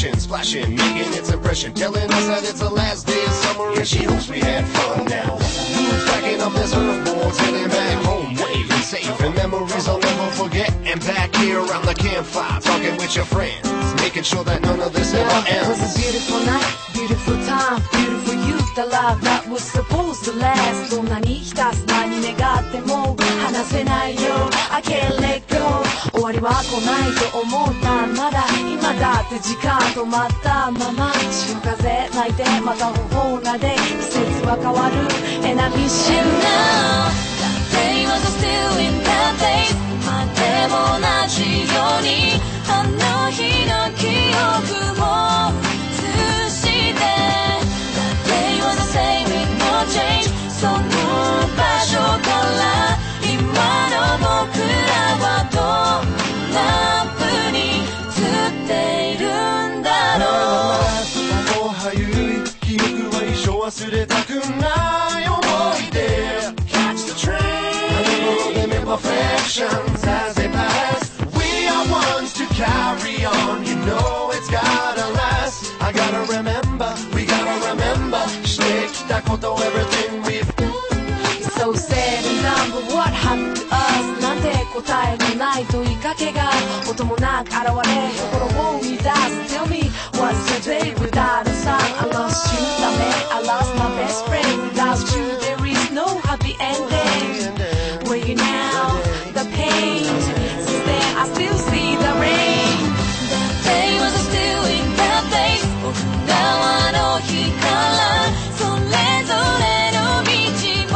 splashing, splashing, making its impression, telling us that it's the last day of summer and she hopes we had fun now. Who's backing up their surfboards, heading back home, waving safe, and memories I'll never forget. And back here around the campfire, talking with your friends, making sure that none of this ever ends. It was a beautiful night, beautiful time, beautiful youth, the love that was supposed to last. どんなにひたすらに願っても離せないよ I can't let go 終わりは来ないと思ったまだ今だって時間止まったまま潮風泣いてまた頬なで季節は変わる And I miss you now That day was still in that place までも同じようにあの日の記憶も映して That day was the same with no change その場所から今の僕らはどんな風に映っているんだろうもはゆい記憶は一生忘れたくない思い出 Catch the train I never them imperfections as they pass We are ones to carry on You know it's gotta last I gotta remember We gotta remember してきたこと Everything we've So sad and dumb, but what happened to us? なんて答えのない問いかけが音もなく現れ心を乱す Tell me, what's the day without a sun? I lost you, ダメ I lost my best friend Without you, there is no happy ending Where you now? The pain Since then, I still see the rain That day was still in that place 僕らはあの日からそれぞれの道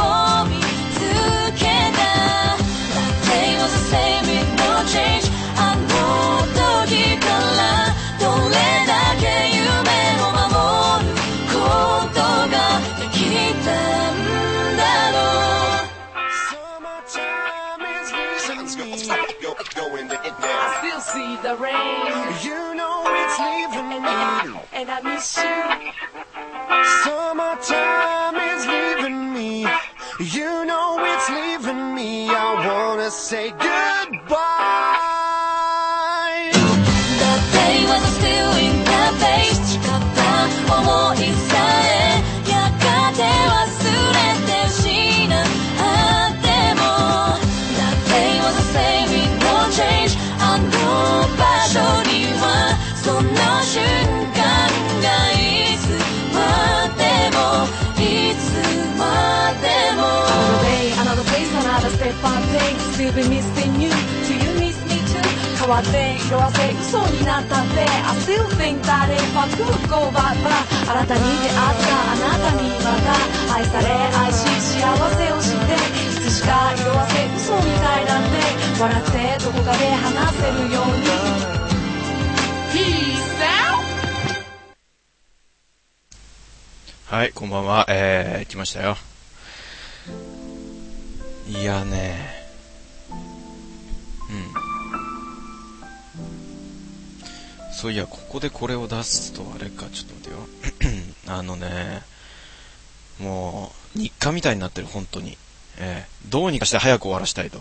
Same with no change あの時からどれだけ夢を守ることができたんだろう Summertime is leaving me I still see the rain You know it's leaving me And I miss you Summertime is leaving me You know it's leaving me I wanna say goodbye That day was still in that place 誓った思いさえやがて忘れて失っても That day was the same with no change あの場所にはその瞬間がいつまでもいつまでも Another day, another place, another step I take Still be missing you, do you miss me too? 変わって色あせ嘘になったって I still think that if I could go back 新たに出会ったあなたにまた愛され愛し幸せを知っていつしか色あせ嘘みたいなんて笑ってどこかで話せるように Peace out! はい、こんばんは。来ましたよ。いやね、そういや、ここでこれを出すとあれか、ちょっと待ってよ。もう、日課みたいになってる、本当に。どうにかして早く終わらしたいと。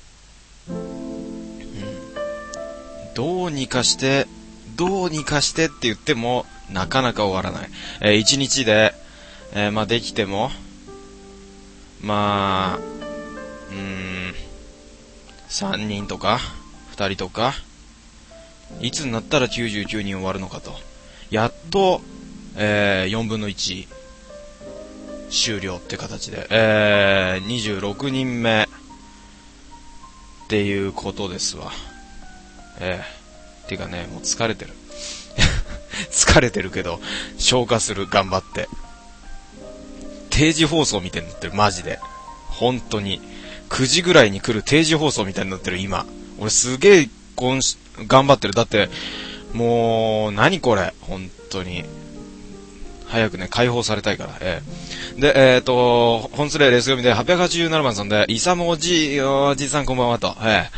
どうにかしてって言っても、なかなか終わらない。1日で、できても、3人とか、2人とか、いつになったら99人終わるのかと。やっと、4分の1、終了って形で、26人目、っていうことですわ。てかね、もう疲れてる。疲れてるけど、消化する、頑張って。定時放送みたいになってる、マジで。本当に。9時ぐらいに来る定時放送みたいになってる、今。俺すげえ、頑張ってる。だって、もう、何これ、本当に。早くね、解放されたいから。で、本スレレース組で887番さんで、イサムおじさんこんばんはと。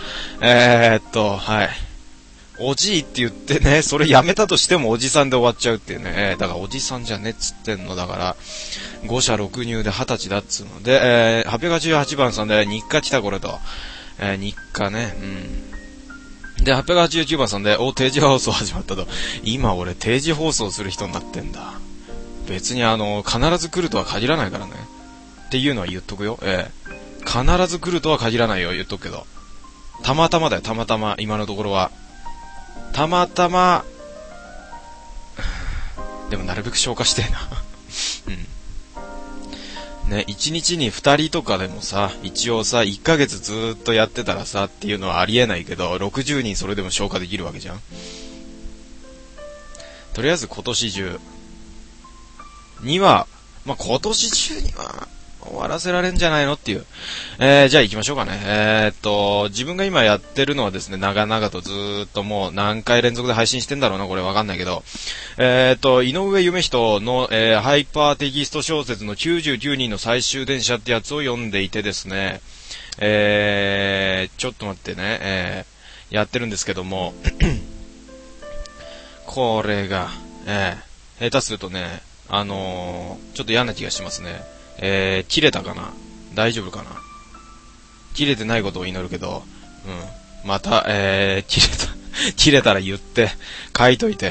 はい。おじいって言ってね、それやめたとしてもおじさんで終わっちゃうっていうね。だからおじさんじゃねっつってんの。だから、5社6入で20歳だっつうので、888番さんで、日課来たこれと。日課ね、 で、889番さんで、定時放送始まったと。今俺定時放送する人になってんだ。別に必ず来るとは限らないからね。っていうのは言っとくよ。必ず来るとは限らないよ、言っとくけど。たまたまだよ、たまたま、今のところは。たまたま、でもなるべく消化してえな。ね、1日に2人とかでもさ、一応さ、1ヶ月ずーっとやってたらさ、っていうのはありえないけど、60人それでも消化できるわけじゃん。とりあえず今年中には、今年中には終わらせられんじゃないのっていう。じゃあ行きましょうかね。自分が今やってるのはですね、長々とずーっともう何回連続で配信してんだろうな、これわかんないけど。井上夢人の、ハイパーテキスト小説の99人の最終電車ってやつを読んでいてですね、ちょっと待ってね、やってるんですけども、これが、下手するとね、ちょっと嫌な気がしますね。切れたかな？大丈夫かな？切れてないことを祈るけど、また、切れたら言って、書いといて、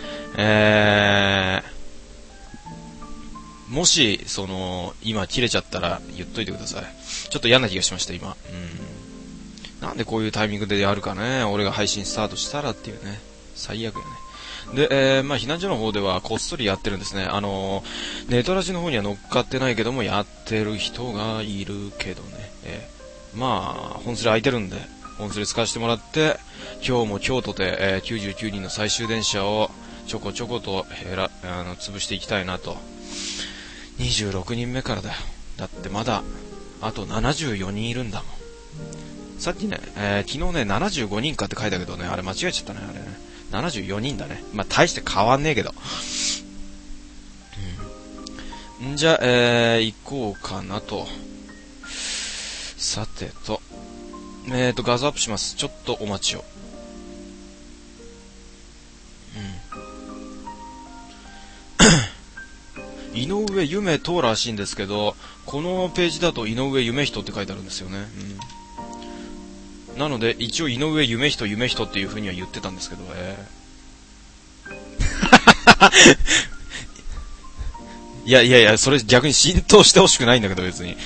もし、今切れちゃったら言っといてください。ちょっと嫌な気がしました、今。なんでこういうタイミングでやるかね。俺が配信スタートしたらっていうね。最悪やね。で、避難所の方ではこっそりやってるんですね。ネトラジの方には乗っかってないけども、やってる人がいるけどね。本スレ空いてるんで、本スレ使わせてもらって、今日も京都で、99人の最終電車をちょこちょこと潰していきたいなと。26人目からだよ。だってまだ、あと74人いるんだもん。さっきね、昨日ね、75人かって書いたけどね、あれ間違えちゃったね、あれね。74人だね。大して変わんねえけど。じゃあ、行こうかなと。さてと。画像アップします。ちょっとお待ちを。井上夢人らしいんですけど、このページだと井上夢人って書いてあるんですよね。なので、一応井上夢人っていう風には言ってたんですけど、いや、それ逆に浸透してほしくないんだけど、別に。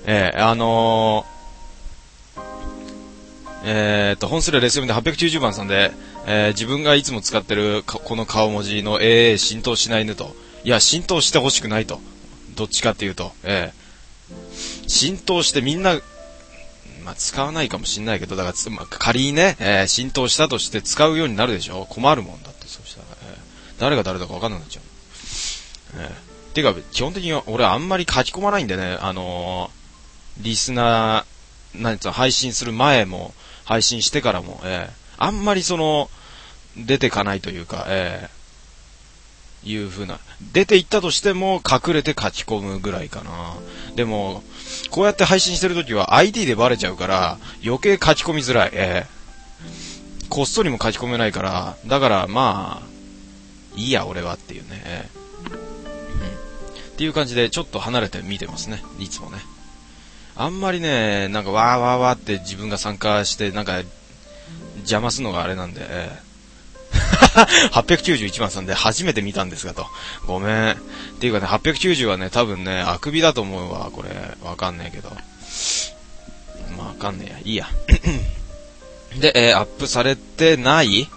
本スレレス読みで890番さんで、自分がいつも使ってるこの顔文字の浸透しないねと。いや、浸透してほしくないと。どっちかっていうと、浸透してみんな、使わないかもしんないけど、だから、仮にね、浸透したとして使うようになるでしょ。困るもんだって、そうしたら、誰が誰だか分かんなくなっちゃう。てか、基本的には俺あんまり書き込まないんでね、リスナー、配信する前も、配信してからも、あんまり出てかないというか、いう風な。出ていったとしても隠れて書き込むぐらいかな。でも、こうやって配信してるときは ID でバレちゃうから余計書き込みづらい。こっそりも書き込めないから、だからいいや俺はっていうね。っていう感じでちょっと離れて見てますね。いつもね。あんまりね、なんかわーわーわーって自分が参加してなんか邪魔するのがあれなんで、891番さんで初めて見たんですがと。ごめん。っていうかね、890はね、多分ね、あくびだと思うわ、これ。わかんねえけど。わかんねえや。いいや。で、アップされてない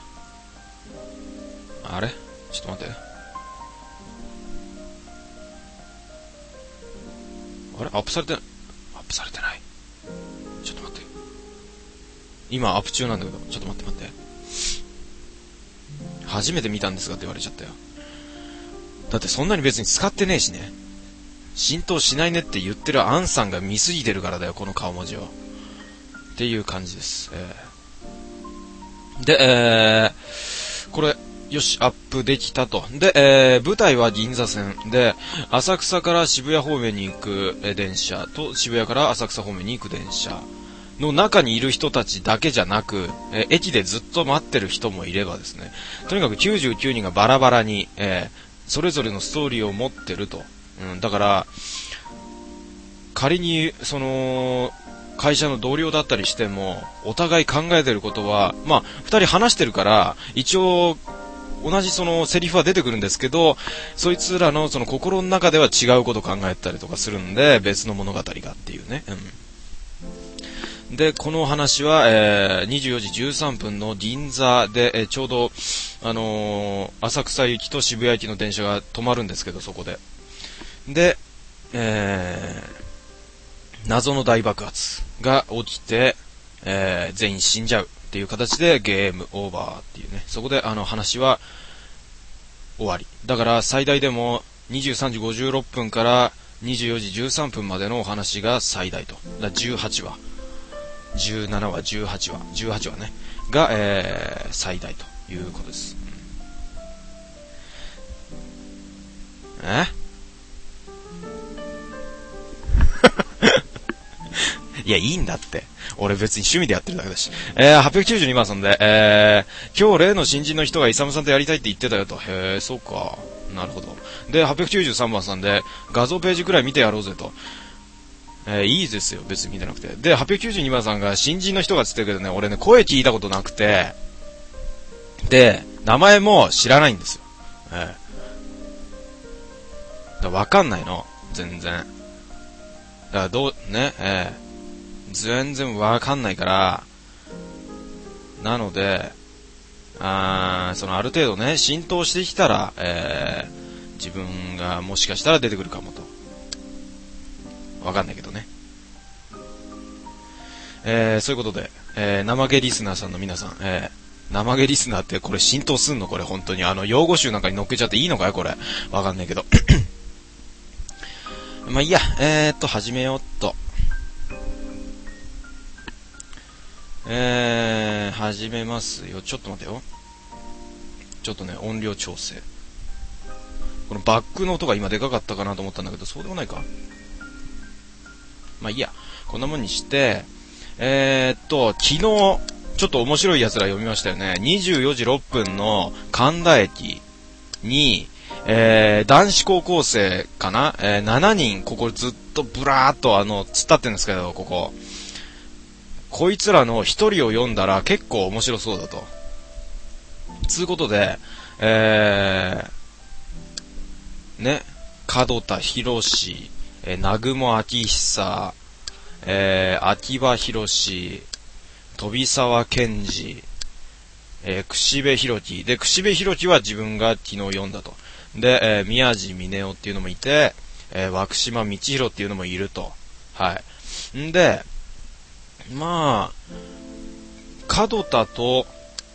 あれちょっと待って。あれアップされてないちょっと待って。今アップ中なんだけど、ちょっと待って。初めて見たんですがって言われちゃったよ。だってそんなに別に使ってねえしね。浸透しないねって言ってるアンさんが見すぎてるからだよ、この顔文字を。っていう感じです。で、これ、よし、アップできたと。で、舞台は銀座線で、浅草から渋谷方面に行く電車と、渋谷から浅草方面に行く電車の中にいる人たちだけじゃなく、駅でずっと待ってる人もいればですね、とにかく99人がバラバラに、それぞれのストーリーを持ってると。だから、仮に、 会社の同僚だったりしても、お互い考えてることは、まあ、二人話してるから、一応、同じそのセリフは出てくるんですけど、そいつらのその心の中では違うことを考えたりとかするんで、別の物語がっていうね。で、この話は、24時13分の銀座で、ちょうど、浅草行きと渋谷行きの電車が止まるんですけど、そこで。で、謎の大爆発が起きて、全員死んじゃうっていう形でゲームオーバーっていうね。そこで話は終わり。だから最大でも23時56分から24時13分までのお話が最大と。だ18話。17話、18話、18話ね。が、最大ということです。いや、いいんだって。俺別に趣味でやってるだけだし。892番さんで、今日例の新人の人がイサムさんとやりたいって言ってたよと。へえ、そうか。なるほど。で、893番さんで、画像ページくらい見てやろうぜと。いいですよ。別に見てなくて。で、892番さんが新人の人がつってるけどね、俺ね、声聞いたことなくて、で、名前も知らないんですよ。だわかんないの。全然。だからね、全然わかんないから、なので、そのある程度ね、浸透してきたら、自分がもしかしたら出てくるかもと。わかんないけどね。そういうことで、生毛リスナーさんの皆さん、生毛リスナーってこれ浸透すんのこれ本当に。用語集なんかに乗っけちゃっていいのかよこれ。わかんないけど。まあいいや、始めようっと。始めますよ。ちょっと待てよ。ちょっとね、音量調整。このバックの音が今でかかったかなと思ったんだけど、そうでもないか。まあいいや。こんなもんにして、昨日、ちょっと面白い奴ら読みましたよね。24時6分の神田駅に、男子高校生かな、7人、ここずっとブラーっと突っ立ってるんですけど、ここ。こいつらの一人を読んだら結構面白そうだと。つうことで、ね、門田博士、南雲明久、秋葉博士、飛沢健二、櫛部弘樹。で、櫛部弘樹は自分が昨日読んだと。で、宮地峰夫っていうのもいて、涌島道弘っていうのもいると。はい。んで、まあ、門田と、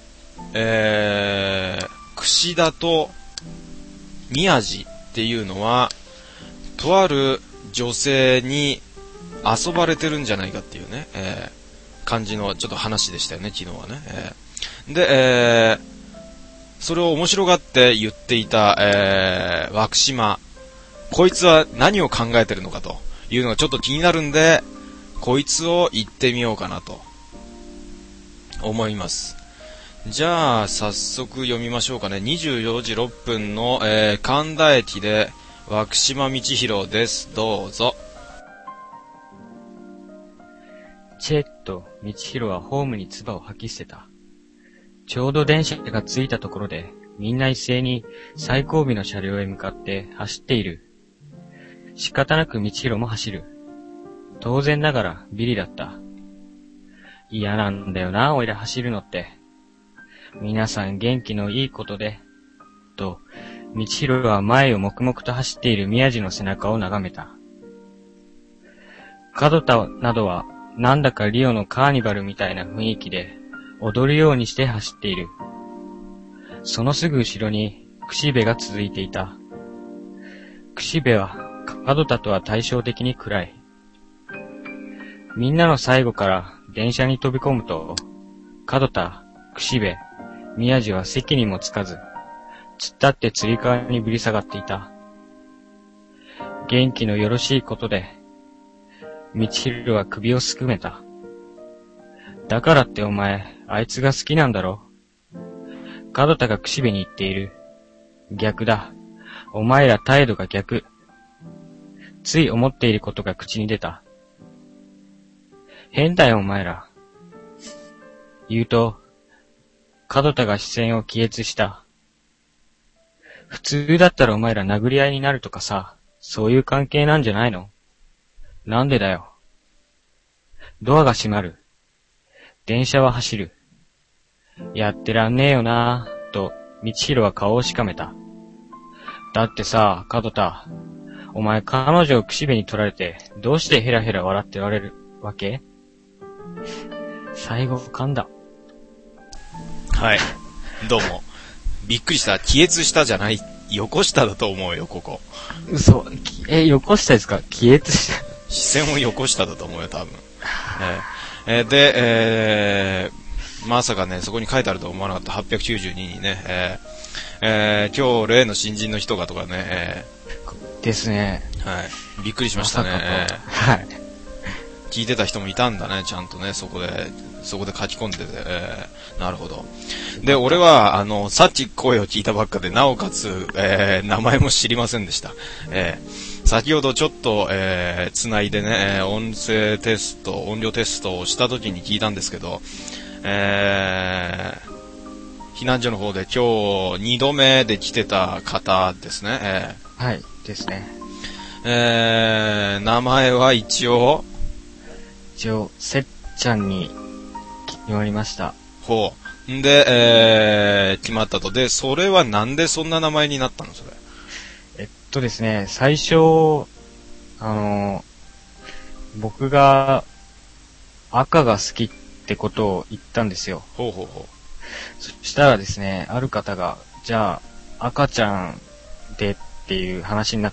櫛田と宮地っていうのは、とある女性に遊ばれてるんじゃないかっていうね、感じのちょっと話でしたよね、昨日はね。で、それを面白がって言っていた、涌島。こいつは何を考えてるのかというのがちょっと気になるんで、こいつを言ってみようかなと思います。じゃあ早速読みましょうかね。24時6分の、神田駅で涌島道弘です。どうぞ。 チェッと道弘はホームに唾を吐き捨てた。ちょうど電車が着いたところで、みんな一斉に最後尾の車両へ向かって走っている。仕方なく道弘も走る。当然ながらビリだった。嫌なんだよな、おいら走るのって。皆さん元気のいいことで。と、道弘は前を黙々と走っている宮地の背中を眺めた。門田などは、なんだかリオのカーニバルみたいな雰囲気で、踊るようにして走っている。そのすぐ後ろに、櫛部が続いていた。櫛部は、門田とは対照的に暗い。みんなの最後から電車に飛び込むと、門田、櫛部、宮地は席にもつかず、突っ立ってつり革にぶり下がっていた。元気のよろしいことで、道弘は首をすくめた。だからってお前、あいつが好きなんだろ。門田が櫛部に言っている。逆だ。お前ら態度が逆。つい思っていることが口に出た。 変だよお前ら。言うと、門田が視線を気絶した。普通だったらお前ら殴り合いになるとかさ、そういう関係なんじゃないの？なんでだよ。ドアが閉まる。電車は走る。やってらんねえよなぁ、と、道弘は顔をしかめた。だってさ、門田、お前彼女を岸辺に取られて、どうしてヘラヘラ笑ってられるわけ？最後噛んだ。 はい。どうも。びっくりした。気絶したじゃない。横下だと思うよ、ここ。 嘘。横下ですか？気絶した。 視線を横下だと思うよ、多分。で、まさかね、そこに書いてあると思わなかった。892にね、今日例の新人の人がとかね、 ですね。 はい。びっくりしましたね。 はい。 聞いてた人もいたんだね、ちゃんとね、そこで書き込んでて、なるほど。で、俺は、さっき声を聞いたばっかで、なおかつ、名前も知りませんでした。先ほどちょっと、繋いでね、音量テストをした時に聞いたんですけど、避難所の方で今日2度目で来てた方ですね。 はい、ですね。 名前は一応、 せっちゃんに決まりました。 ほう。んで、決まったと。で、それはなんでそんな名前になったのそれ。 ですね、最初、僕が赤が好きってことを言ったんですよ。 ほうほうほう。 そしたらですね、ある方が、じゃあ、赤ちゃんでっていう話になって、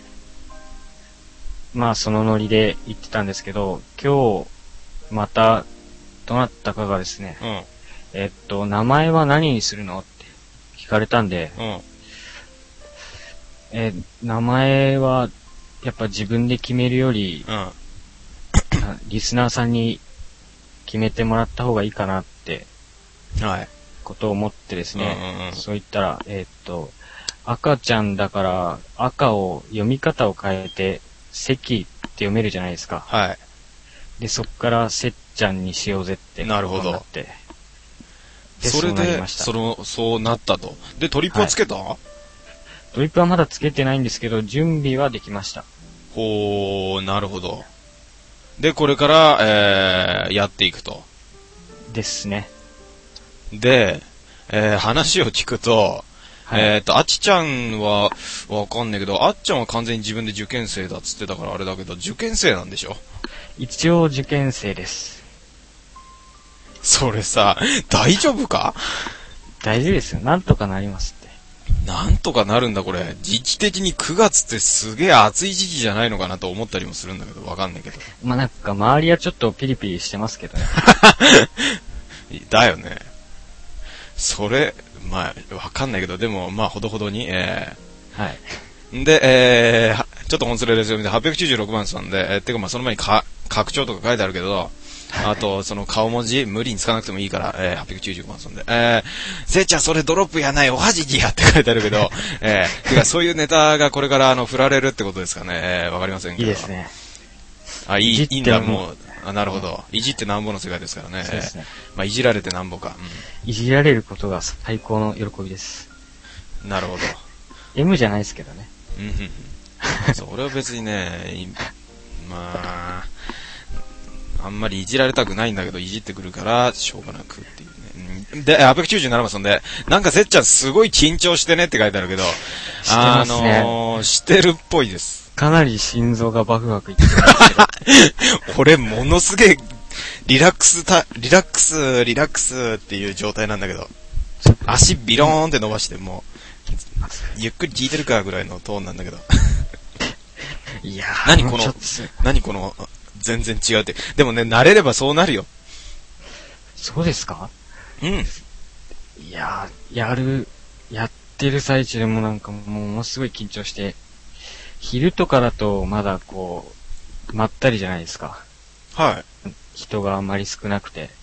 まあそのノリで言ってたんですけど、今日、また、どなたかがですね、名前は何にするのって聞かれたんで、名前は、やっぱ自分で決めるより、リスナーさんに決めてもらった方がいいかなって、ことを思ってですね、そう言ったら、赤ちゃんだから、赤を読み方を変えて、関って読めるじゃないですか。 はい。 で、そっからせっちゃんにしようぜってなるほど。 なって。 で、それで、そうなったと。で、トリップはつけた？ トリップはまだつけてないんですけど、準備はできました。 ほー、なるほど。で、これから、やっていくと。 ですね。 で、話を聞くと、あっちちゃんは、わかんないけど、あっちゃんは完全に自分で受験生だっつってたからあれだけど、受験生なんでしょ？ 一応受験生です。 それさ、大丈夫か？ 大丈夫ですよ。なんとかなりますって。 なんとかなるんだこれ。時期的に9月ってすげえ暑い時期じゃないのかなと思ったりもするんだけど、わかんないけど。 まあなんか周りはちょっとピリピリしてますけどね。 だよね。それ、まあ、わかんないけど、でも、まあ、ほどほどに、 はい。 で、ちょっと本連れですよ、896番さんで、てかまあ、その前に拡張とか書いてあるけど、あと、その顔文字、無理に使わなくてもいいから、895番さんで、せいちゃんそれドロップやない、おはじきやって書いてあるけど、てかそういうネタがこれから振られるってことですかね、わかりませんけど。 いいですね。 いいんだ、もう。なるほど。いじってなんぼの世界ですからね。そうですね。まあ、いじられてなんぼか。 いじられることが最高の喜びです。 なるほど。 M じゃないですけどね。 それは別にね、まあ、あんまりいじられたくないんだけど、いじってくるから、しょうがなくっていうね。で、897番さんで、なんかせっちゃんすごい緊張してねって書いてあるけど、してるっぽいです。 かなり心臓がバクバクいってるんですけど。俺、ものすげえ、リラックスっていう状態なんだけど、足ビローンって伸ばして、もう、ゆっくり聞いてるかぐらいのトーンなんだけど。 いや何この、全然違うって。でもね、慣れればそうなるよ。 そうですか？ うん。 いややってる最中でもなんかものすごい緊張して、昼とかだとまだこう、まったりじゃないですか。 はい。 人があんまり少なくて。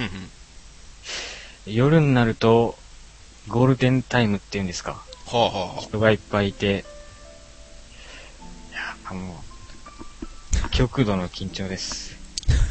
うん。 夜になると、ゴールデンタイムっていうんですか。人がいっぱいいて、いや、もう、極度の緊張です。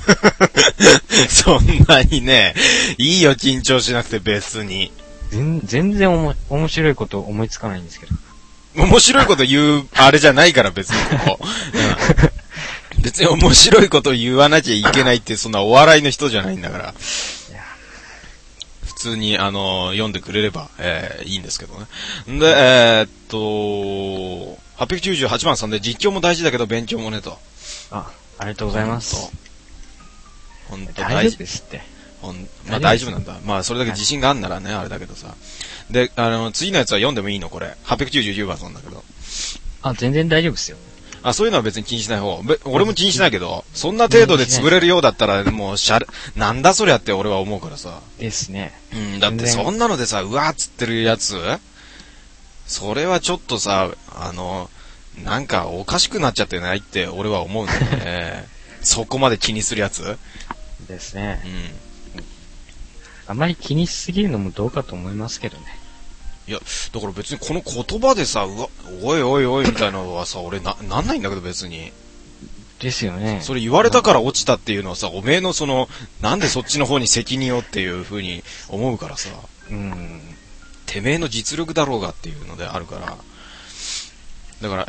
そんなにね、いいよ、緊張しなくて別に。 全然面白いこと思いつかないんですけど。 面白いこと言う、あれじゃないから別にここ。別に面白いこと言わなきゃいけないって、そんなお笑いの人じゃないんだから。普通に、読んでくれれば、いいんですけどね。で、898番さんで、実況も大事だけど勉強もねと。 ありがとうございます。 本当大丈夫ですって。 まあ大丈夫なんだ。まあそれだけ自信があんならね、あれだけどさ。で、次のやつは読んでもいいのこれ。899番さんだけど。 全然大丈夫ですよ。 そういうのは別に気にしない方。俺も気にしないけど、そんな程度で潰れるようだったら、もうなんだそりゃって俺は思うからさ。 ですね。 だってそんなのでさ、うわーっつってるやつそれはちょっとさ、なんかおかしくなっちゃってないって俺は思うんだよね。そこまで気にするやつですね。あまり気にしすぎるのもどうかと思いますけどね。 いや、だから別にこの言葉でさ、おいおいおいみたいなのはさ、俺なんないんだけど別に。 ですよね。 それ言われたから落ちたっていうのはさ、おめえのなんでそっちの方に責任をっていう風に思うからさ。てめえの実力だろうがっていうのであるから。だから、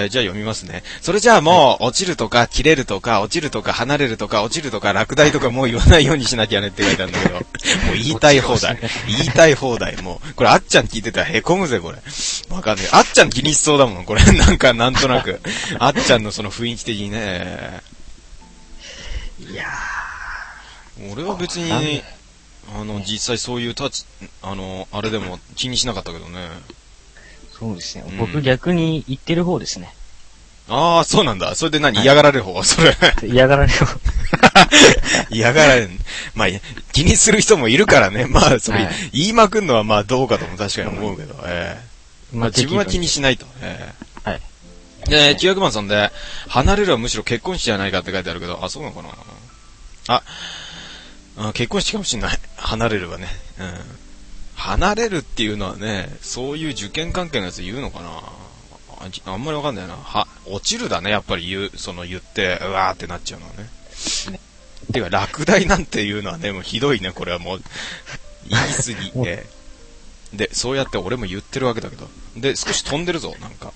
じゃあ読みますね。それじゃあもう、落ちるとか、切れるとか、落ちるとか、離れるとか、落ちるとか、落第とかもう言わないようにしなきゃねって書いてあるんだけど、もう言いたい放題。言いたい放題。もう、これあっちゃん聞いてたら凹むぜ、これ。わかんない。あっちゃん気にしそうだもん、これ。なんとなく。あっちゃんのその雰囲気的にね。 いやー。俺は別に、実際そういうあれでも気にしなかったけどね。 そうですね。僕逆に言ってる方ですね。 そうなんだ。それで何、嫌がられる方それ。 嫌がられる方。 嫌がられる。まあ、気にする人もいるからね。まあ、それ、言いまくんのはまあどうかとも確かに思うけど。まあ自分は気にしないと。 はい。 で、900万さんで、離れるはむしろ結婚式じゃないかって書いてあるけど、そうなのかな。結婚式かもしんない。離れるはね。離れるっていうのはね、そういう受験関係のやつ言うのかな。あんまりわかんないな。落ちるだね、やっぱり言って、うわーってなっちゃうのはね。てか、落第なんていうのはね、もうひどいね、これはもう、言い過ぎ。で、そうやって俺も言ってるわけだけど。で、少し飛んでるぞ、なんか。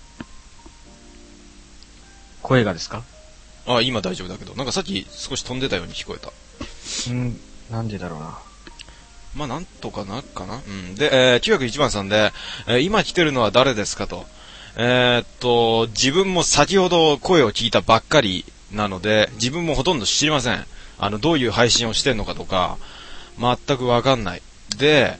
声がですか？ 今大丈夫だけど。なんかさっき少し飛んでたように聞こえた。 なんでだろうな。 まあ、なんとかなっかな。で、901番さんで、今来てるのは誰ですかと。自分も先ほど声を聞いたばっかりなので、自分もほとんど知りません。どういう配信をしてんのかとか、全くわかんない。で、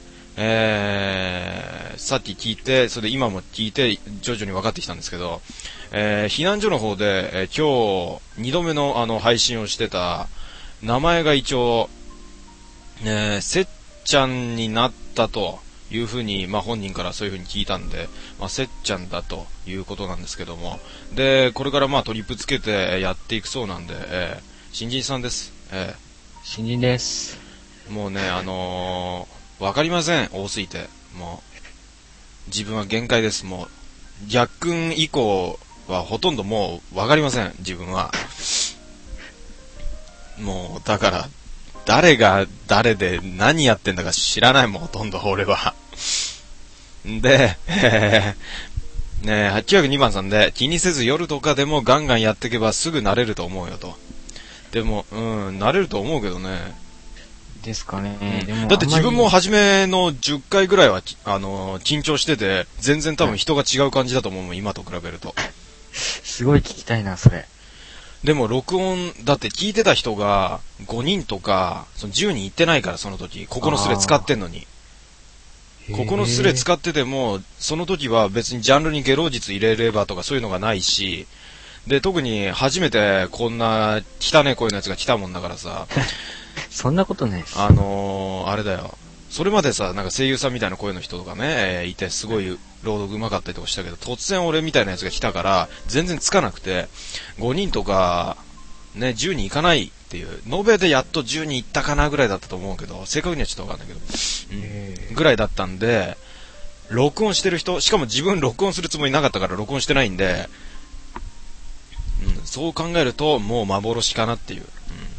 さっき聞いて、それで今も聞いて、徐々に分かってきたんですけど、避難所の方で、今日、2度目の配信をしてた、名前が一応、せっちゃんになったというふうに、まあ本人からそういうふうに聞いたんで、まあせっちゃんだということなんですけども、で、これからまあトリップつけてやっていくそうなんで、新人さんです。 新人です。 もうね、わかりません、多すぎて。もう、自分は限界です。もう、逆訓以降はほとんどもうわかりません、自分は。もう、だから、誰が誰で何やってんだか知らないもん、ほとんど俺は。で、802番さんで、気にせず夜とかでもガンガンやっていけばすぐ慣れると思うよと。でも、慣れると思うけどね。 ですかね。でもだって自分も初めの10回ぐらいは、緊張してて、全然多分人が違う感じだと思うもん、今と比べると。 すごい聞きたいな、それ。 でも録音、だって聞いてた人が5人とか、その10人行ってないからその時、ここのスレ使ってんのに。ここのスレ使ってても、その時は別にジャンルにゲロ実入れればとかそういうのがないし、で、特に初めてこんな汚ね声のやつが来たもんだからさ。 そんなことないです。 あれだよ。それまでさ、なんか声優さんみたいな声の人とかね、いてすごい朗読上手かったりとかしたけど、突然俺みたいなやつが来たから、全然つかなくて、5人とか、ね、10人いかないっていう、延べでやっと10人いったかなぐらいだったと思うけど、正確にはちょっとわかんないけど、ぐらいだったんで、録音してる人、しかも自分録音するつもりなかったから録音してないんで、そう考えると、もう幻かなっていう。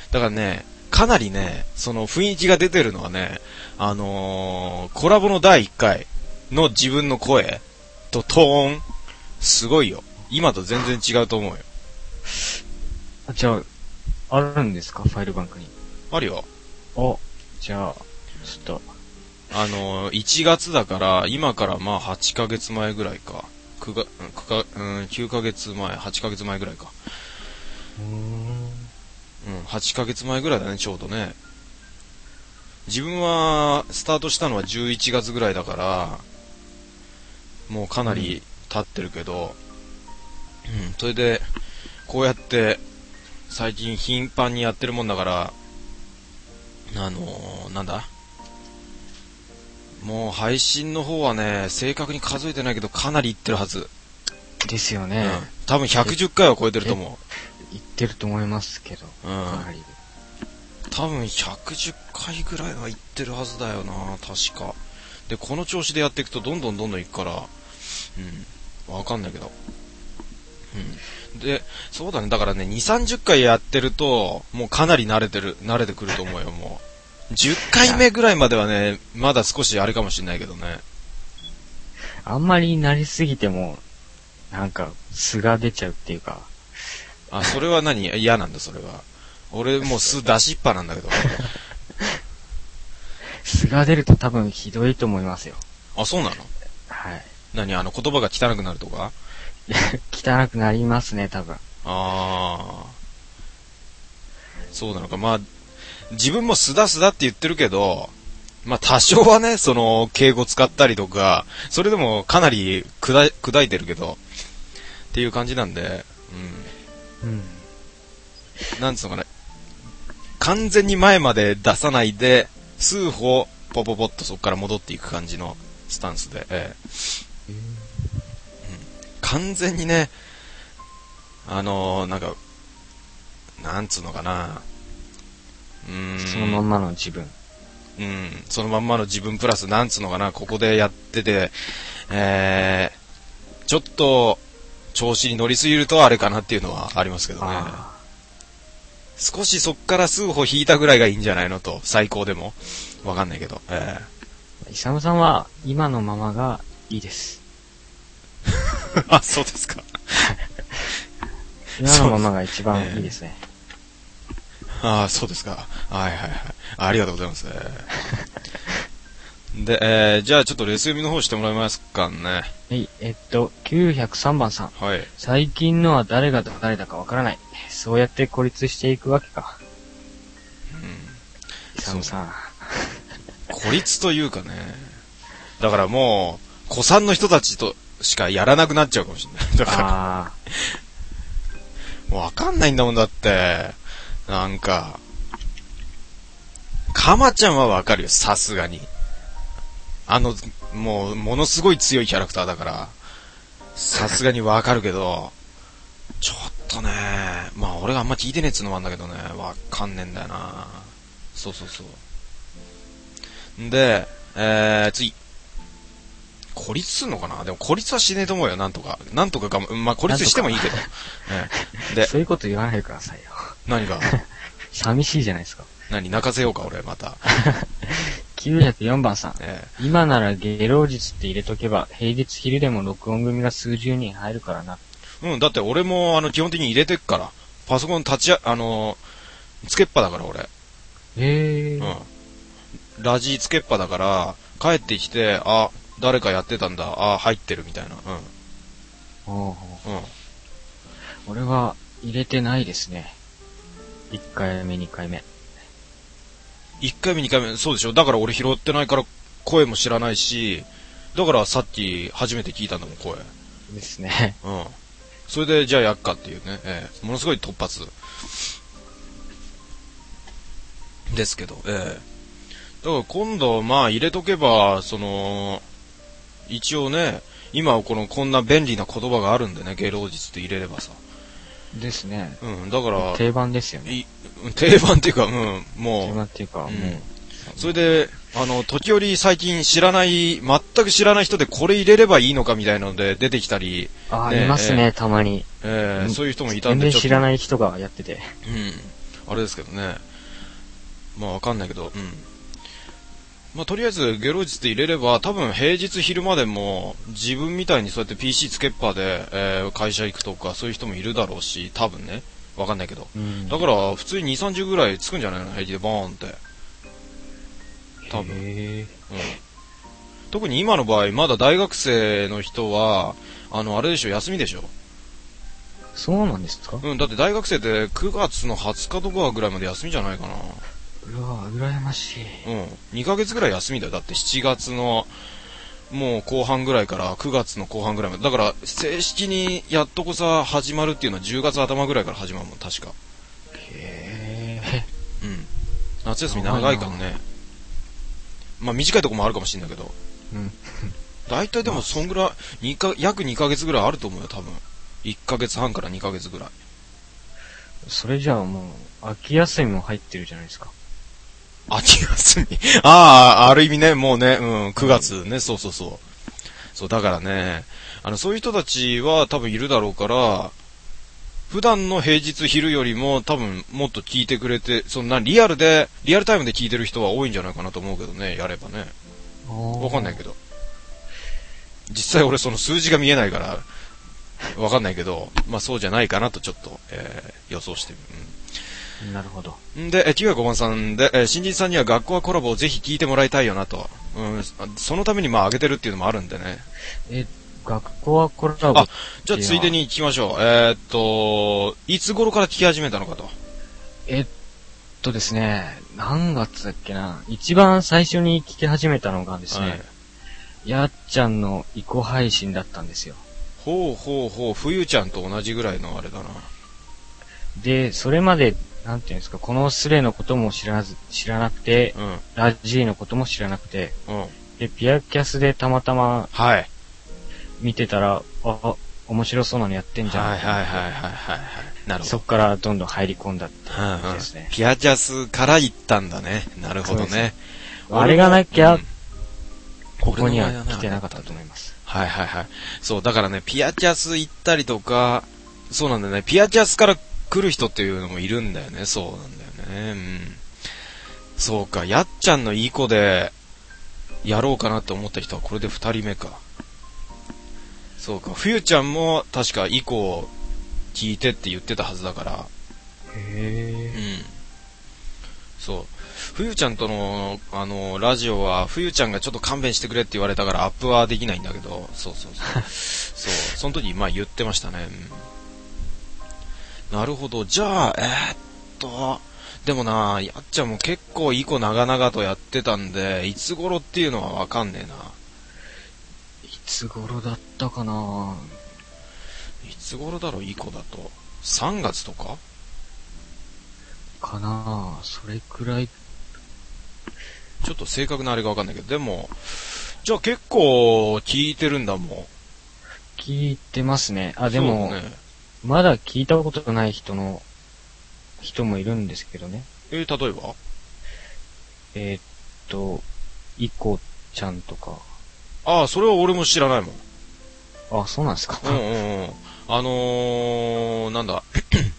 だからね、かなりね、その雰囲気が出てるのはね、コラボの第1回の自分の声とトーン、すごいよ。今と全然違うと思うよ。 じゃあ、あるんですかファイルバンクに。 あるよ。 じゃあ、ちょっと。 1月だから、今からまあ8ヶ月前ぐらいか。9ヶ月前、8ヶ月前ぐらいか。8ヶ月前ぐらいだね、ちょうどね。自分は、スタートしたのは11月ぐらいだから、もうかなり経ってるけど、それで、こうやって、最近頻繁にやってるもんだから、なんだもう配信の方はね、正確に数えてないけど、かなりいってるはず。 ですよね。 多分110回は超えてると思う。 いってると思いますけど。かなり。 多分110回ぐらいはいってるはずだよな、確か。で、この調子でやっていくとどんどんいくから、わかんないけど。で、そうだね、だからね、2、30回やってると、もうかなり慣れてくると思うよ、もう。10回目ぐらいまではね、まだ少しあれかもしれないけどね。 あんまり慣れすぎても、なんか、素が出ちゃうっていうか。 それは何？嫌なんだ、それは。俺もう素出しっぱなんだけど。 素が出ると多分ひどいと思いますよ。 そうなの？ はい。 何？言葉が汚くなるとか？ 汚くなりますね、多分。 そうなのか。まあ、自分も素だって言ってるけど、まあ多少はね、その、敬語使ったりとか、それでもかなり砕いてるけど、っていう感じなんで、なんつうのかな、完全に前まで出さないで、数歩、ポポポッとそこから戻っていく感じのスタンスで、完全にね、なんか、なんつうのかな、 そのまんまの自分。 そのまんまの自分プラス、なんつうのかな、ここでやってて、ちょっと、調子に乗りすぎるとあれかなっていうのはありますけどね。少しそっから数歩引いたぐらいがいいんじゃないのと、最高でも。わかんないけど。 イサムさんは、今のままがいいです。 そうですか。 今のままが一番いいですね。 そうですか。はい。ありがとうございます。で、じゃあちょっとレス読みの方してもらえますかね。 はい、903番さん。 はい。 最近のは誰が誰だかわからない。そうやって孤立していくわけか。イサムさん。 孤立というかね。だからもう、古参の人たちとしかやらなくなっちゃうかもしれない。だから。もうわかんないんだもんだって。なんか、かまちゃんはわかるよ、さすがに。もう、ものすごい強いキャラクターだから、さすがにわかるけど、ちょっとね、まあ俺があんま聞いてねえっつうのもあんだけどね、わかんねえんだよな。そう。で、次。孤立すんのかな？でも孤立はしねえと思うよ、なんとかまあ孤立してもいいけど。 で、そういうこと言わないでくださいよ。 何が？ 寂しいじゃないですか。 泣かせようか、俺、また。 904番さん。今なら芸能術って入れとけば、平日昼でも録音組が数十人入るからな。 だって俺も、基本的に入れてっから。パソコンつけっぱだから、俺。ラジつけっぱだから、帰ってきて、誰かやってたんだ、入ってるみたいな。 俺は入れてないですね。1回目、2回目。 1回目、2回目、そうでしょ。だから俺拾ってないから声も知らないし、だからさっき初めて聞いたんだもん、声。 ですね。 それでじゃあやっかっていうね、ものすごい突発。ですけど、だから今度まあ入れとけば、一応ね、今こんな便利な言葉があるんでね、芸能術って入れればさ。 ですね。 だから。 定番ですよね。 定番っていうか、もう。 定番っていうか、もう。 それで、時折最近全く知らない人でこれ入れればいいのかみたいなので出てきたり。 いますね、たまに。 そういう人もいたんで。 全然知らない人がやってて。 あれですけどね。まあわかんないけど、まあとりあえずゲロ術って入れれば、多分平日昼間でも自分みたいにそうやって PC つけっぱで、会社行くとかそういう人もいるだろうし、多分ね。わかんないけど。だから普通に2、30ぐらいつくんじゃないの、平気でボーンって。多分。特に今の場合、まだ大学生の人は、あれでしょ、休みでしょ。 そうなんですか？ だって大学生って9月の20日とかぐらいまで休みじゃないかな。 うわ、羨ましい。 2ヶ月ぐらい休みだよ。だって7月の、もう後半ぐらいから9月の後半ぐらいまで。だから、正式にやっとこさ始まるっていうのは10月頭ぐらいから始まるもん、確か。夏休み長いからね。まあ短いとこもあるかもしれないけど。大体でもそんぐらい、約2ヶ月ぐらいあると思うよ、多分。1ヶ月半から2ヶ月ぐらい。 それじゃあもう、秋休みも入ってるじゃないですか。 秋休みある意味ね、もうね、9月ね、そう。そう、だからね、そういう人たちは多分いるだろうから、普段の平日昼よりも多分もっと聞いてくれて、リアルタイムで聞いてる人は多いんじゃないかなと思うけどね、やればね。わかんないけど。実際俺その数字が見えないから、わかんないけど、まあそうじゃないかなとちょっと、予想してる。 なるほど。 で、905番さんで、新人さんには学校はコラボをぜひ聞いてもらいたいよなと。そのためにまあ上げてるっていうのもあるんでね。 学校はコラボ。 じゃあついでに聞きましょう。いつ頃から聞き始めたのかと。 ですね、何月だっけな。一番最初に聞き始めたのがですね、やっちゃんのイコ配信だったんですよ。 ほう、冬ちゃんと同じぐらいのあれだな。 で、それまで、なんていうんですか、このスレのことも知らなくて、ラジーのことも知らなくて、で、ピアキャスでたまたま、見てたら、面白そうなのやってんじゃん。なるほど。そっからどんどん入り込んだって感じですね。 ピアキャスから行ったんだね。なるほどね。 あれがなきゃ、ここには来てなかったと思います。 そう、だからね、ピアキャス行ったりとか、そうなんだよね。ピアキャスから来る人っていうのもいるんだよね。そうなんだよね。そうか、やっちゃんのいい子で、やろうかなって思った人はこれで2人目か。そうか、冬ちゃんも確か以降聞いてって言ってたはずだから。そう。冬ちゃんとの、ラジオは、冬ちゃんがちょっと勘弁してくれって言われたからアップはできないんだけど、そう。その時、まあ言ってましたね。なるほど。じゃあ、でもな、やっちゃんも結構いい子長々とやってたんで、いつ頃っていうのはわかんねえな。 いつ頃だったかな。 いつ頃だろう、いい子だと。3月とかかな、それくらい。 ちょっと正確なあれがわかんないけど、でも、じゃあ結構聞いてるんだもん。 聞いてますね。でも、まだ聞いたことない人もいるんですけどね。 例えばイコちゃんとか。 それは俺も知らないもん。 そうなんですか。 なんだ。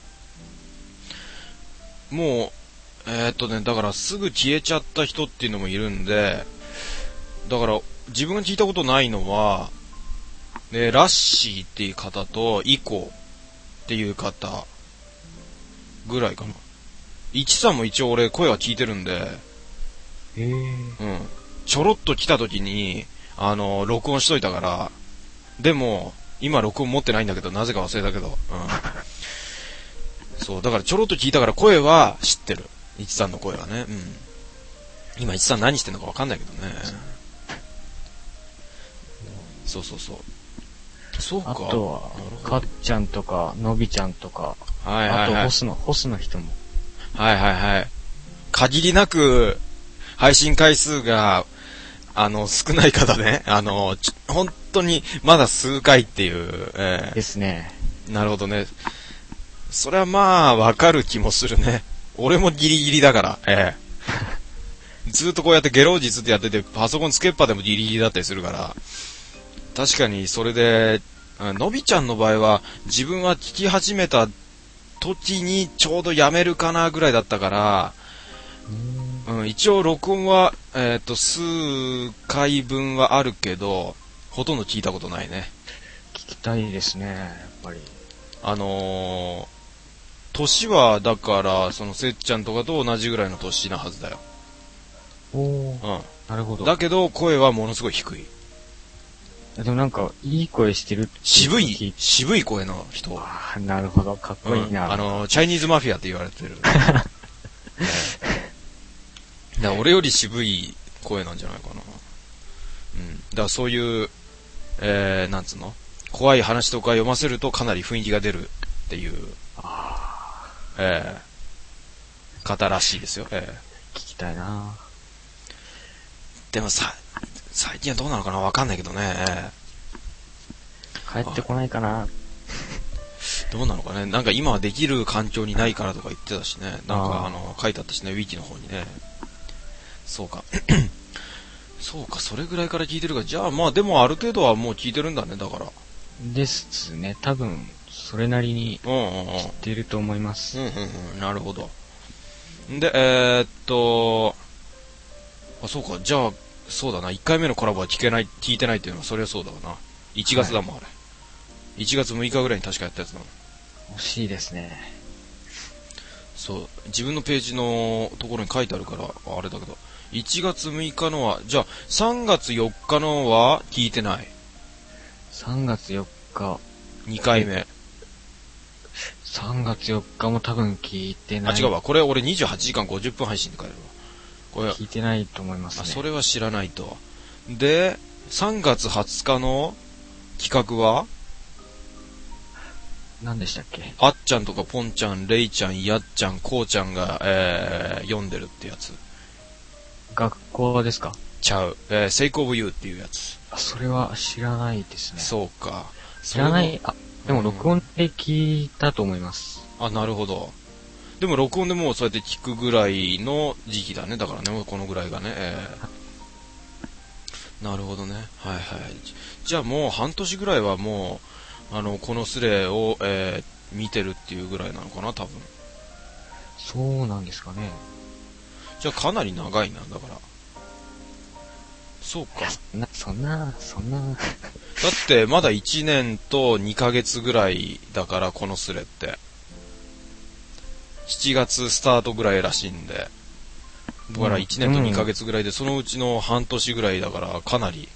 もう、だからすぐ消えちゃった人っていうのもいるんで、だから自分が聞いたことないのは、ラッシーっていう方とイコっていう方ぐらいかな。一さんも一応俺声は聞いてるんで、ちょろっと来た時に、録音しといたから、でも、今録音持ってないんだけど、なぜか忘れたけど、そう、だからちょろっと聞いたから声は知ってる。一さんの声はね。今一さん何してんのか分かんないけどね。そう。そうか。 あとは、かっちゃんとか、のびちゃんとか、あとホスの人も。 限りなく、配信回数が、少ない方ね。本当に、まだ数回っていう、 ですね。 なるほどね。それはまあ、わかる気もするね。俺もギリギリだから、ずっとこうやってゲロ術ってやってて、パソコンつけっぱでもギリギリだったりするから、確かにそれで、のびちゃんの場合は、自分は聞き始めた時にちょうどやめるかなぐらいだったから、一応録音は、数回分はあるけど、ほとんど聞いたことないね。 聞きたいですね、やっぱり。 年は、だから、せっちゃんとかと同じぐらいの年なはずだよ。 なるほど。 だけど、声はものすごい低い。 でもなんか、いい声してるって渋い声の人。 なるほど、かっこいいな。 チャイニーズマフィアって言われてる。だ俺より渋い声なんじゃないかな。だからそういう、なんつうの？怖い話とか読ませるとかなり雰囲気が出るっていう、方らしいですよ。 聞きたいな。 でも最近はどうなのかなわかんないけどね。 帰ってこないかな。 どうなのかね。なんか今はできる環境にないからとか言ってたしね。なんか書いてあったしね、ウィキの方にね。そうか。そうか、それぐらいから聞いてるか。じゃあまあでもある程度はもう聞いてるんだね、だから。ですね。多分、それなりに知ってると思います。 なるほど。で、そうか、じゃあ、そうだな、1回目のコラボは聞いてないっていうのは、それはそうだわな。1月だもん、あれ。1月6日ぐらいに確かやったやつだもん。 惜しいですね。 そう、自分のページのところに書いてあるから、あれだけど、1月6日のは、じゃあ、3月4日のは聞いてない。 3月4日。 2回目。 3月4日も多分聞いてない。 違うわ。これ俺28時間50分配信で書いてるわ。これ聞いてないと思いますね。 それは知らないと。で、3月20日の企画は何でしたっけ？ あっちゃんとかポンちゃん、レイちゃん、やっちゃん、こうちゃんが、読んでるってやつ。 学校ですか？ ちゃう。Sake of You っていうやつ。 それは知らないですね。 そうか。 知らない。でも録音で聞いたと思います。 なるほど。でも録音でもうそうやって聞くぐらいの時期だね。だからね、このぐらいがね。なるほどね。はいはい。じゃあもう半年ぐらいはもう、このスレを、見てるっていうぐらいなのかな、多分。 そうなんですかね。 じゃあかなり長いな、だから。そうか。 そんな。だってまだ1年と2ヶ月ぐらいだから、このスレって。7月スタートぐらいらしいんで。だから1年と2ヶ月ぐらいで、そのうちの半年ぐらいだから、かなり、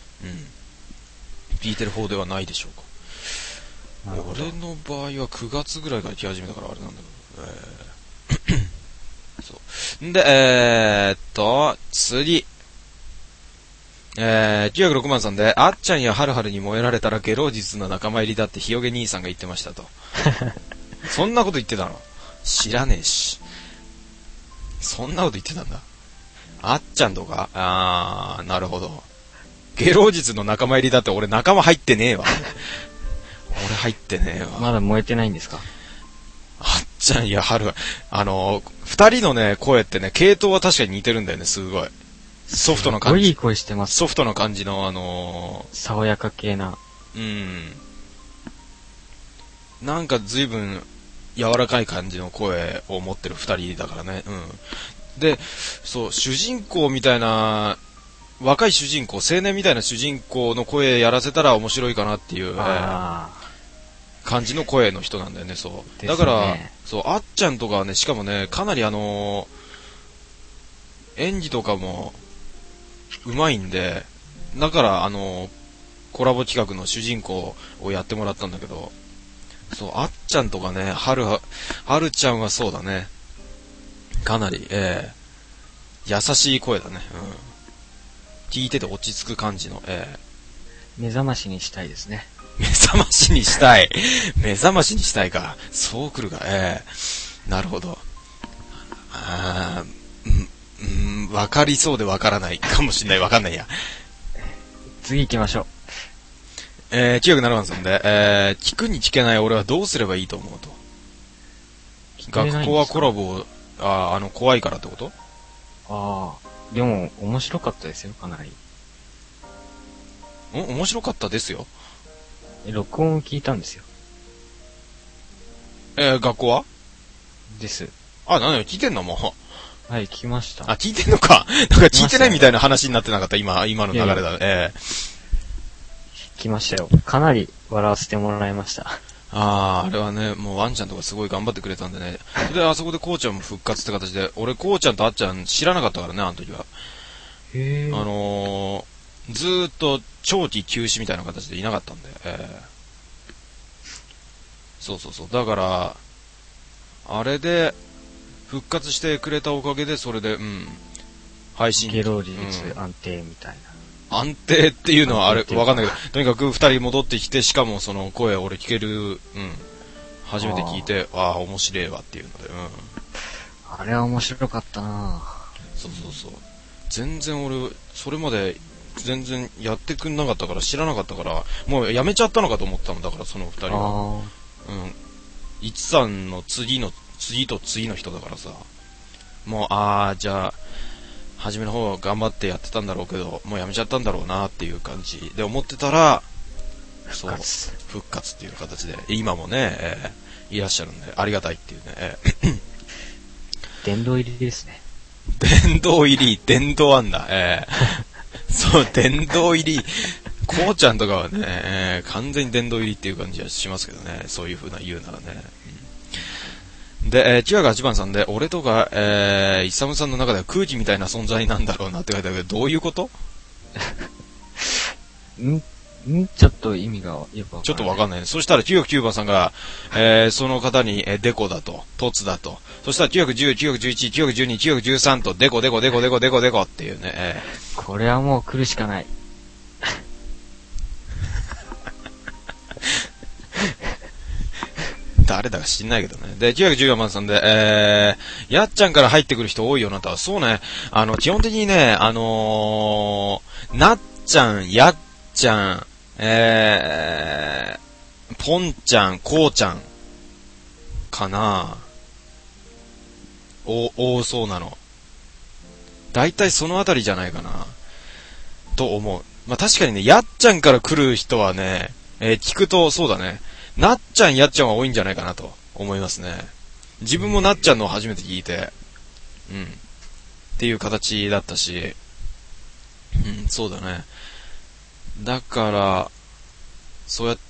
聞いてる方ではないでしょうか。俺の場合は9月ぐらいから聞き始めたからあれなんだけど。そう。で、次。906万さんで、あっちゃんやはるはるに燃えられたらゲロウジスの仲間入りだってひよげ兄さんが言ってましたと。そんなこと言ってたの？知らねえし。そんなこと言ってたんだ。あっちゃんとか？なるほど。ゲロウジスの仲間入りだって俺仲間入ってねえわ。俺入ってねえわ。 まだ燃えてないんですか？ あっちゃんやはる、二人のね、声ってね、系統は確かに似てるんだよね、すごい。ソフトな感じ。 すごいいい声してます。 ソフトな感じの爽やか系な。 なんか随分柔らかい感じの声を持ってる二人だからね。で、そう、主人公みたいな、若い主人公、青年みたいな主人公の声やらせたら面白いかなっていう、感じの声の人なんだよね、そう。だから、そう、あっちゃんとかはね、しかもね、かなり演技とかも、うまいんで、だから、コラボ企画の主人公をやってもらったんだけど、そう、あっちゃんとかね、はるちゃんはそうだね。かなり、優しい声だね。聞いてて落ち着く感じの、 目覚ましにしたいですね。 目覚ましにしたい。目覚ましにしたいか。そう来るか。なるほど。わかりそうでわからないかもしれない。わかんないや。 次行きましょう。 907番さんで、聞くに聞けない俺はどうすればいいと思うと。学校はコラボ、怖いからってこと？ でも、面白かったですよ、かなり。 面白かったですよ。 録音を聞いたんですよ。 学校はです。 何よ、聞いてんのもう。はい、聞きました。 聞いてんのか。なんか聞いてないみたいな話になってなかった、今の流れだ。聞きましたよ。かなり笑わせてもらいました。 あれはね、もうワンちゃんとかすごい頑張ってくれたんでね。で、あそこでこうちゃんも復活って形で、俺こうちゃんとあっちゃん知らなかったからね、あの時は。 へー。 ずーっと長期休止みたいな形でいなかったんで、そう。だから、あれで、復活してくれたおかげで、それで、配信。 ゲロ率安定みたいな。 安定っていうのはあれ、わかんないけど、とにかく二人戻ってきて、しかもその声俺聞ける、初めて聞いて、面白いわっていうので、 あれは面白かったな。 そう。全然俺、それまで、全然やってくんなかったから知らなかったから、もうやめちゃったのかと思ったの、だからその二人は。いちさんの次と次の人だからさ、もう、じゃあ、初めの方頑張ってやってたんだろうけど、もうやめちゃったんだろうなっていう感じで思ってたら、復活っていう形で、今もね、いらっしゃるんで、ありがたいっていうね。 殿堂入りですね。 殿堂入り、殿堂あんだ。そう、殿堂入り。こうちゃんとかはね、完全に殿堂入りっていう感じはしますけどね。そういう風な言うならね。で、中学8番さんで、俺とか、イサムさんの中では空気みたいな存在なんだろうなって書いてあるけど、どういうことちょっと意味がよくわかんない。 ちょっとわかんないね。そしたら909番さんが、その方に、デコだと、トツだと。そしたら910、911、912、913と、デコっていうね。 これはもう来るしかない。 誰だか知んないけどね。で、914番さんで、やっちゃんから入ってくる人多いよなと。そうね。基本的にね、なっちゃん、やっちゃん、ポンちゃん、こうちゃん、かな多そうなの。だいたいそのあたりじゃないかな。と思う。まあ、確かにね、やっちゃんから来る人はね、聞くとそうだね。なっちゃん、やっちゃんは多いんじゃないかなと思いますね。自分もなっちゃんのを初めて聞いて、っていう形だったし、そうだね。だから、そうやって、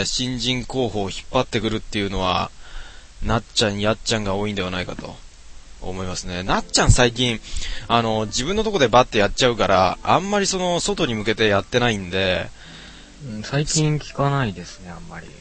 新人候補を引っ張ってくるっていうのは、なっちゃん、やっちゃんが多いんではないかと思いますね。なっちゃん最近、自分のとこでバッてやっちゃうから、あんまりその、外に向けてやってないんで、 最近聞かないですね、あんまり。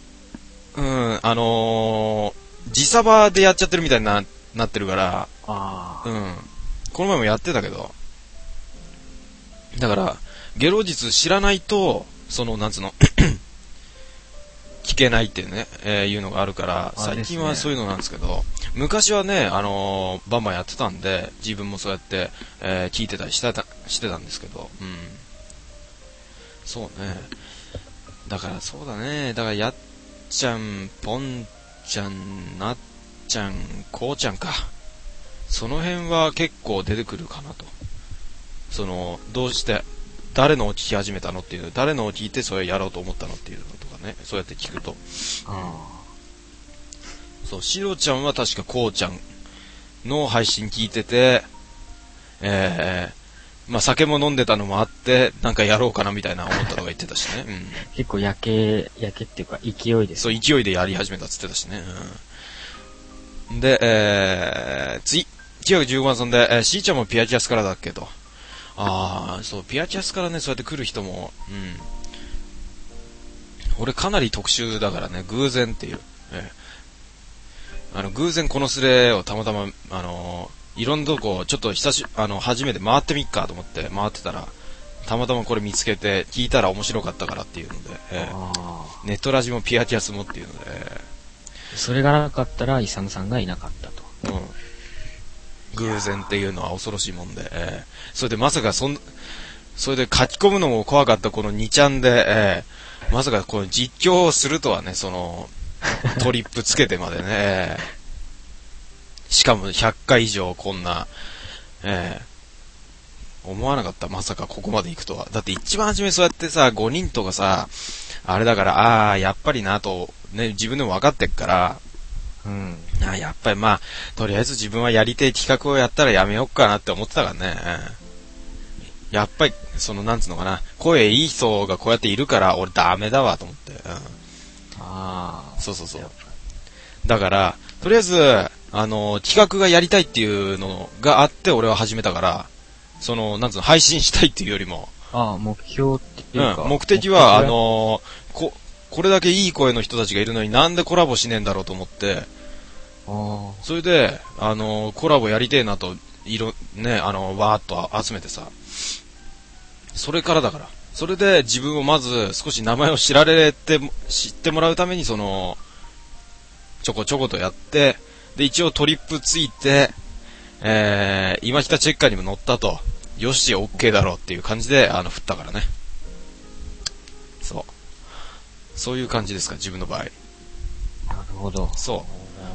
自サバでやっちゃってるみたいに なってるから、この前もやってたけど、だから、ゲロ実知らないと、なんつうの、聞けないっていうね、いうのがあるから、最近はそういうのなんですけど、昔はね、バンバンやってたんで、自分もそうやって、聞いてたりしてたんですけど、そうね。だからそうだね。だからやっちゃん、ぽんちゃん、なっちゃん、こうちゃんか。その辺は結構出てくるかなと。どうして、誰のを聞き始めたのっていう、誰のを聞いてそれやろうと思ったのっていうのとかね。そうやって聞くと。そう、しろちゃんは確かこうちゃんの配信聞いてて、まあ、酒も飲んでたのもあって、なんかやろうかなみたいな思ったとか言ってたしね。 結構焼けっていうか勢いです。 そう、勢いでやり始めたって言ってたしね。で、次。915番さんで、しーちゃんもピアキャスからだっけと。そう、ピアキャスからね、そうやって来る人も、俺かなり特殊だからね、偶然っていう。偶然このスレをたまたま、いろんなとこ、ちょっと初めて回ってみっかと思って回ってたら、たまたまこれ見つけて、聞いたら面白かったからっていうので、ネットラジもピアキャスもっていうので、 それがなかったら、イサムさんがいなかったと。 偶然っていうのは恐ろしいもんで、それでまさかそれで書き込むのも怖かったこの2ちゃんで、まさかこの実況をするとはね、トリップつけてまでね、しかも100回以上こんな、思わなかった。まさかここまで行くとは。だって一番初めそうやってさ、5人とかさ、あれだから、やっぱりなと、 ね、自分でも分かってっから、 うん。 やっぱりまあ、とりあえず自分はやりたい企画をやったらやめようかなって思ってたからね。やっぱり、なんつうのかな、声いい人がこうやっているから、俺ダメだわと思って。そうそうそう。だから、とりあえず、企画がやりたいっていうのがあって、俺は始めたから、なんつうの、配信したいっていうよりも。 目標っていうか。 目的は、これだけいい声の人たちがいるのになんでコラボしねえんだろうと思って、それで、コラボやりてえなと、ね、わーっと集めてさ、それからだから。それで自分をまず少し名前を知ってもらうためにちょこちょことやって、で、一応トリップついて、今北チェッカーにも乗ったと、よし、OK だろうっていう感じで、振ったからね。そういう感じですか、自分の場合。 なるほど。 そう。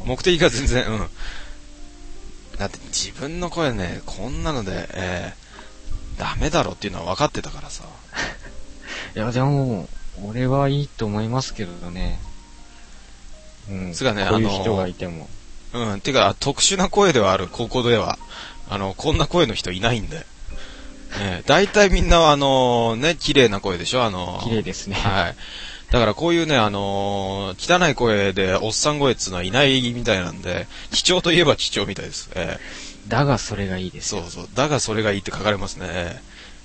目的が全然、だって自分の声ね、こんなので、ダメだろっていうのは分かってたからさ。 いや、でも、俺はいいと思いますけどね。 つがね、 こういう人がいても。 てか、特殊な声ではある、ここでは。こんな声の人いないんで。大体みんなね、綺麗な声でしょ綺麗ですね。 はい。だからこういうね、汚い声で、おっさん声っていうのはいないみたいなんで、貴重といえば貴重みたいです。 だがそれがいいです。 そうそう。だがそれがいいって書かれますね。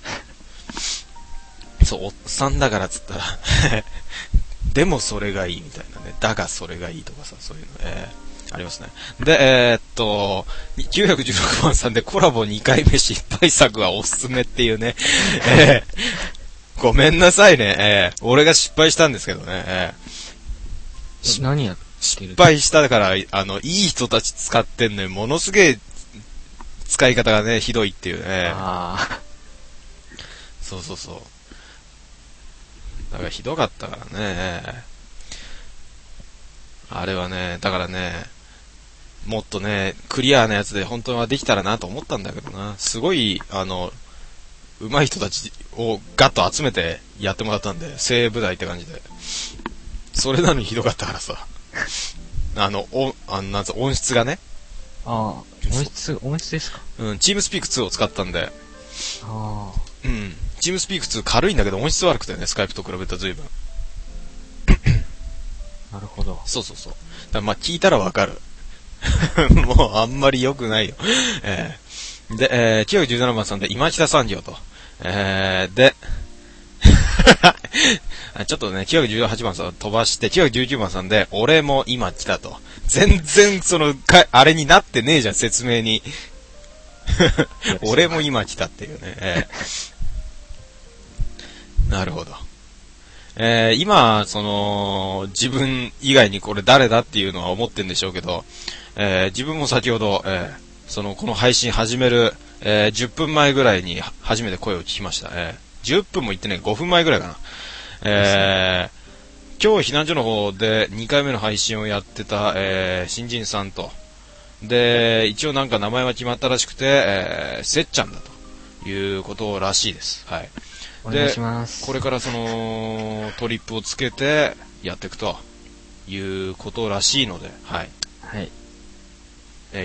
そう、おっさんだからっつったら、でもそれがいいみたいなね。だがそれがいいとかさ、そういうの、ありますね。で、916番さんでコラボ2回目失敗作はおすすめっていうね。ごめんなさいね。俺が失敗したんですけどね。 何やってる？ 失敗したから、いい人たち使ってんのに、ものすげえ使い方がね、ひどいっていうね。そうそうそう。だからひどかったからね。あれはね、だからね、もっとね、クリアなやつで本当はできたらなと思ったんだけどな。すごい、上手い人たちをガッと集めてやってもらったんで、精鋭部隊って感じで。それなのにひどかったからさ。なんつう音質がね。 音質ですか？ チームスピーク2を使ったんで。チームスピーク2軽いんだけど音質悪くてね、スカイプと比べたら随分。 なるほど。 そうそうそう。だからまあ聞いたらわかる。もうあんまり良くないよ。で、917番さんで今北産業と。で、ちょっとね、918番さん飛ばして、919番さんで、俺も今来たと。全然あれになってねえじゃん、説明に。俺も今来たっていうね。なるほど。今、自分以外にこれ誰だっていうのは思ってんでしょうけど、自分も先ほど、この配信始める、10分前ぐらいに初めて声を聞きました。10分も言ってね、5分前ぐらいかな。今日避難所の方で2回目の配信をやってた、新人さんと、で、一応なんか名前は決まったらしくて、せっちゃんだということらしいです。はい。 お願いします。 これからトリップをつけてやっていくということらしいので、はい。 はい。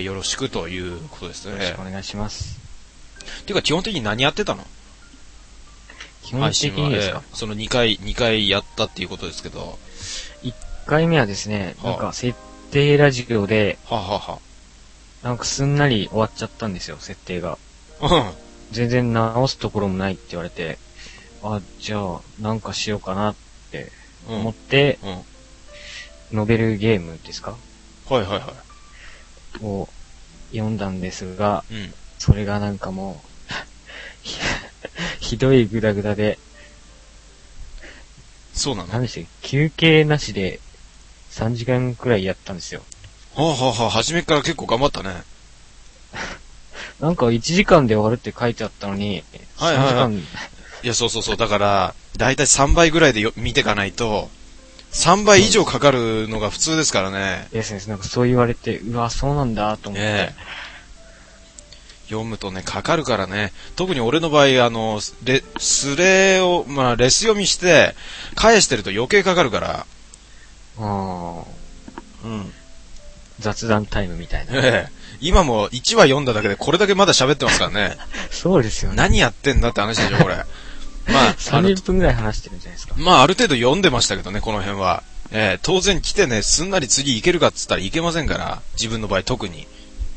よろしくということですね。 よろしくお願いします。 ていうか基本的に何やってたの？ 基本的にですか？ その2回やったっていうことですけど。 1回目はですね、なんか設定ラジオで、なんかすんなり終わっちゃったんですよ、設定が。全然直すところもないって言われて、じゃあ、なんかしようかなって思って、ノベルゲームですか？を読んだんですが、それがなんかもう、ひどいグダグダで、 そうなの？ 何でしたっけ？休憩なしで3時間くらいやったんですよ。 初めから結構頑張ったね。 なんか1時間で終わるって書いてあったのに、3時間。 いや、そう。だから、だいたい3倍ぐらいで見ていかないと、3倍以上かかるのが普通ですからね。 ですね、なんかそう言われて、うわ、そうなんだと思って。 読むとね、かかるからね。特に俺の場合、レス読みして、返してると余計かかるから。 ああ。 うん。 雑談タイムみたいな。 今も1話読んだだけでこれだけまだ喋ってますからね。 そうですよね。 何やってんだって話でしょ、これ。まあ、 30分くらい話してるんじゃないですか。 まあ、ある程度読んでましたけどね、この辺は。当然来てね、すんなり次行けるかっつったらいけませんから、自分の場合特に。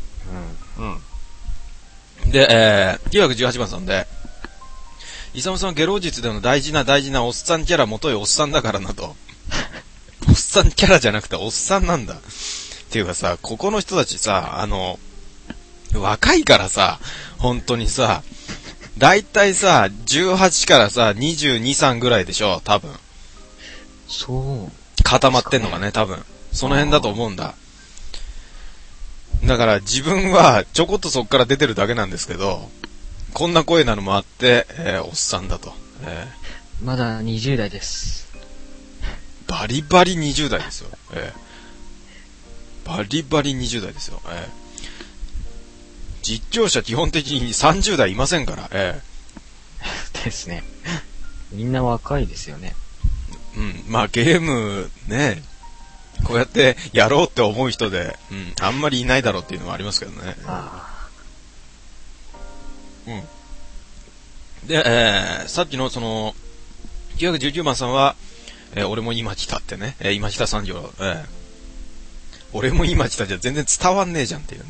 うん。で、918番さんで、イサムさんはゲロ術での大事なおっさんキャラ元いおっさんだからなと。おっさんキャラじゃなくておっさんなんだ。っていうかさ、ここの人たちさ、若いからさ、本当にさ、だいたいさ、18からさ、22、3ぐらいでしょ、多分。 そう。 固まってんのがね、多分。その辺だと思うんだ。だから自分はちょこっとそっから出てるだけなんですけど、こんな声なのもあって、おっさんだと。 まだ20代です。 バリバリ20代ですよ。バリバリ20代ですよ。実況者基本的に30代いませんから。 ですね。みんな若いですよね。 うん、まあゲームね、こうやってやろうって思う人で、あんまりいないだろうっていうのはありますけどね。で、さっきのその、919番さんは、俺も今来たってね、今来た産業、俺も今来たじゃ全然伝わんねえじゃんっていうね。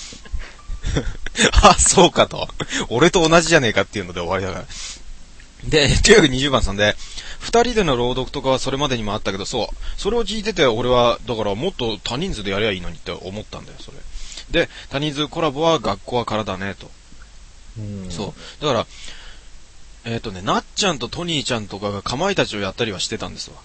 あ、そうかと。俺と同じじゃねえかっていうので終わりだから。で、920番さんで、二人での朗読とかはそれまでにもあったけど、そう。それを聞いてて、俺は、だからもっと多人数でやりゃいいのにって思ったんだよ、それ。で、多人数コラボは学校は空だね、と。そう。だから、なっちゃんとトニーちゃんとかがかまいたちをやったりはしてたんですわ。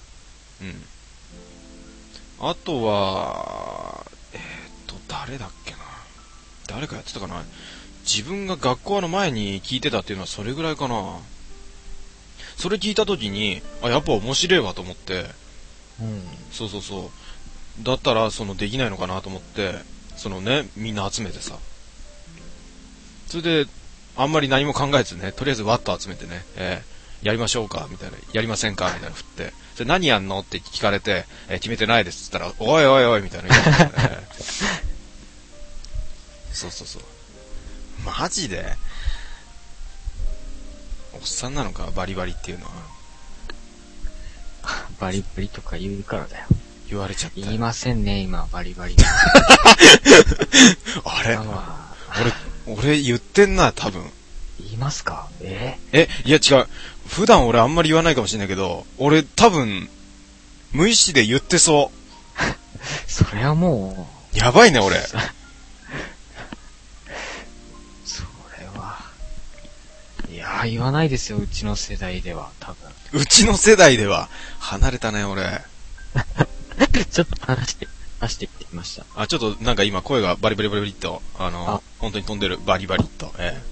あとは、誰だっけな。誰かやってたかな。自分が学校の前に聞いてたっていうのはそれぐらいかな。それ聞いたときに、やっぱ面白いわと思って、そう。だったら、できないのかなと思って、みんな集めてさ。それで、あんまり何も考えずね、とりあえずワッと集めてね、やりましょうかみたいな、やりませんかみたいな振って、それ何やんのって聞かれて、決めてないですって言ったら、おいおいおいみたいな言って、そう。マジでおっさんなのかバリバリっていうのは。 バリバリとか言うからだよ。 言われちゃった。 言いませんね、今、バリバリ。 あれ俺言ってんな、多分。 言いますか？いや違う。普段俺あんまり言わないかもしれないけど、俺多分、無意識で言ってそう。 それはもう。やばいね、俺。 それは。いやー、言わないですよ、うちの世代では、多分。 うちの世代では、離れたね、俺。 ちょっと話してきてきました。 ちょっとなんか今声がバリバリバリバリっと、本当に飛んでる。バリバリっと。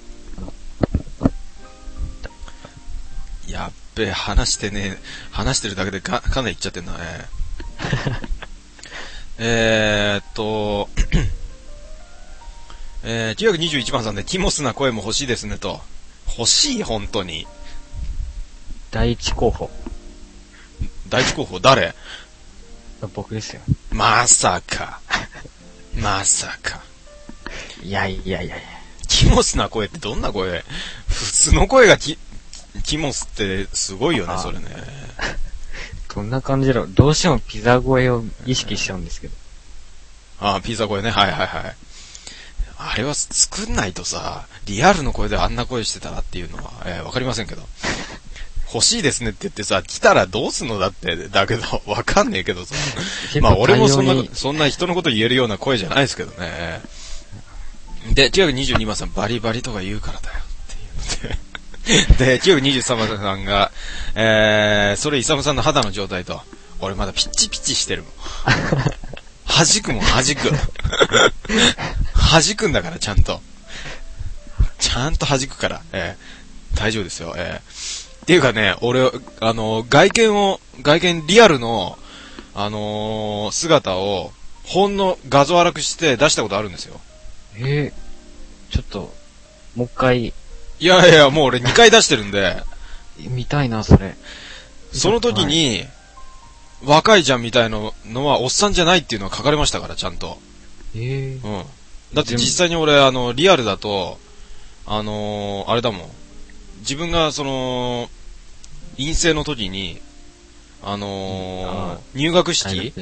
やっべえ、話してるだけでかなりいっちゃってんな、921番さんで、ティモスな声も欲しいですねと。欲しい本当に。 第一候補誰？ 僕ですよ。 まさか。 いや。 ティモスな声ってどんな声？普通の声がティモスってすごいよね、それね。 どんな感じだろう。どうしてもピザ声を意識しちゃうんですけど。 ピザ声ね。はい。あれは作んないとさ、リアルの声であんな声してたらっていうのは、わかりませんけど。欲しいですねって言ってさ、来たらどうすんのだって、だけど、わかんねえけどさ。まあ俺もそんな人のこと言えるような声じゃないですけどね。で、922番さん、バリバリとか言うからだよっていうので。で、923番さんが、それイサムさんの肌の状態と、俺まだピッチピチしてるもん。弾く。弾くんだから、ちゃんと弾くから、大丈夫ですよ。っていうかね、俺、外見リアルの、姿を、ほんの画像荒くして出したことあるんですよ。 ちょっと、もう一回。 いや、もう俺2回出してるんで。 見たいな、それ。 その時に、 若いじゃんみたいなのはおっさんじゃないっていうのは書かれましたから、ちゃんと。うん。だって実際に俺、リアルだと、あれだもん。自分が陰性の時に、入学式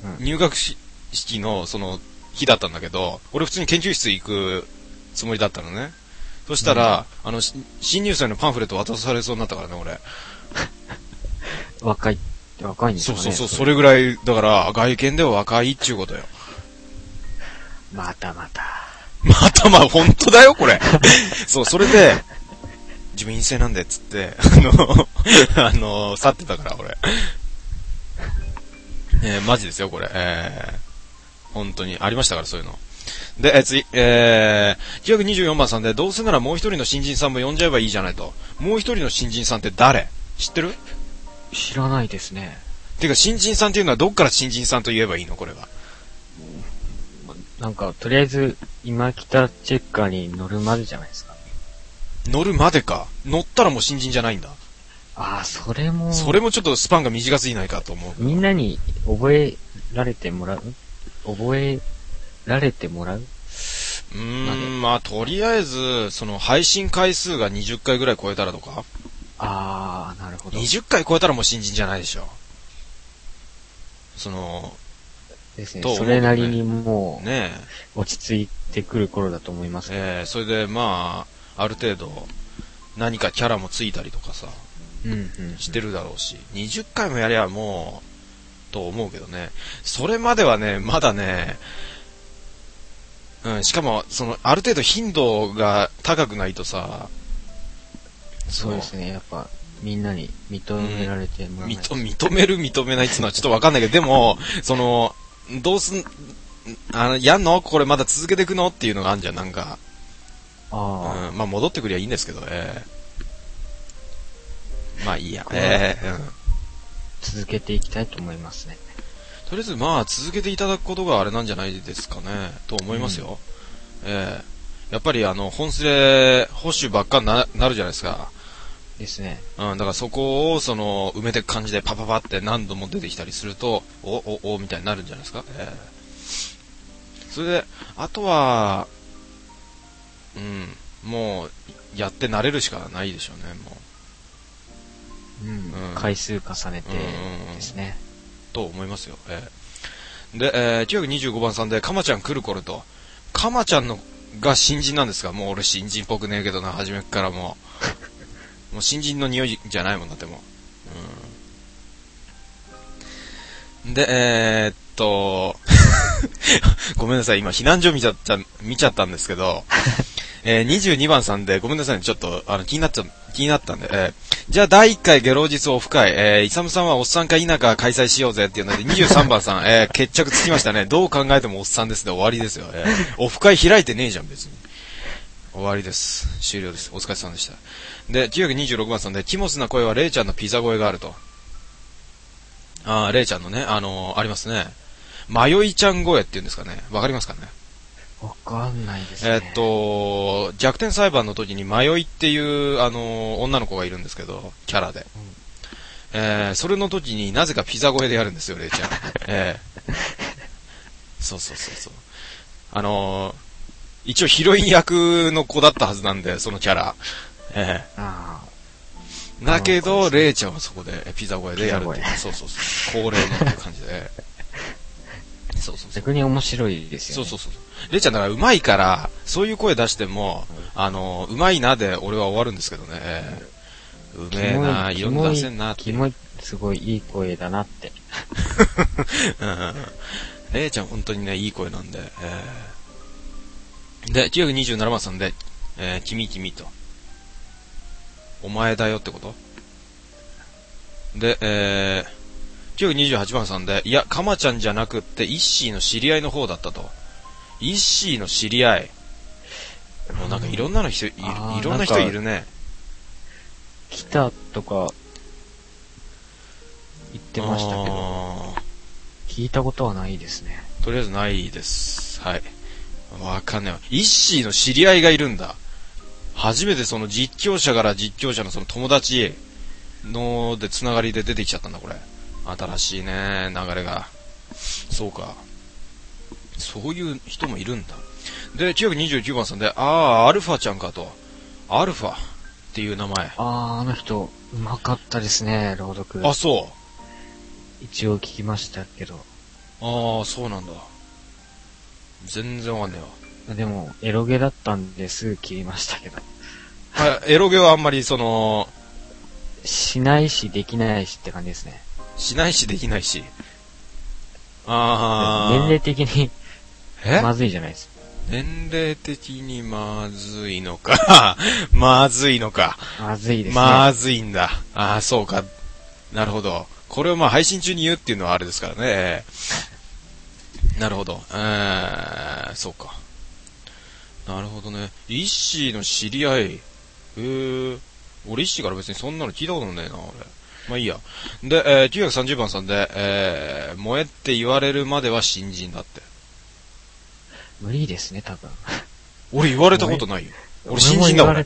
の日だったんだけど、俺普通に研究室行くつもりだったのね。そしたら、新入生のパンフレット渡されそうになったからね、俺。 若いんですかね。 そう、それぐらい、だから、外見では若いっちゅうことよ。 また、 本当だよ、これ。そう、それで、自分陰性なんで、つって、去ってたから、俺。マジですよ、これ。本当に、ありましたから、そういうの。で、次、924番さんで、どうせならもう一人の新人さんも呼んじゃえばいいじゃないと。もう一人の新人さんって誰？知ってる？ 知らないですね。 てか、新人さんっていうのはどっから新人さんと言えばいいのこれは。 なんか、とりあえず、今北チェッカーに乗るまでじゃないですか。 乗るまでか。乗ったらもう新人じゃないんだ。 ああ、それもちょっとスパンが短すぎないかと思う。 みんなに覚えられてもらう？ まあ、とりあえず、配信回数が20回ぐらい超えたらとか。 ああ、なるほど。 20回超えたらもう新人じゃないでしょ。 ですね。それなりにもう、 ね落ち着いてくる頃だと思いますね。 それで、まあ、ある程度、何かキャラもついたりとかさ、してるだろうし、20回もやりゃもう、と思うけどね。それまではね、まだね、しかも、ある程度頻度が高くないとさ、 そうですね、やっぱ、みんなに認められてもらわない、 認める認めないっていうのはちょっとわかんないけど、でも、どうやんのこれまだ続けていくのっていうのがあるじゃん、なんか。まあ戻ってくりゃいいんですけど、まあいいや。 続けていきたいと思いますね。 とりあえずまあ続けていただくことがあれなんじゃないですかね、と思いますよ。やっぱり本スレ保守ばっかになるじゃないですか。 ですね。 だからそこを埋めていく感じでパパパって何度も出てきたりすると、おみたいになるんじゃないですか。それで、あとは、もう、やって慣れるしかないでしょうね、もう。回数重ねてですね。 と思いますよ。で、925番さんで、かまちゃん来る頃と、かまちゃんが新人なんですか？もう俺新人っぽくねえけどな、初めからもう新人の匂いじゃないもんだってもう。で、ごめんなさい、今避難所見ちゃったんですけど、22番さんで、ごめんなさいね、ちょっと、気になったんで、じゃあ第1回ゲロ実オフ会、イサムさんはおっさんか否か開催しようぜっていうので、23番さん、決着つきましたね。どう考えてもおっさんですで終わりですよ。オフ会開いてねえじゃん、別に。終わりです。終了です。お疲れ様でした。で、926番さんで、キモスな声はレイちゃんのピザ声があると。レイちゃんのね、ありますね。迷いちゃん声っていうんですかね。わかりますかね？ わかんないですね。 逆転裁判の時に迷いっていう、女の子がいるんですけど、キャラで。それの時になぜかピザ声でやるんですよ、レイちゃん。そう。一応ヒロイン役の子だったはずなんで、そのキャラ。だけど、レイちゃんはそこでピザ声でやるっていう。そう。恒例の感じで。そう。 逆に面白いですよね。 そう。レイちゃんだから上手いから、そういう声出しても、上手いなで俺は終わるんですけどね。うめえな、いろんな出せんなって。 すごいいい声だなって。 レイちゃん本当にね、いい声なんで。で、927番さんで、君と。お前だよってことで、928番さんで、いや、かまちゃんじゃなくって、イッシーの知り合いの方だったと。イッシーの知り合い。もうなんかいろんな人いるね。 来たとか、言ってましたけど、聞いたことはないですね。 とりあえずないです。はい。わかんないわ。イッシーの知り合いがいるんだ。初めてその実況者から実況者のその友達のでつながりで出てきちゃったんだ、これ。 新しいね、流れが。そうか。そういう人もいるんだ。で、929番さんで、アルファちゃんかと。アルファっていう名前。 あの人、うまかったですね、朗読。 あ、そう。 一応聞きましたけど。 そうなんだ。全然わかんねえわ。 でも、エロゲだったんですぐ切りましたけど。 エロゲはあんまりしないし、できないしって感じですね。 しないし、できないし。 年齢的に、まずいじゃないですか。 年齢的にまずいのか。まずいのか。 まずいですね。 まずいんだ。そうか。なるほど。これを配信中に言うっていうのはあれですからね。なるほど。そうか。なるほどね。イッシーの知り合い。俺イッシーから別にそんなの聞いたことねえな、俺。まあいいや。で、930番さんで、萌えって言われるまでは新人だって。 無理ですね、多分。 俺言われたことないよ。俺新人だわ。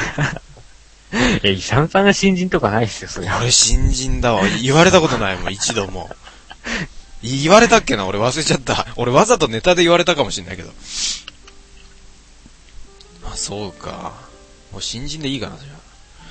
イサムさんが新人とかないっすよ、それ。 俺新人だわ。言われたことないもん、一度も。言われたっけな、俺忘れちゃった。俺わざとネタで言われたかもしんないけど。そうか。もう新人でいいかな、じゃ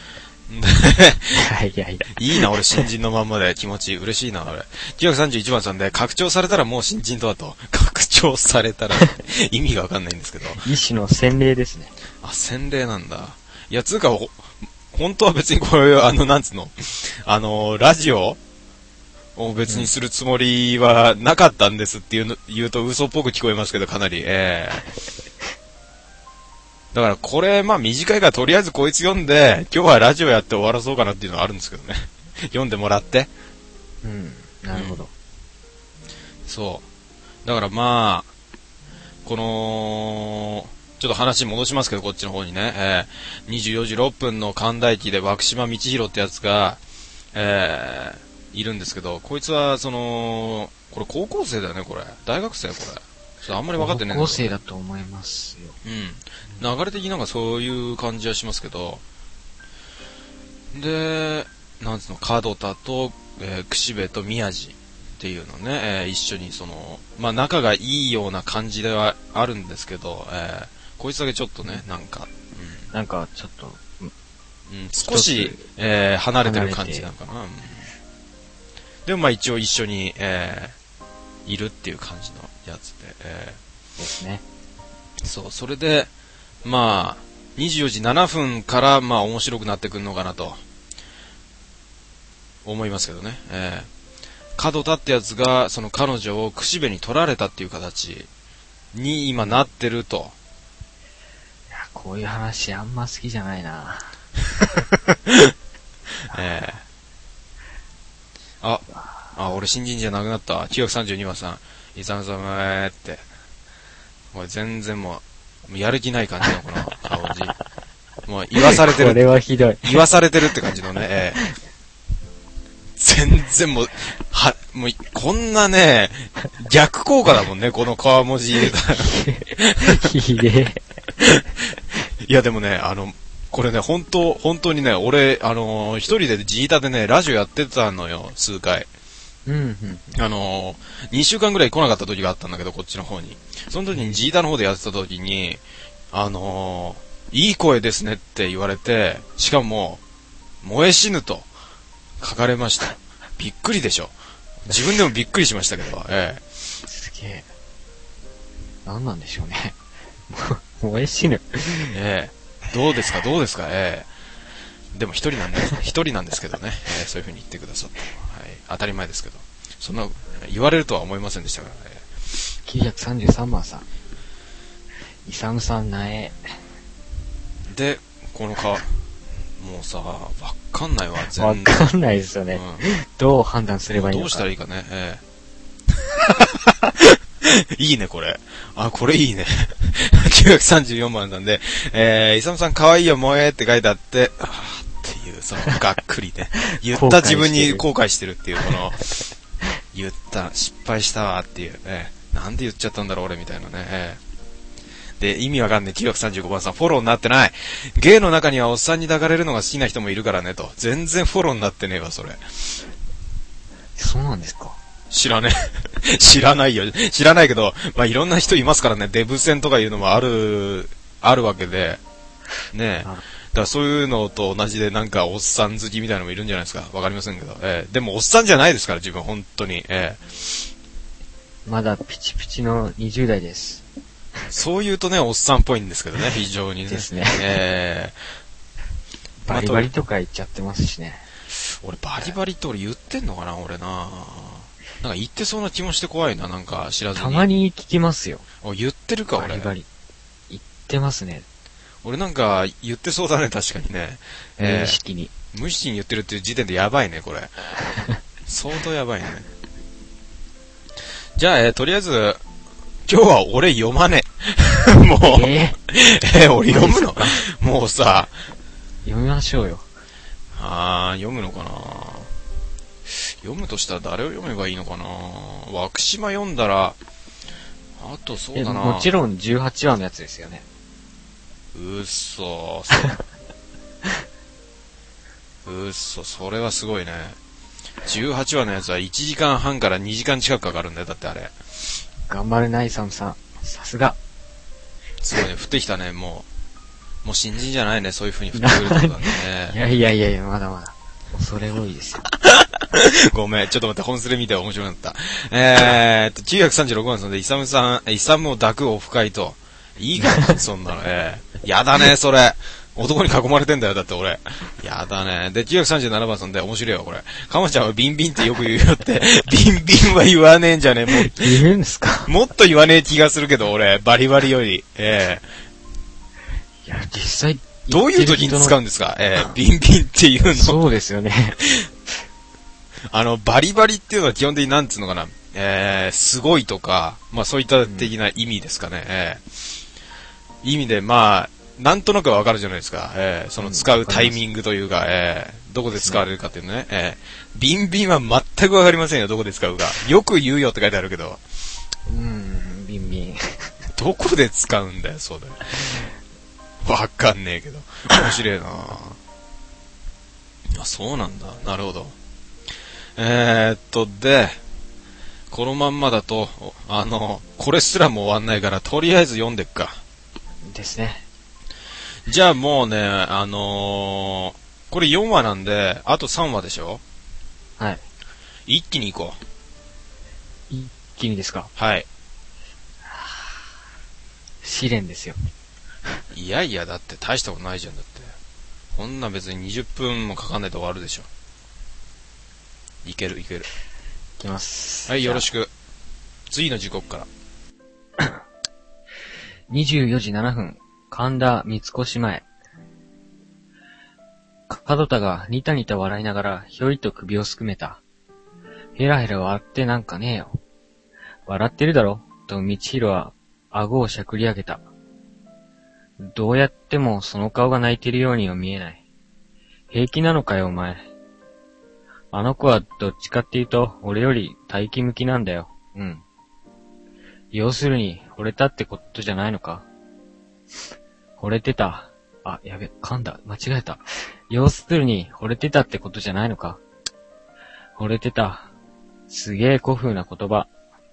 あ。いや。 いいな、俺新人のまんまで気持ち嬉しいな、俺。931番さんで、拡張されたらもう新人とだと。拡張されたら、意味がわかんないんですけど。 一種の洗礼ですね。 洗礼なんだ。いや、つうか、本当は別にこういう、なんつうの、ラジオを別にするつもりはなかったんですって言うと嘘っぽく聞こえますけど、かなり。だからこれ、短いからとりあえずこいつ読んで、今日はラジオやって終わらそうかなっていうのはあるんですけどね。読んでもらって。 なるほど。 そう。だからこの、ちょっと話戻しますけど、こっちの方にね。24時6分の神田駅で涌島道弘ってやつが、いるんですけど、こいつは、これ高校生だよね、これ。大学生これ。ちょっとあんまり分かってねえんだけど。 高校生だと思いますよ。 流れ的になんかそういう感じはしますけど、で、なんつうの、門田と、櫛部と宮地っていうのね、一緒に仲がいいような感じではあるんですけど、こいつだけちょっとね、なんかちょっと、 少し、離れてる感じなのかな。でも一応一緒に、いるっていう感じのやつで、 ですね。 そう、それで、24時7分から、面白くなってくるのかなと、思いますけどね。門田ってやつが、その彼女を櫛部に取られたっていう形に今なってると。 いや、こういう話あんま好きじゃないな。 俺新人じゃなくなった。932番さん、イサムさんって。これ全然もうやる気ない感じのこの顔字。もう言わされてる。 これはひどい。 言わされてるって感じのね。全然もう、もうこんなね、逆効果だもんね、この顔文字入れたら。 ひでえ。 いやでもね、これね、本当にね、俺、一人でジータでね、ラジオやってたのよ、数回。2週間ぐらい来なかった時があったんだけど、こっちの方に。その時にジータの方でやってた時に、いい声ですねって言われて、しかも、燃え死ぬと書かれました。びっくりでしょ。自分でもびっくりしましたけど、 すげえ。なんなんでしょうね。燃え死ぬ。 どうですか、でも一人なんですけどね、そういう風に言ってくださって、当たり前ですけど、そんな言われるとは思いませんでしたからね。 933番さん、イサムさん苗で、この顔、もうさ、わかんないわ、 わかんないですよね。どう判断すればいいのか。 どうしたらいいかね。いいね、これ。これいいね。934番なんで、イサムさん可愛いよ、萌えって書いてあって、っていう、がっくりね。言った自分に後悔してるっていう、失敗したわっていうね。なんで言っちゃったんだろう、俺みたいなね。で、意味わかんねえ。935番さん、フォローになってない。ゲイの中にはおっさんに抱かれるのが好きな人もいるからねと。全然フォローになってねえわ、それ。 そそうなんですか。 知らねえ。知らないよ。知らないけど、まあ、いろんな人いますからね、デブ戦とかいうのもあるわけで、ねえ。だからそういうのと同じでなんかおっさん好きみたいなのもいるんじゃないですか。わかりませんけど。でもおっさんじゃないですから、自分、本当に。 まだピチピチの20代です。 そう言うとね、おっさんっぽいんですけどね、非常にね。 ですね。バリバリとか言っちゃってますしね。 俺、バリバリって俺言ってんのかな、俺な。なんか言ってそうな気もして怖いな、なんか知らずに。 たまに聞きますよ。 言ってるか、俺。 バリバリ。言ってますね。 俺なんか言ってそうだね、確かにね。 無意識に。 無意識に言ってるっていう時点でやばいね、これ。相当やばいね。じゃあ、とりあえず、今日は俺読まねえ。もう、俺読むのもうさ。 読みましょうよ。 読むのかな。読むとしたら誰を読めばいいのかな。枠島読んだら、あとそうだな。 もちろん18話のやつですよね。 うっそ、それはすごいね。18話のやつは1時間半から2時間近くかかるんだよ、だってあれ。 頑張るナイサムさん。さすが。 すごいね、降ってきたね、もう新人じゃないね、そういう風に降ってくるってことだね。 いや、まだまだ。恐れ多いですよ。 ごめん、ちょっと待って、本スレ見て面白かった。936番さんで、イサムを抱くオフ会と。いいかな、そんなの。やだね、それ。男に囲まれてんだよ、だって俺。やだね。で、937番さんで、面白いよ、これ。かまちゃんはビンビンってよく言うよって。ビンビンは言わねえんじゃねえ、 言うんですか？ もっと言わねえ気がするけど、俺、バリバリより。 いや、実際、 どういう時に使うんですか？ビンビンっていうの。 そうですよね。 バリバリっていうのは基本的になんつうのかな。すごいとか、まあそういった的な意味ですかね。意味で、まあ、なんとなくわかるじゃないですか。その使うタイミングというか、どこで使われるかっていうのね。ビンビンは全くわかりませんよ、どこで使うか。よく言うよって書いてあるけど。 ビンビン。 どこで使うんだよ、そうだよ。わかんねえけど。面白いなあ、そうなんだ。なるほど。で、このまんまだと、これすらも終わんないから、とりあえず読んでっか。 ですね。 じゃあもうね、これ4話なんで、あと3話でしょ？ はい。 一気に行こう。一気にですか？ はい。 試練ですよ。 いやいや、だって大したことないじゃん、だって。こんな別に20分もかかんないと終わるでしょ。いける。いきます。 はい、よろしく。次の時刻から。 24時7分、神田三越前。門田がニタニタ笑いながらひょいと首をすくめた。ヘラヘラ笑ってなんかねえよ。笑ってるだろと道弘は顎をしゃくり上げた。どうやってもその顔が泣いてるようには見えない。平気なのかよお前。あの子はどっちかっていうと俺より待機向きなんだよ。うん。要するに惚れたってことじゃないのか。惚れてた。あ、やべ、噛んだ。間違えた。要するに惚れてたってことじゃないのか。惚れてた。すげえ古風な言葉。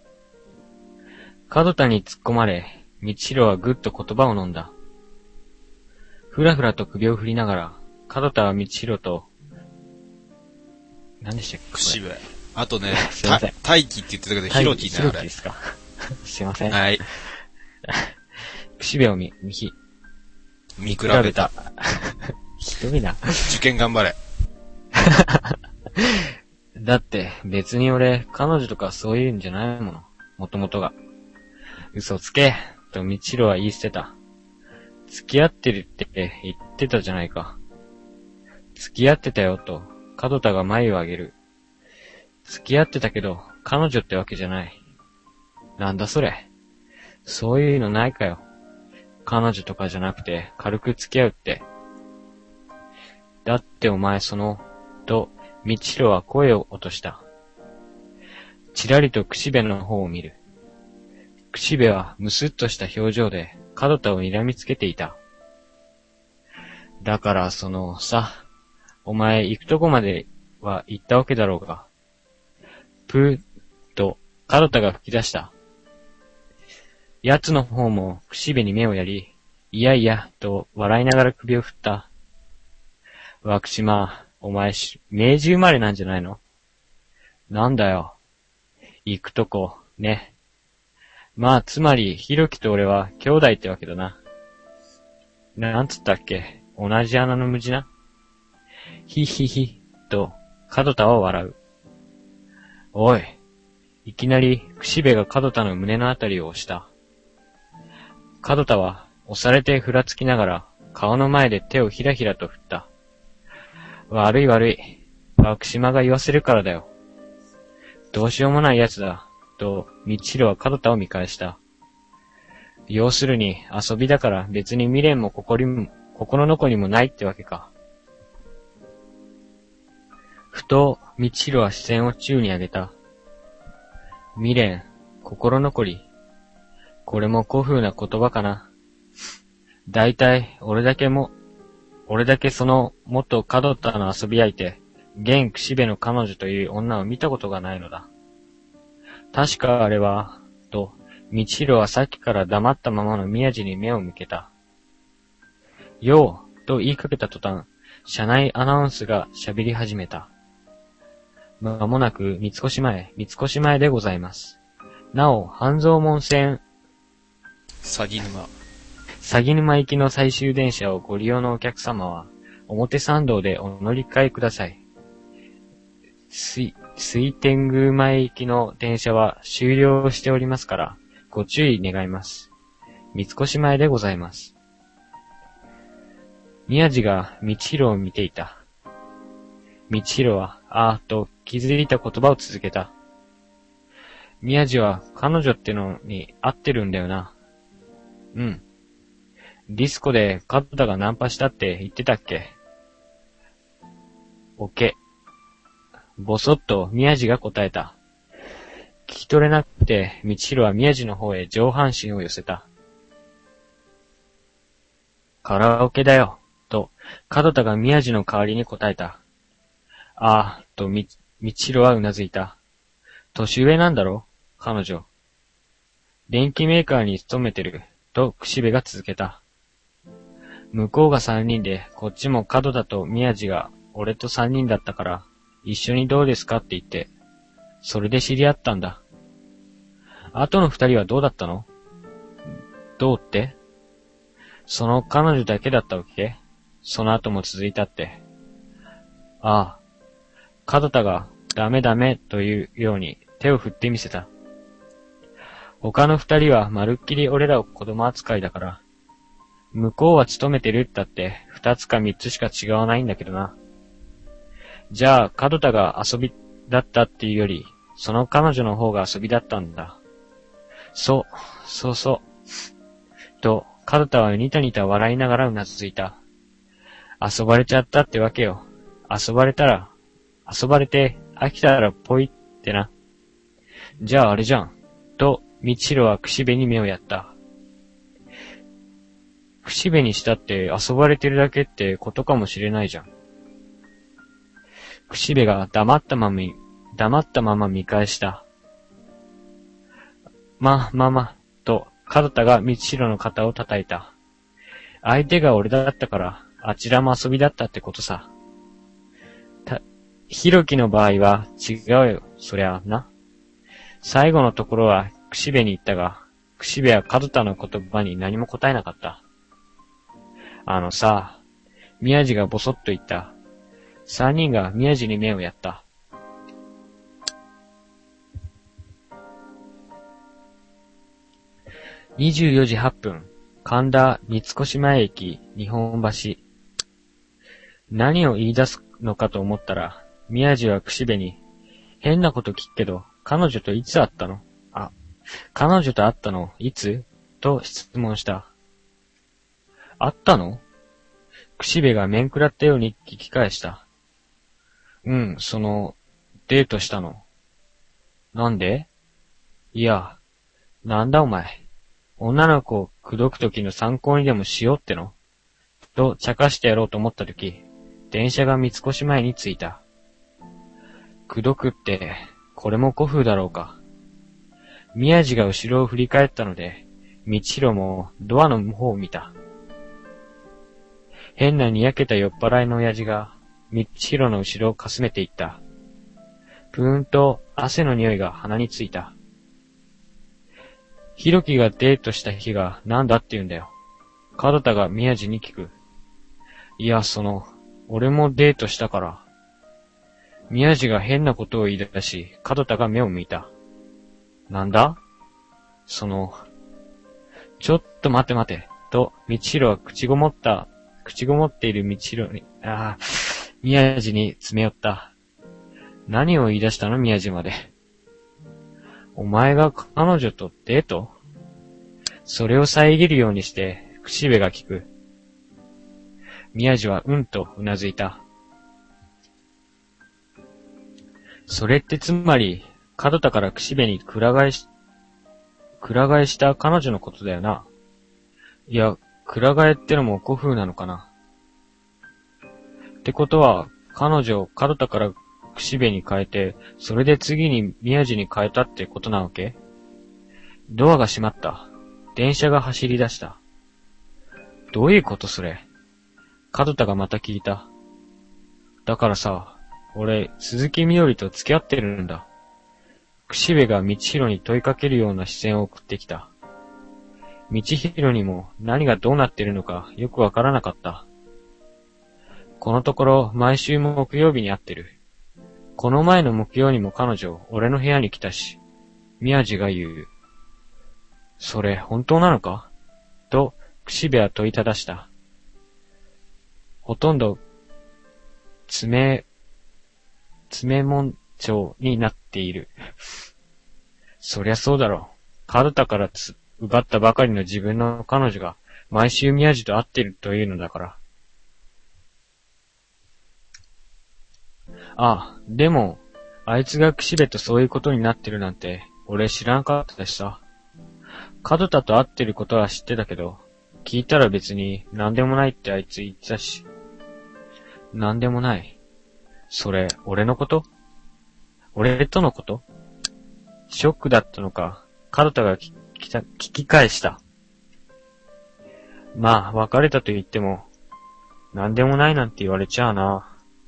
門田に突っ込まれ、道弘はぐっと言葉を飲んだ。ふらふらと首を振りながら、門田は道弘と、何でしたっけ？ 串部。あとね、 すいません。 大輝って言ってたけど、ヒロキね、あれ。 ヒロキですか。すいません。 はい。 串部を見比べた。ひどいな。 受験頑張れ。 だって、別に俺、彼女とかそういうんじゃないもの。もともとが。嘘つけ、と道弘は言い捨てた。付き合ってるって言ってたじゃないか。付き合ってたよ、と、門田が眉を上げる。付き合ってたけど、彼女ってわけじゃない。なんだそれ。そういうのないかよ。彼女とかじゃなくて、軽く付き合うって。だってお前と、道弘は声を落とした。ちらりと岸辺の方を見る。岸辺はむすっとした表情で、門田を睨みつけていた。だからお前行くとこまでは行ったわけだろうが。 ぷーっと門田が吹き出した。奴の方も岸辺に目をやり、いやいや、と笑いながら首を振った。涌島、お前明治生まれなんじゃないの？なんだよ。行くとこ、ね。まあ、つまり、ひろきと俺は兄弟ってわけだな。なんつったっけ？同じ穴の無地な。ひひひ、と、門田は笑う。おい。いきなり、岸辺が門田の胸のあたりを押した。門田は、押されてふらつきながら、顔の前で手をひらひらと振った。悪い悪い。涌島が言わせるからだよ。どうしようもない奴だ。と、道弘は門田を見返した。要するに、遊びだから別に未練も心残りもないってわけか。ふと、道弘は視線を宙に上げた。未練、心残り。これも古風な言葉かな。だいたい、俺だけその元門田の遊び相手、現岸辺の彼女という女を見たことがないのだ。確かあれは、と、道弘はさっきから黙ったままの宮地に目を向けた。よう、と言いかけた途端、車内アナウンスが喋り始めた。まもなく三越前でございます。なお、半蔵門線、 鷺沼行きの最終電車をご利用のお客様は、表参道でお乗り換えください。水天宮前行きの電車は終了しておりますから、ご注意願います。三越前でございます。宮地が道弘を見ていた。道弘は、あーと気づいた言葉を続けた。宮地は彼女ってのに会ってるんだよな。うん。ディスコで門田がナンパしたって言ってたっけ？オケ。ぼそっと宮地が答えた。聞き取れなくて、道弘は宮地の方へ上半身を寄せた。カラオケだよ、と、門田が宮地の代わりに答えた。ああ、と道弘はうなずいた。年上なんだろ、彼女。電機メーカーに勤めてる、と岸辺が続けた。向こうが3人で、こっちも門田と宮地が俺と3人だったから、一緒にどうですかって言って、それで知り合ったんだ。あとの2人はどうだったの？どうって？その彼女だけだったわけ？その後も続いたって。ああ、門田がダメダメというように手を振ってみせた。他の2人はまるっきり俺らを子供扱いだから、向こうは勤めてるったって2つか3つしか違わないんだけどな。じゃあ、門田が遊びだったっていうより、その彼女の方が遊びだったんだ。そう。と、門田はニタニタ笑いながらうなずいた。遊ばれちゃったってわけよ。遊ばれて飽きたらポイってな。じゃああれじゃん。と、道弘は岸辺に目をやった。岸辺にしたって遊ばれてるだけってことかもしれないじゃん。岸辺が黙ったまま見返した。まあ、と、門田が道弘の肩を叩いた。相手が俺だったから、あちらも遊びだったってことさ。ひろきの場合は違うよ、そりゃな。最後のところは岸辺に言ったが、岸辺は門田の言葉に何も答えなかった。宮地がボソッと言った。3人が宮地に目をやった。24時8分、神田三越前駅日本橋。何を言い出すのかと思ったら、宮地は岸辺に、変なこと聞くけど、彼女といつ会ったの？彼女と会ったのいつ？と質問した。会ったの？岸辺が面食らったように聞き返した。デートしたの。なんで？いや、なんだお前。女の子を口説くときの参考にでもしようっての？と茶化してやろうと思ったとき、電車が三越前に着いた。口説くって、 これも古風だろうか。宮地が後ろを振り返ったので、道弘もドアの方を見た。変なにやけた酔っ払いの親父が、道弘の後ろをかすめていった。ぷーんと汗の匂いが鼻についた。ひろきがデートした日がなんだって言うんだよ。門田が宮地に聞く。いや、俺もデートしたから。宮地が変なことを言い出し、門田が目を向いた。なんだ？ちょっと待て、と、道弘は口ごもっている道弘に、宮地に詰め寄った。何を言い出したの、宮地まで。お前が彼女とデート？それを遮るようにして、櫛部が聞く。宮地はうんとうなずいた。それってつまり、門田から櫛部にくら替えした彼女のことだよな。いや、くら替えってのも古風なのかな。ってことは、彼女を門田から櫛部に変えて、それで次に宮地に変えたってことなわけ？ドアが閉まった。電車が走り出した。どういうことそれ？門田がまた聞いた。だからさ、俺、鈴木みどりと付き合ってるんだ。櫛部が道弘に問いかけるような視線を送ってきた。道弘にも何がどうなってるのかよくわからなかった。このところ毎週木曜日に会ってる。この前の木曜にも彼女、俺の部屋に来たし、宮地が言う。それ本当なのか？と、櫛部は問いただした。ほとんど、詰問帳になっている。そりゃそうだろう。門田から奪ったばかりの自分の彼女が、毎週宮地と会ってるというのだから。でも、あいつが櫛部とそういうことになってるなんて、俺知らなかったしさ。門田と会ってることは知ってたけど、聞いたら別に何でもないってあいつ言ってたし。何でもない。それ、俺のこと？俺とのこと？ショックだったのか、門田が聞き返した。まあ、別れたと言っても、何でもないなんて言われちゃあな。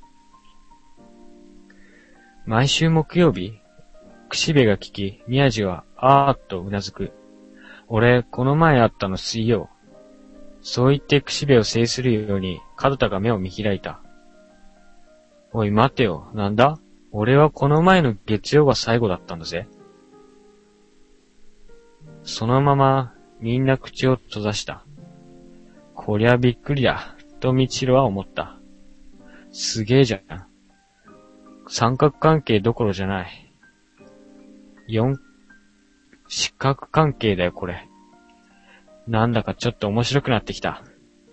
毎週木曜日？櫛部が聞き、宮地は、あーっとうなずく。俺、この前会ったの水曜。そう言って櫛部を制するように、門田が目を見開いた。おい、待てよ、なんだ？俺はこの前の月曜が最後だったんだぜ。そのまま、みんな口を閉ざした。こりゃびっくりだ、と道弘は思った。すげえじゃん。三角関係どころじゃない。四角関係だよ、これ。なんだかちょっと面白くなってきた。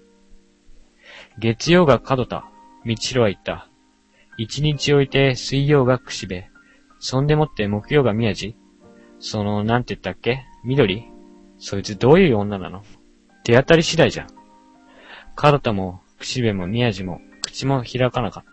月曜が門田、道弘は言った。一日置いて水曜が櫛部。そんでもって木曜が宮地？なんて言ったっけ？緑？そいつどういう女なの？手当たり次第じゃん。門田も櫛部も宮地も口も開かなかった。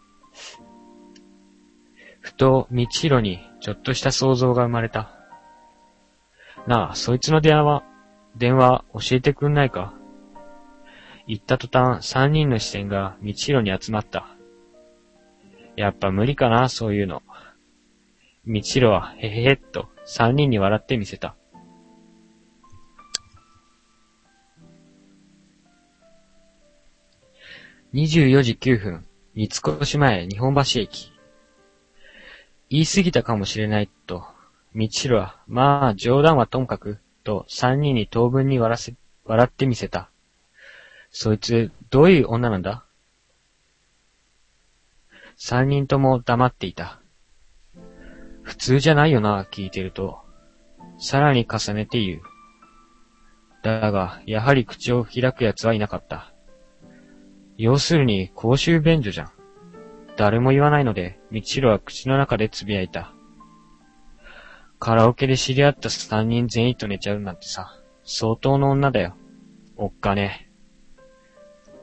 ふと道弘にちょっとした想像が生まれた。なあ、そいつの電話教えてくんないか？言った途端三人の視線が道弘に集まった。やっぱ無理かな、そういうの。道弘はへへへっと三人に笑ってみせた。24時9分、三越前日本橋駅。言い過ぎたかもしれないと、道弘は、まあ冗談はともかく、と三人に当分に笑ってみせた。そいつ、どういう女なんだ？三人とも黙っていた。普通じゃないよな、聞いてると。さらに重ねて言う。だが、やはり口を開く奴はいなかった。要するに、公衆便所じゃん。誰も言わないので、道弘は口の中でつぶやいた。カラオケで知り合った三人全員と寝ちゃうなんてさ、相当の女だよ。おっかね。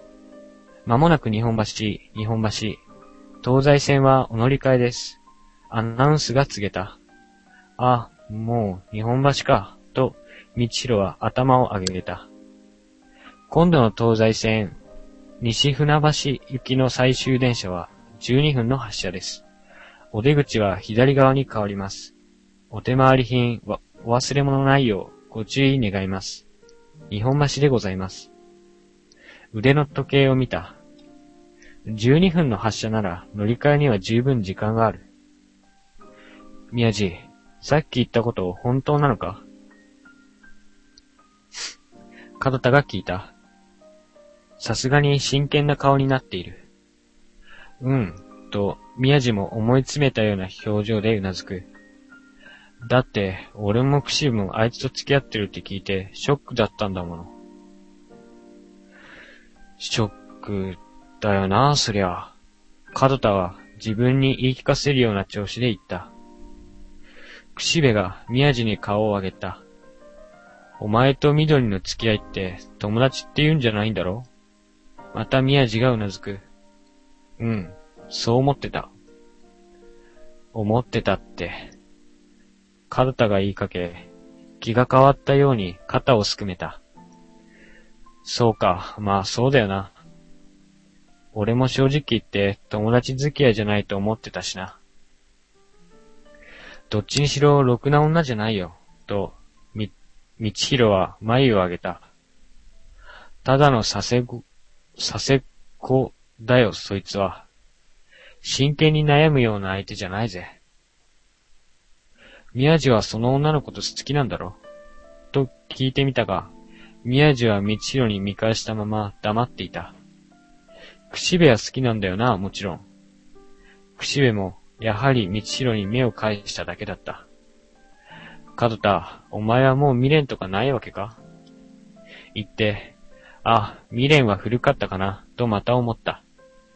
間もなく日本橋。東西線はお乗り換えです。 アナウンスが告げた。あ、もう日本橋か、と、道弘は頭を上げた。今度の東西線、西船橋行きの最終電車は12分の発車です。お出口は左側に変わります。お手回り品はお忘れ物ないようご注意願います。日本橋でございます。腕の時計を見た。12分の発車なら乗り換えには十分時間がある。宮地、さっき言ったこと本当なのか？門田が聞いた。さすがに真剣な顔になっている。と、宮地も思い詰めたような表情でうなずく。だって、俺も串もあいつと付き合ってるって聞いて、ショックだったんだもの。ショックだよな、そりゃ。門田は自分に言い聞かせるような調子で言った。串部が宮地に顔を上げた。お前と緑の付き合いって友達って言うんじゃないんだろ？また宮地がうなずく。そう思ってた。思ってたって。門田が言いかけ、気が変わったように肩をすくめた。そうか、まあそうだよな。俺も正直言って友達付き合いじゃないと思ってたしな。どっちにしろろくな女じゃないよ、と、道弘は眉を上げた。ただのさせ子だよ、そいつは。真剣に悩むような相手じゃないぜ。宮地はその女のこと好きなんだろ？と聞いてみたが、宮地は道弘に見返したまま黙っていた。串部は好きなんだよな、もちろん。串部も、やはり道弘に目を返しただけだった。門田、お前はもう未練とかないわけか？言って、未練は古かったかな、とまた思った。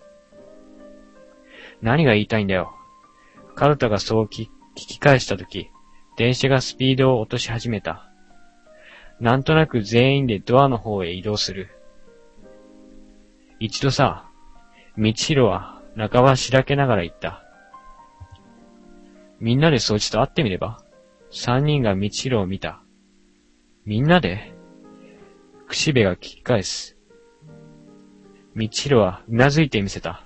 何が言いたいんだよ。門田がそう聞き返したとき、電車がスピードを落とし始めた。なんとなく全員でドアの方へ移動する。一度さ、道弘は半ばしらけながら言った。みんなでそいつと会ってみれば？三人が道弘を見た。みんなで？串部が聞き返す。道弘はうなずいてみせた。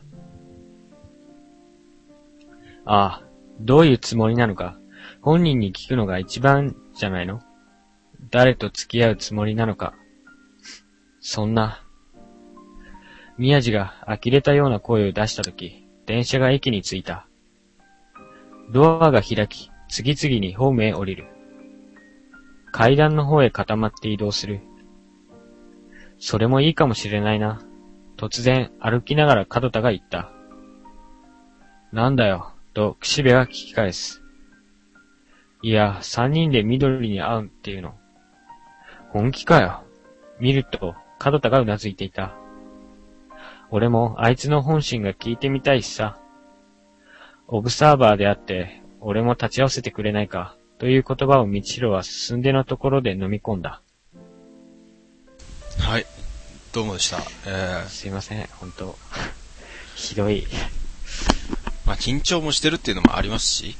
どういうつもりなのか、本人に聞くのが一番じゃないの？誰と付き合うつもりなのか。そんな。宮地が呆れたような声を出したとき、電車が駅に着いた。ドアが開き、次々にホームへ降りる。階段の方へ固まって移動する。それもいいかもしれないな。突然歩きながら門田が言った。なんだよ、と串部が聞き返す。いや、三人で緑に会うっていうの。本気かよ。見ると門田がうなずいていた。俺もあいつの本心が聞いてみたいしさ。オブサーバーであって、俺も立ち会わせてくれないか、という言葉を道弘は進んでのところで飲み込んだ。 はい、どうもでした。 すいません、本当ひどい。 まあ緊張もしてるっていうのもありますし、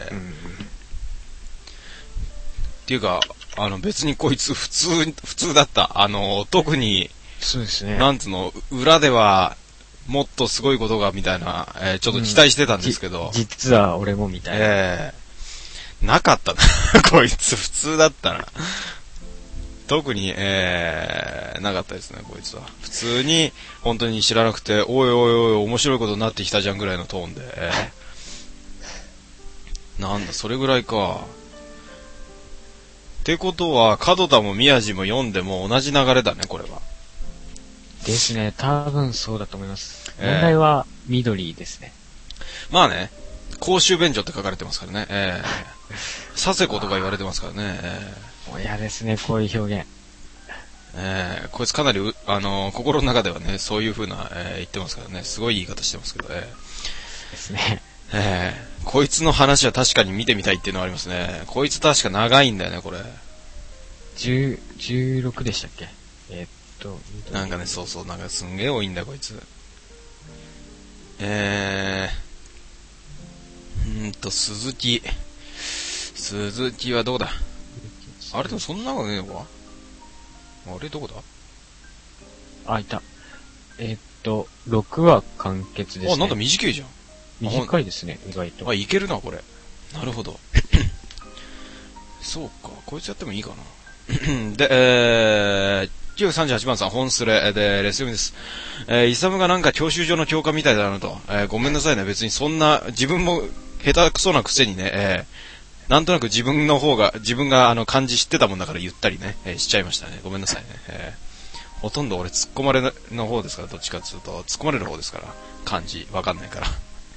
っていうか別にこいつ普通だった。特にそうですね。 なんつうの、裏ではもっとすごいことがみたいな、ちょっと期待してたんですけど、 実は俺もみたいな。 なかったなこいつ普通だったな。特になかったですね、こいつは。普通に本当に知らなくて、おいおいおい面白いことになってきたじゃんぐらいのトーンで、なんだそれぐらいか。ってことは門田も宮地も読んでも同じ流れだね、これは。 ですね、多分そうだと思います。問題は緑ですね。 まあね、公衆便所って書かれてますからね。佐世子とか言われてますからね。 嫌ですね、こういう表現。 こいつかなり心の中ではね、そういう風な、言ってますからね。すごい言い方してますけど、 ですね。 こいつの話は確かに見てみたいっていうのはありますね。こいつ確か長いんだよね、これ。 16でしたっけ？ なんかね、そうそう、なんかすんげえ多いんだよ、こいつ。 鈴木はどこだ？あれでもそんなのねえのか？あれどこだ？ あ、いた。6話完結ですね。 あ、なんだ短いじゃん。 短いですね、意外と。 あ、いけるな、これ。なるほど。そうか、こいつやってもいいかな。で、938番さん、本スレで、レス読みです。イサムがなんか教習所の教科みたいだなと。ごめんなさいね、別にそんな、自分も下手くそなくせにね、なんとなく自分が漢字知ってたもんだから言ったりね、しちゃいましたね。ごめんなさいね。ほとんど俺突っ込まれの方ですから、どっちかっていうと、突っ込まれる方ですから、漢字わかんないから。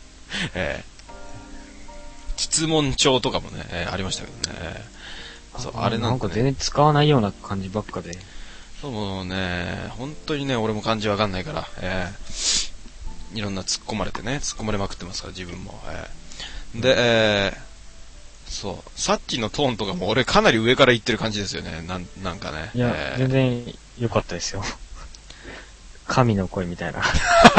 質問帳とかもね、ありましたけどね。そう、あれなんか全然使わないような感じばっかで。 そうね、本当にね、俺も漢字わかんないから、いろんな突っ込まれまくってますから、自分も。で、そう、さっきのトーンとかも俺かなり上から言ってる感じですよね、なんかね。 いや、全然良かったですよ。神の声みたいな。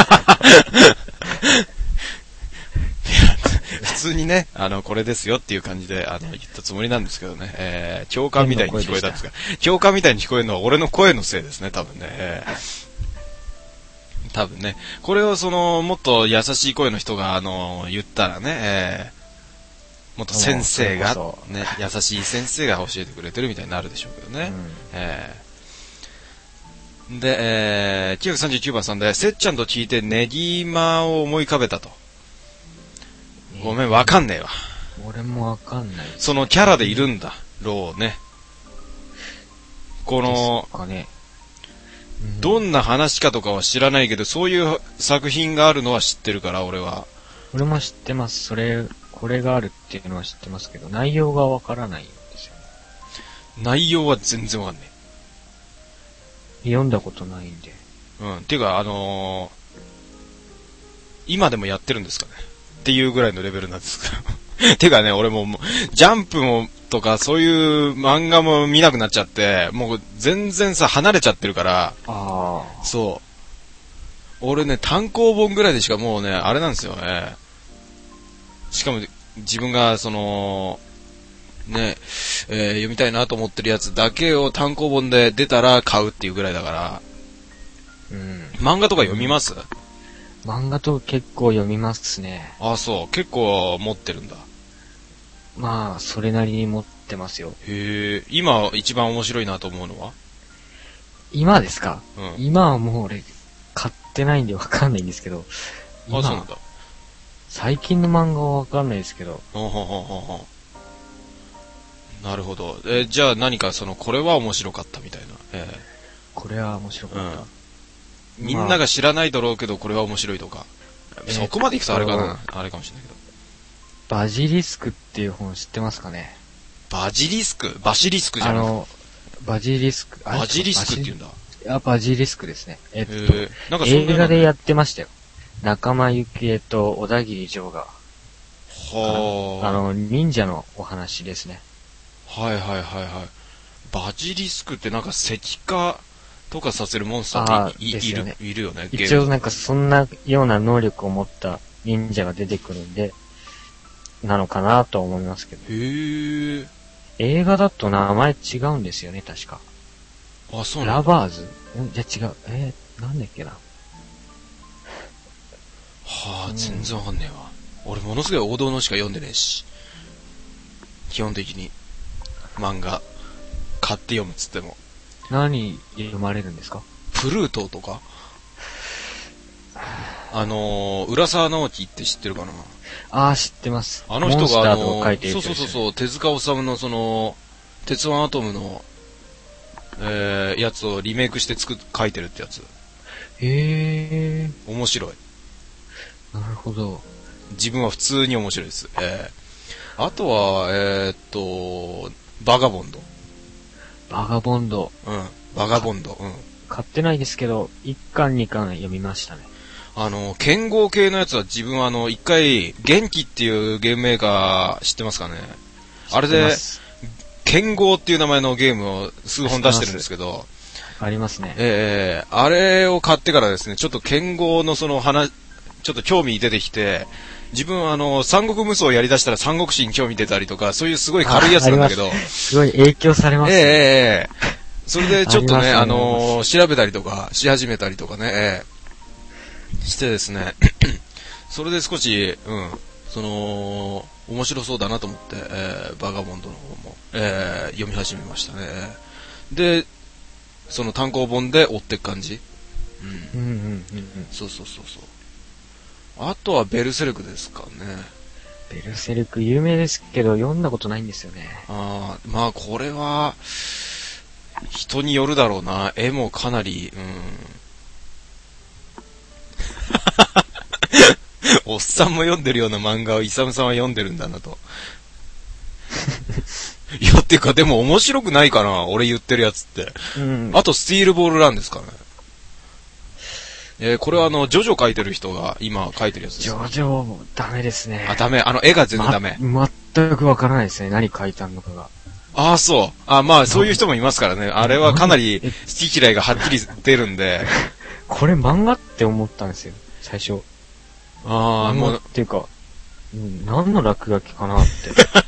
普通にね、これですよっていう感じで、言ったつもりなんですけどね、教官みたいに聞こえたんですが、教官みたいに聞こえるのは俺の声のせいですね、多分ね。多分ね、これをもっと優しい声の人が、言ったらね、もっと先生が、ね、優しい先生が教えてくれてるみたいになるでしょうけどね。で、939番さんで、せっちゃんと聞いてネギマを思い浮かべたと。ごめん、わかんねえわ。 俺もわかんない。 そのキャラでいるんだ、ローね。この、どんな話かとかは知らないけど、そういう作品があるのは知ってるから、俺は。 俺も知ってます。これがあるっていうのは知ってますけど、内容がわからないんですよね。 内容は全然わかんない。 読んだことないんで。 っていうか、今でもやってるんですかねっていうぐらいのレベルなんですけど。ていうかね、俺もジャンプとかそういう漫画も見なくなっちゃって、もう全然さ、離れちゃってるから。そう。俺ね、単行本ぐらいでしかもうね、あれなんですよね。しかも、自分が、ね、読みたいなと思ってるやつだけを単行本で出たら買うっていうぐらいだから。漫画とか読みます？ 漫画と結構読みますね。 あ、そう。結構持ってるんだ。 まあ、それなりに持ってますよ。 へえ。今一番面白いなと思うのは？ 今ですか？今はもう俺、買ってないんでわかんないんですけど。 あ、そうなんだ。 最近の漫画はわかんないですけど。 なるほど。じゃあ何かこれは面白かったみたいな。 これは面白かった。 みんなが知らないだろうけど、これは面白いとか。そこまでいくとあれかな。あれかもしれないけど。 バジリスクっていう本知ってますかね？ バジリスクじゃん。 バジリスク。 バジリスクって言うんだ。 バジリスクですね。 なんか映画でやってましたよ。仲間由紀恵と小田切丈が。忍者のお話ですね。 はい。バジリスクってなんか石化とかさせるモンスターっているよね。 一応なんかそんなような能力を持った忍者が出てくるんで、なのかなと思いますけど。 へえ。 映画だと名前違うんですよね、確か。 あ、そうなんだ。 ラバーズ？じゃ違う。なんだっけな。 全然わかんねえわ。俺ものすごい王道のしか読んでねえし。基本的に。漫画。買って読むっつっても。 何読まれるんですか？ プルートとか。浦沢直樹って知ってるかな？ 知ってます。 あの人が書いてるそう、手塚治虫の鉄腕アトムの、やつをリメイクして書いてるってやつ。 へー。 面白い。 なるほど。 自分は普通に面白いです。あとは、バガボンド。 バガボンド。 バガボンド。 買ってないですけど、1巻2巻読みましたね。 剣豪系のやつは自分は一回、元気っていうゲームメーカー知ってますかね？あれで、剣豪っていう名前のゲームを数本出してるんですけど。 ありますね。 あれを買ってからですね、ちょっと剣豪のちょっと興味出てきて、 自分三国無双やりだしたら三国志に興味出たりとか、そういうすごい軽いやつなんだけど。 すごい影響されますね。 それでちょっとね、調べたりとかし始めたりとかね、してですね、それで少し、面白そうだなと思って、バガボンドの方も、読み始めましたね。で、その単行本で追っていく感じ。そう。あとはベルセルクですかね。 ベルセルク有名ですけど、読んだことないんですよね。 まあこれは、人によるだろうな。絵もかなり、おっさんも読んでるような漫画をイサムさんは読んでるんだなと。いや、っていうか、でも面白くないかな、俺言ってるやつって。あと、スティールボールランですかね。これはジョジョ描いてる人が今描いてるやつです。 ジョジョ、ダメですね。 ダメ。絵が全然ダメ。 全くわからないですね。何描いたのかが。 そう。まあ、そういう人もいますからね。あれはかなり好き嫌いがはっきり出るんで。 これ漫画って思ったんですよ、最初。 もう。 っていうか、何の落書きかなって。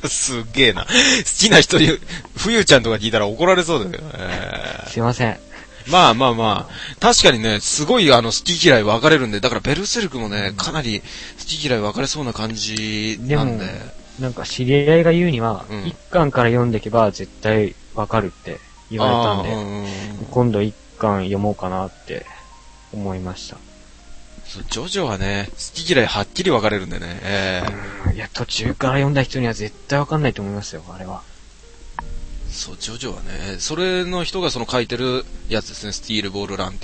すっげえな。好きな人に、冬ちゃんとか聞いたら怒られそうだけどね。 すいません。 まあ。確かにね、すごい好き嫌い分かれるんで、だからベルセルクもね、かなり好き嫌い分かれそうな感じなんで。 なんか知り合いが言うには、一巻から読んでいけば絶対分かるって言われたんで、今度一巻読もうかなって思いました。 ジョジョはね、好き嫌いはっきり分かれるんでね。 いや、途中から読んだ人には絶対分かんないと思いますよ、あれは。 そう、ジョジョはね、それの人がその書いてるやつですね、スティールボールランっていう。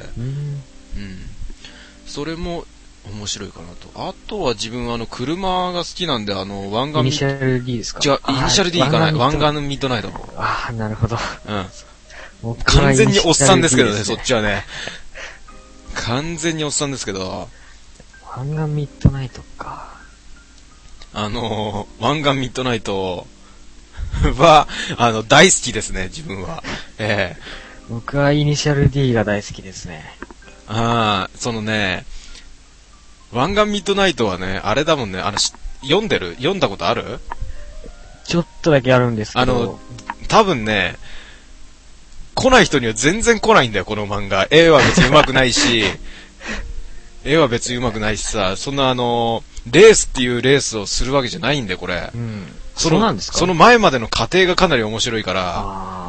それも面白いかなと。あとは自分車が好きなんで、ワンガンイニシャル D ですか？ 違う、イニシャル D いかない。ワンガンミッドナイトの方。 なるほど。 完全におっさんですけどね、そっちはね。完全におっさんですけど。 ワンガンミッドナイトか。 ワンガンミッドナイトは、大好きですね、自分は。 僕はイニシャル D が大好きですね。 そのね、ワンガンミッドナイトはね、あれだもんね、読んだことある？ ちょっとだけあるんですけど。 多分ね、来ない人には全然来ないんだよ、この漫画。絵は別に上手くないし、さ、そんなレースっていうレースをするわけじゃないんだよ、これ。 そうなんですか？ その前までの過程がかなり面白いから、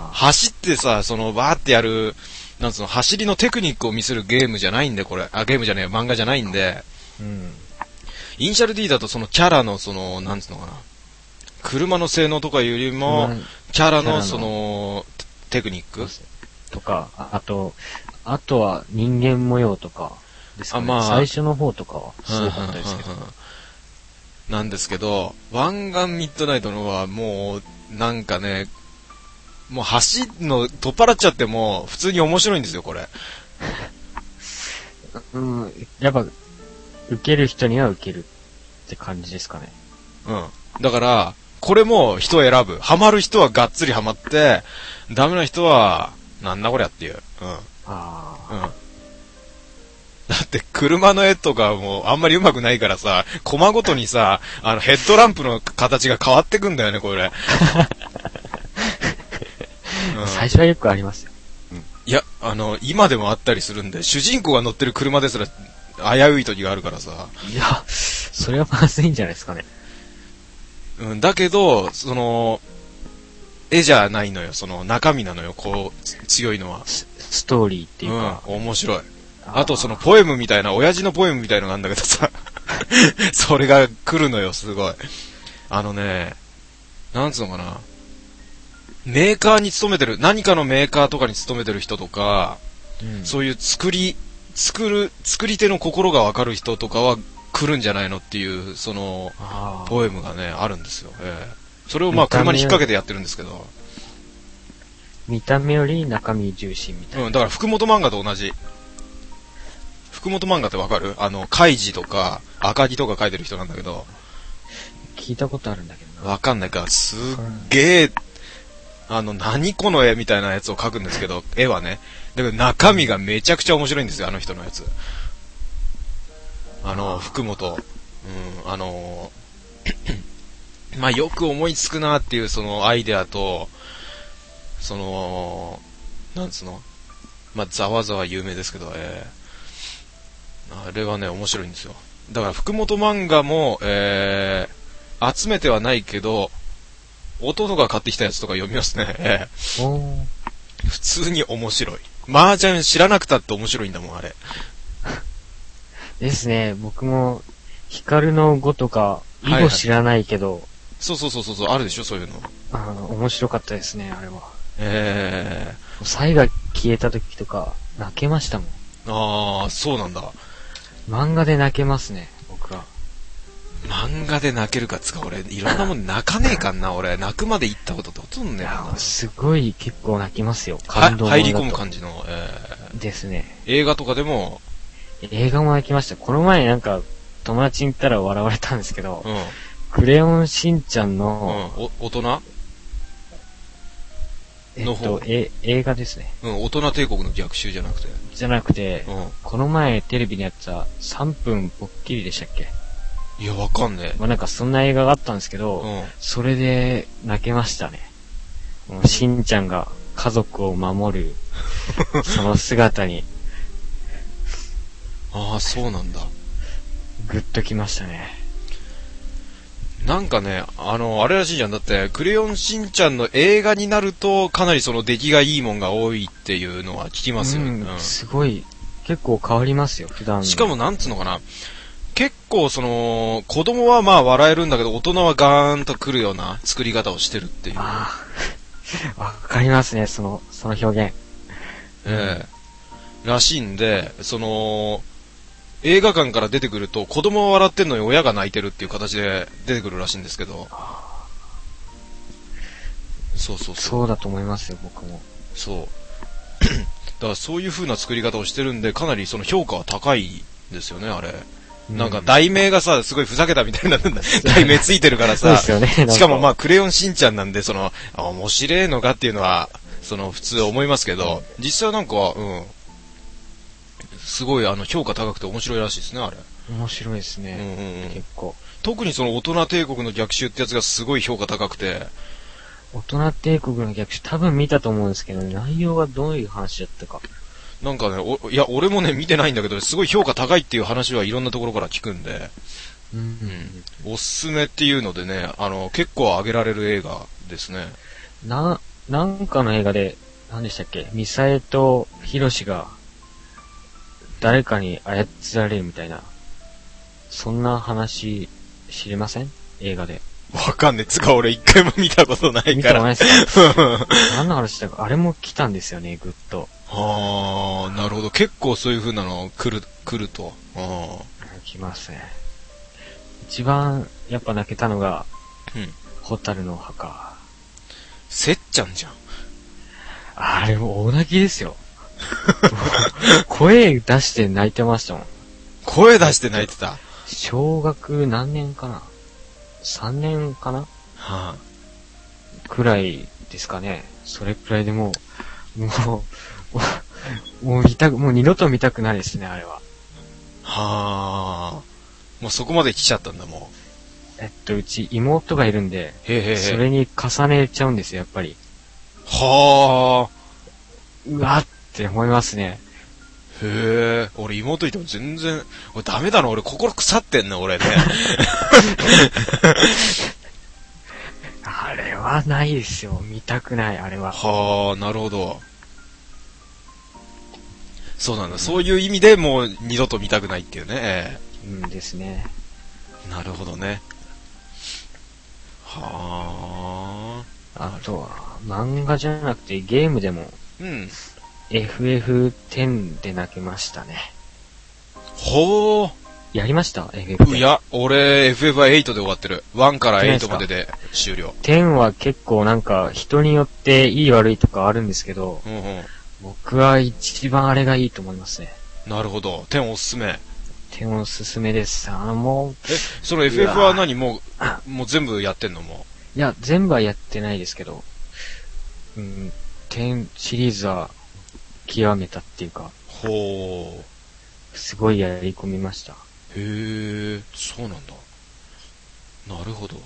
走ってさ、バーってやる、走りのテクニックを見せるゲームじゃないんで、これ。ゲームじゃねえ、漫画じゃないんで、イニシャル D だとそのキャラのなんつうのかな、車の性能とかよりも、キャラのテクニックとか、あとは人間模様とかですかね。最初の方とかはすごかったですけど。 なんですけど、ワンガンミッドナイトのはもう、なんかね、もう走るの取っ払っちゃっても、普通に面白いんですよ、これ。 やっぱ、受ける人には受けるって感じですかね。 だから、これも人を選ぶ。ハマる人はがっつりハマって、ダメな人は、なんだこりゃっていう。だって車の絵とかもあんまり上手くないからさ、コマごとにさ、ヘッドランプの形が変わってくんだよね、これ。 最初はよくありますよ。 いや、今でもあったりするんで、主人公が乗ってる車ですら、危うい時があるからさ。 いや、それはまずいんじゃないですかね。 だけど、絵じゃないのよ、中身なのよ、強いのは。 ストーリーっていうか。 面白い。あとポエムみたいな、親父のポエムみたいのがあるんだけどさ、それが来るのよ、すごい。なんつうのかな。メーカーに勤めてる、何かのメーカーとかに勤めてる人とか、そういう作り手の心がわかる人とかは来るんじゃないのっていう、ポエムがね、あるんですよ。それを車に引っ掛けてやってるんですけど。 見た目より中身重視みたいな。 だから福本漫画と同じ。福本漫画ってわかる？カイジとか、赤木とか描いてる人なんだけど。 聞いたことあるんだけどな。わかんないから、すっげえ、何この絵みたいなやつを描くんですけど、絵はね。だけど中身がめちゃくちゃ面白いんですよ、あの人のやつ。福本。 まあ、よく思いつくなっていうそのアイデアと、なんつうの、まあ、ざわざわ有名ですけど、あれはね、面白いんですよ。だから、福本漫画も、集めてはないけど、弟が買ってきたやつとか読みますね。普通に面白い。麻雀知らなくたって面白いんだもん、あれ。 ですね、僕も、ヒカルの語とか、囲碁知らないけど、 そう、あるでしょ、そういうの。 面白かったですね、あれは。 サイが消えた時とか、泣けましたもん。 ああ、そうなんだ。 漫画で泣けますね、僕は。 漫画で泣けるかつか、俺、いろんなもん泣かねえかんな、俺。泣くまで行ったことってほとんどねえな。 すごい結構泣きますよ、感動入り込む感じの、 ですね。 映画とかでも、 映画も泣きました。この前なんか、友達に言ったら笑われたんですけど、 うん。 クレヨンしんちゃんの、 大人の方。 映画ですね。 大人帝国の逆襲じゃなくて。 この前テレビにやってた3分ぽっきりでしたっけ？ いや、わかんねえ。 まあ、なんかそんな映画があったんですけど、それで泣けましたね。もうしんちゃんが家族を守る、その姿に。 ああ、そうなんだ。 グッときましたね。 なんかね、あれらしいじゃん。だって、クレヨンしんちゃんの映画になると、かなりその出来がいいもんが多いっていうのは聞きますよ。 すごい、結構変わりますよ、普段の。 しかもなんつうのかな。結構その、子供はまあ笑えるんだけど、大人はガーンと来るような作り方をしてるっていう。 わかりますね、その表現。 らしいんで、映画館から出てくると子供は笑ってんのに親が泣いてるっていう形で出てくるらしいんですけど。そう。 そうだと思いますよ、僕も。 そう。だからそういう風な作り方をしてるんで、かなりその評価は高いですよね、あれ。なんか題名がさ、すごいふざけたみたいな題名ついてるからさ。 そうですよね。 しかもまあ、クレヨンしんちゃんなんで、面白いのかっていうのは、普通思いますけど、実際なんか、すごい評価高くて面白いらしいですね、あれ。 面白いですね。結構。 特に大人帝国の逆襲ってやつがすごい評価高くて。 大人帝国の逆襲多分見たと思うんですけど、内容はどういう話だったか。 なんかね、いや、俺もね、見てないんだけど、すごい評価高いっていう話はいろんなところから聞くんで、おすすめっていうのでね、結構上げられる映画ですね。 なんかの映画で、何でしたっけ？ミサエとヒロシが、誰かに操られるみたいな、そんな話、知りません？映画で。 わかんねえ。つか俺一回も見たことないから。 見たことないですか？何の話だか、あれも来たんですよね、ぐっと。 なるほど。結構そういう風なの来ると。 来ますね。一番、やっぱ泣けたのが、ホタルの墓。 せっちゃんじゃん。 あれも大泣きですよ。声出して泣いてましたもん。 声出して泣いてた。 小学何年かな ?3 年かな、くらいですかね。それくらいでもう二度と見たくないですね、あれは。 もうそこまで来ちゃったんだ、もう。うち妹がいるんで、それに重ねちゃうんですよ、やっぱり。うわって思いますね。 俺妹いても全然、俺ダメだな、俺心腐ってんな、俺ね。 あれはないですよ、見たくない、あれは。 なるほど。そうなんだ、そういう意味でもう二度と見たくないっていうね。 ですね。 なるほどね。 あとは、漫画じゃなくてゲームでも、FF10 で泣けましたね。やりました ?FF10。 いや、俺 FF は8で終わってる。1から8までで終了。 10は結構なんか人によっていい悪いとかあるんですけど、僕は一番あれがいいと思いますね。 なるほど。10おすすめ。 10おすすめです。もう。 その FF は何もう全部やってんのもいや、全部はやってないですけど、10シリーズは極めたっていうか、すごいやり込みました。 へえ、そうなんだ。なるほど。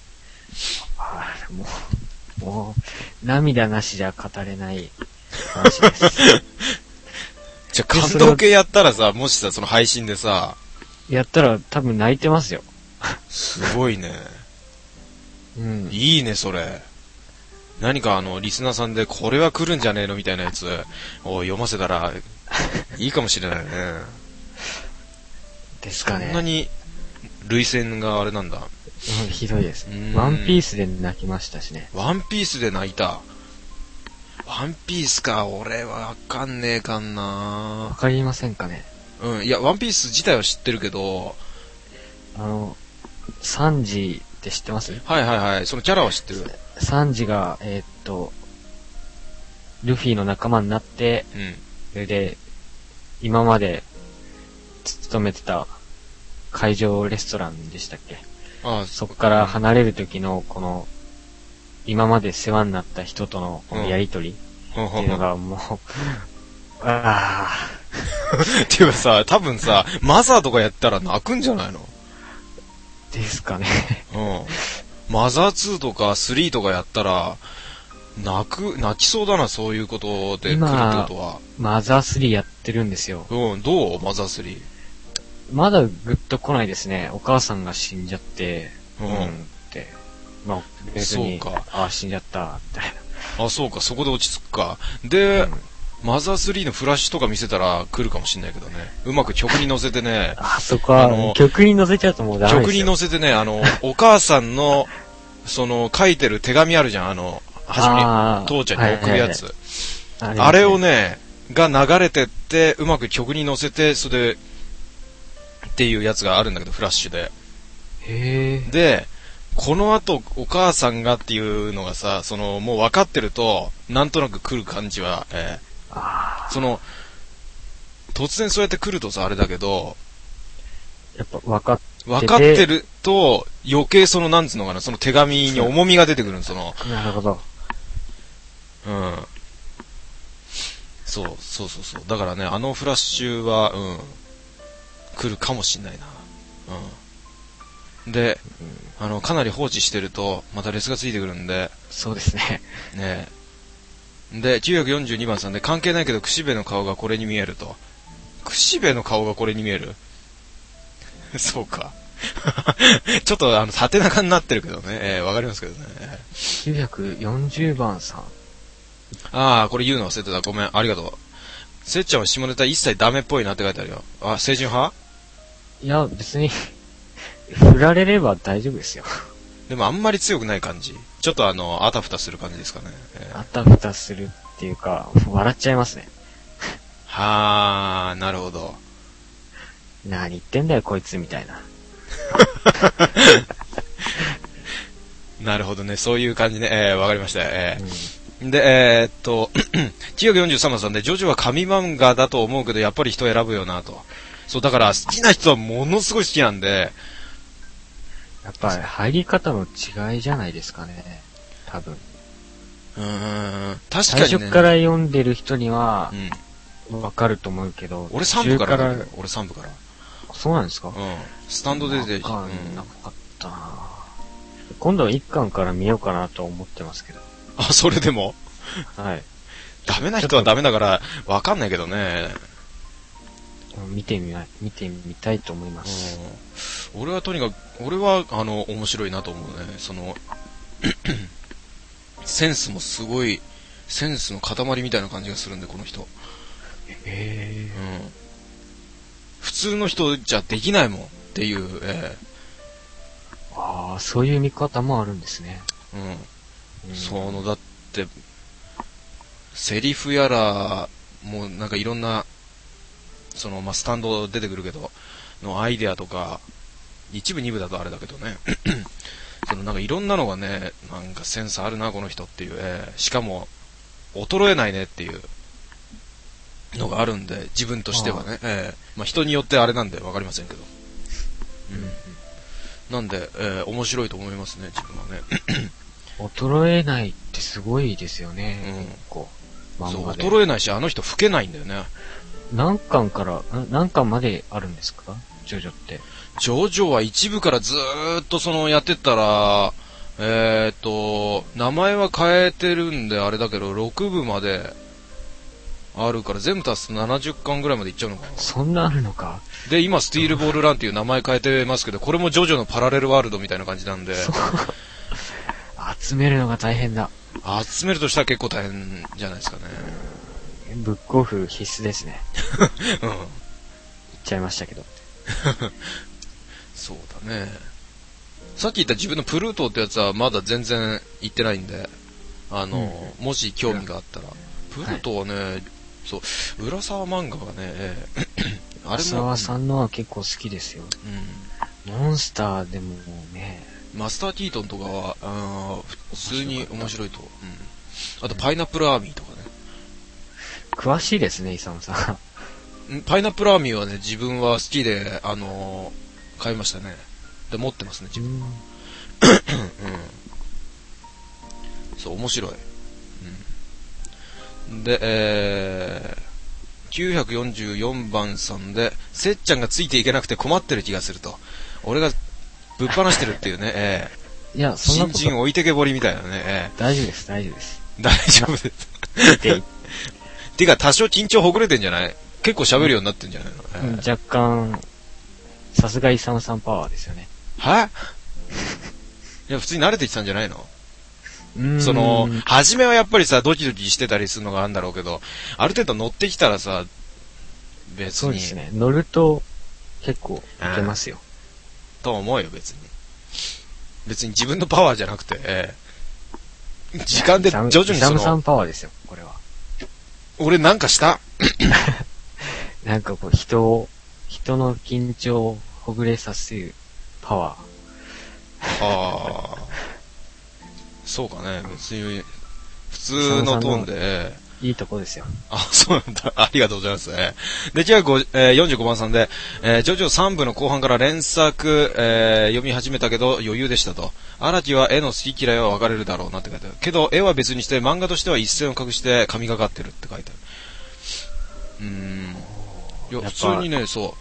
もう、涙なしじゃ語れない話です。 じゃあ、感動系やったらさ、もしさ、その配信でさ、 やったら多分泣いてますよ。 すごいね。 うん。 いいね、それ。何かリスナーさんでこれは来るんじゃねえのみたいなやつを読ませたらいいかもしれないね。 ですかね。 そんなに涙腺があれなんだ。 うん、ひどいです。ワンピースで泣きましたしね。 ワンピースで泣いた。ワンピースか、俺はわかんねえかんな。 わかりませんかね。 うん、いや、ワンピース自体は知ってるけど、 サンジって知ってます？ はいはいはい、そのキャラは知ってる。 サンジが、ルフィの仲間になって、それで、今まで勤めてた海上レストランでしたっけ？そこから離れる時の、この、今まで世話になった人とのこのやりとりっていうのがもう、 っていうかさ、多分さ、マザーとかやったら泣くんじゃないの？ ですかね。 うん。マザー2とか3とかやったら、泣きそうだな、そういうことで来るってことは。 マザー3やってるんですよ。 うん、どうマザー3。 まだグッと来ないですね。お母さんが死んじゃって、って。まあ、別に、死んじゃった、みたいな。そうか、そこで落ち着くか。で、マザー3のフラッシュとか見せたら来るかもしんないけどね。うまく曲に乗せてね。 そこは、曲に乗せちゃうともうダメですよ。 曲に乗せてね、お母さんの、書いてる手紙あるじゃん、初めに、父ちゃんに送るやつ。あれをね、が流れてって、うまく曲に乗せて、それで、っていうやつがあるんだけど、フラッシュで。で、この後、お母さんがっていうのがさ、もう分かってると、なんとなく来る感じは、突然そうやって来るとさ、あれだけど、 やっぱ分かってると、余計なんつうのかな、その手紙に重みが出てくるの、 なるほど。 うん。そう。だからね、フラッシュは、来るかもしんないな。で、かなり放置してると、またレスがついてくるんで。 そうですね。 ねえ。で、942番さんで、関係ないけど、串部の顔がこれに見えると。串部の顔がこれに見えるそうか。ちょっと、縦長になってるけどね。わかりますけどね。 940番さん。 これ言うの忘れてた。ごめん、ありがとう。せっちゃんは下ネタ一切ダメっぽいなって書いてあるよ。清純派？ いや、別に、振られれば大丈夫ですよ。 でもあんまり強くない感じ。ちょっとあたふたする感じですかね。 あたふたするっていうか、笑っちゃいますね。 なるほど。 何言ってんだよ、こいつ、みたいな。 なるほどね、そういう感じね。わかりました。で、943番さんで、ジョジョは神漫画だと思うけど、やっぱり人選ぶよなと。そう、だから好きな人はものすごい好きなんで。 やっぱり入り方の違いじゃないですかね。多分。 確かにね。 最初から読んでる人には、わかると思うけど。 俺3部からだよ。俺3部から。 そうなんですか？ スタンドで出てわかんなかったな。今度は1巻から見ようかなと思ってますけど。 それでも？ はい。 ダメな人はダメだから、わかんないけどね。 見てみたいと思います。 俺は面白いなと思うね。センスもすごい、センスの塊みたいな感じがするんで、この人。普通の人じゃできないもんっていう、 そういう見方もあるんですね。 だって、セリフやら、もうなんかいろんな、スタンド出てくるけど、のアイデアとか、一部二部だとあれだけどね。なんかいろんなのがね、なんかセンスあるな、この人っていう、しかも、衰えないねっていうのがあるんで、自分としてはね、人によってあれなんでわかりませんけど。なんで、面白いと思いますね、自分はね。 衰えないってすごいですよね。 そう、衰えないし、あの人老けないんだよね。 何巻まであるんですか？ ジョジョって。 ジョジョは一部からずーっとやってったら、名前は変えてるんであれだけど、6部まであるから、全部足すと70巻ぐらいまでいっちゃうのかな。 そんなあるのか。 で、今、スティールボールランっていう名前変えてますけど、これもジョジョのパラレルワールドみたいな感じなんで。 集めるのが大変だ。 集めるとしたら結構大変じゃないですかね。 ブックオフ必須ですね。 うん。 言っちゃいましたけど。 そうだね。さっき言った自分のプルートってやつはまだ全然言ってないんで、もし興味があったら。プルートはね、はい、そう、浦沢漫画がね、あれも。浦沢さんのは結構好きですよ。うん。モンスターでもね。 マスター・キートンとかは、普通に面白いと。うん。あと、パイナップルアーミーとかね。 詳しいですね、イサムさん。パイナップルアーミーはね、自分は好きで、買いましたね。で、持ってますね、自分は。うん。そう、面白い。うん。で、944番さんで、せっちゃんがついていけなくて困ってる気がすると。俺がぶっ放してるっていうね、 いや、そんなこと。 新人置いてけぼりみたいなね、 大丈夫です、大丈夫です。 大丈夫です。てか、多少緊張ほぐれてんじゃない？結構喋るようになってんじゃないの？ 若干、さすがイサムさんパワーですよね。 いや、普通に慣れてきたんじゃないの？初めはやっぱりさ、ドキドキしてたりするのがあるんだろうけど、ある程度乗ってきたらさ、別に。 そうですね。乗ると、結構、いけますよ。 と思うよ、別に。別に自分のパワーじゃなくて、時間で徐々にイサムさんパワーですよ、これは。 俺なんかしたなんかこう、人の緊張をほぐれさせるパワー。そうかね、別に、普通のトーンで、 いいとこですよ。 そうなんだ。ありがとうございます。で、45番さんで、ジョジョ3部の後半から連作、読み始めたけど余裕でしたと。荒木は絵の好き嫌いは分かれるだろうなって書いてある。けど、絵は別にして漫画としては一線を隠して神がかってるって書いてある。いや、普通にね、そう。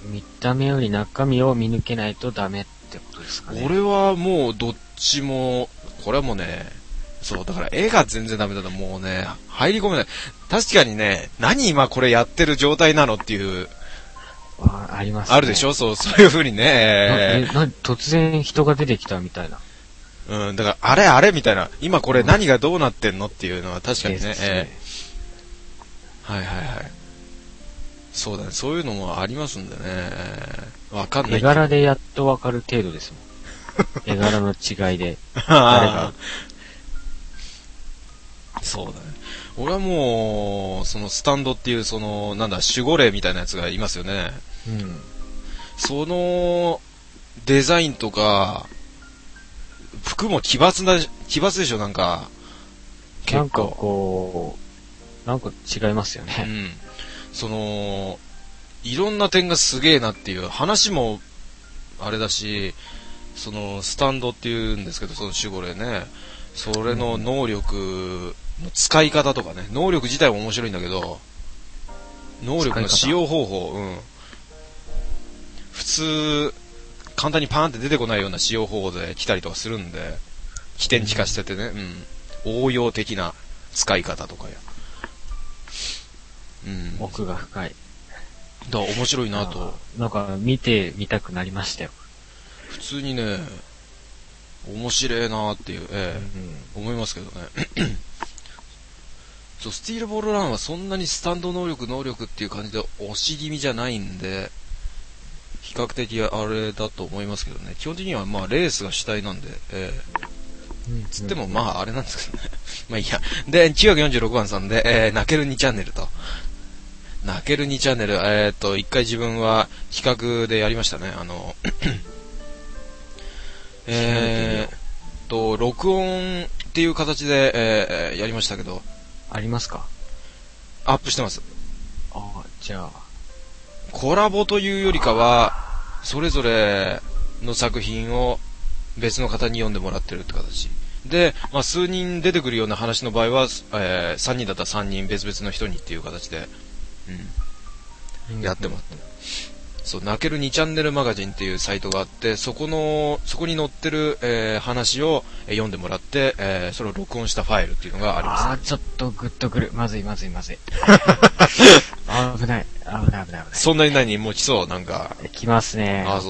見た目より中身を見抜けないとダメってことですかね。 俺はもうどっちも、これはもうね、そう、だから絵が全然ダメだともうね、入り込めない。確かにね、何今これやってる状態なのっていう。 ありますね。 あるでしょ？そういう風にね。 突然人が出てきたみたいな。 うん、だから、あれみたいな。今これ何がどうなってんのっていうのは確かにね。はいはいはい。そうだね、そういうのもありますんでね。わかんない。 絵柄でやっとわかる程度ですもん。絵柄の違いで。誰が。そうだね。 俺はもう、そのスタンドっていう、なんだ、守護霊みたいなやつがいますよね。 うん。 その、デザインとか、服も奇抜でしょ、なんか。 結構。なんかこう、なんか違いますよね。 うん。いろんな点がすげえなっていう、話も、あれだし、スタンドっていうんですけど、その守護霊ね。それの能力の使い方とかね。能力自体も面白いんだけど、能力の使用方法、普通、簡単にパーンって出てこないような使用方法で来たりとかするんで、起点利かしててね、応用的な使い方とかや。 奥が深い。 だから面白いなと。 なんか見てみたくなりましたよ。 普通にね、面白いなっていう、思いますけどね。そう、スティールボールランはそんなにスタンド能力っていう感じで押し気味じゃないんで、比較的あれだと思いますけどね。基本的にはまあレースが主体なんで、つってもまああれなんですけどね。まあいいや。で、946番さんで、泣ける2チャンネルと。泣ける2チャンネル、一回自分は企画でやりましたね。録音っていう形で、やりましたけど。 ありますか？ アップしてます。 じゃあ。 コラボというよりかは、それぞれの作品を別の方に読んでもらってるって形。で、まあ、数人出てくるような話の場合は、3人だったら3人別々の人にっていう形で、やってもらってる。 そう、泣ける2チャンネルマガジンっていうサイトがあって、そこに載ってる、話を読んでもらって、それを録音したファイルっていうのがあります、ね。 ちょっとグッとくる。まずい。危ない。 そんなに何もう来そう、なんか。 来ますね。 そう。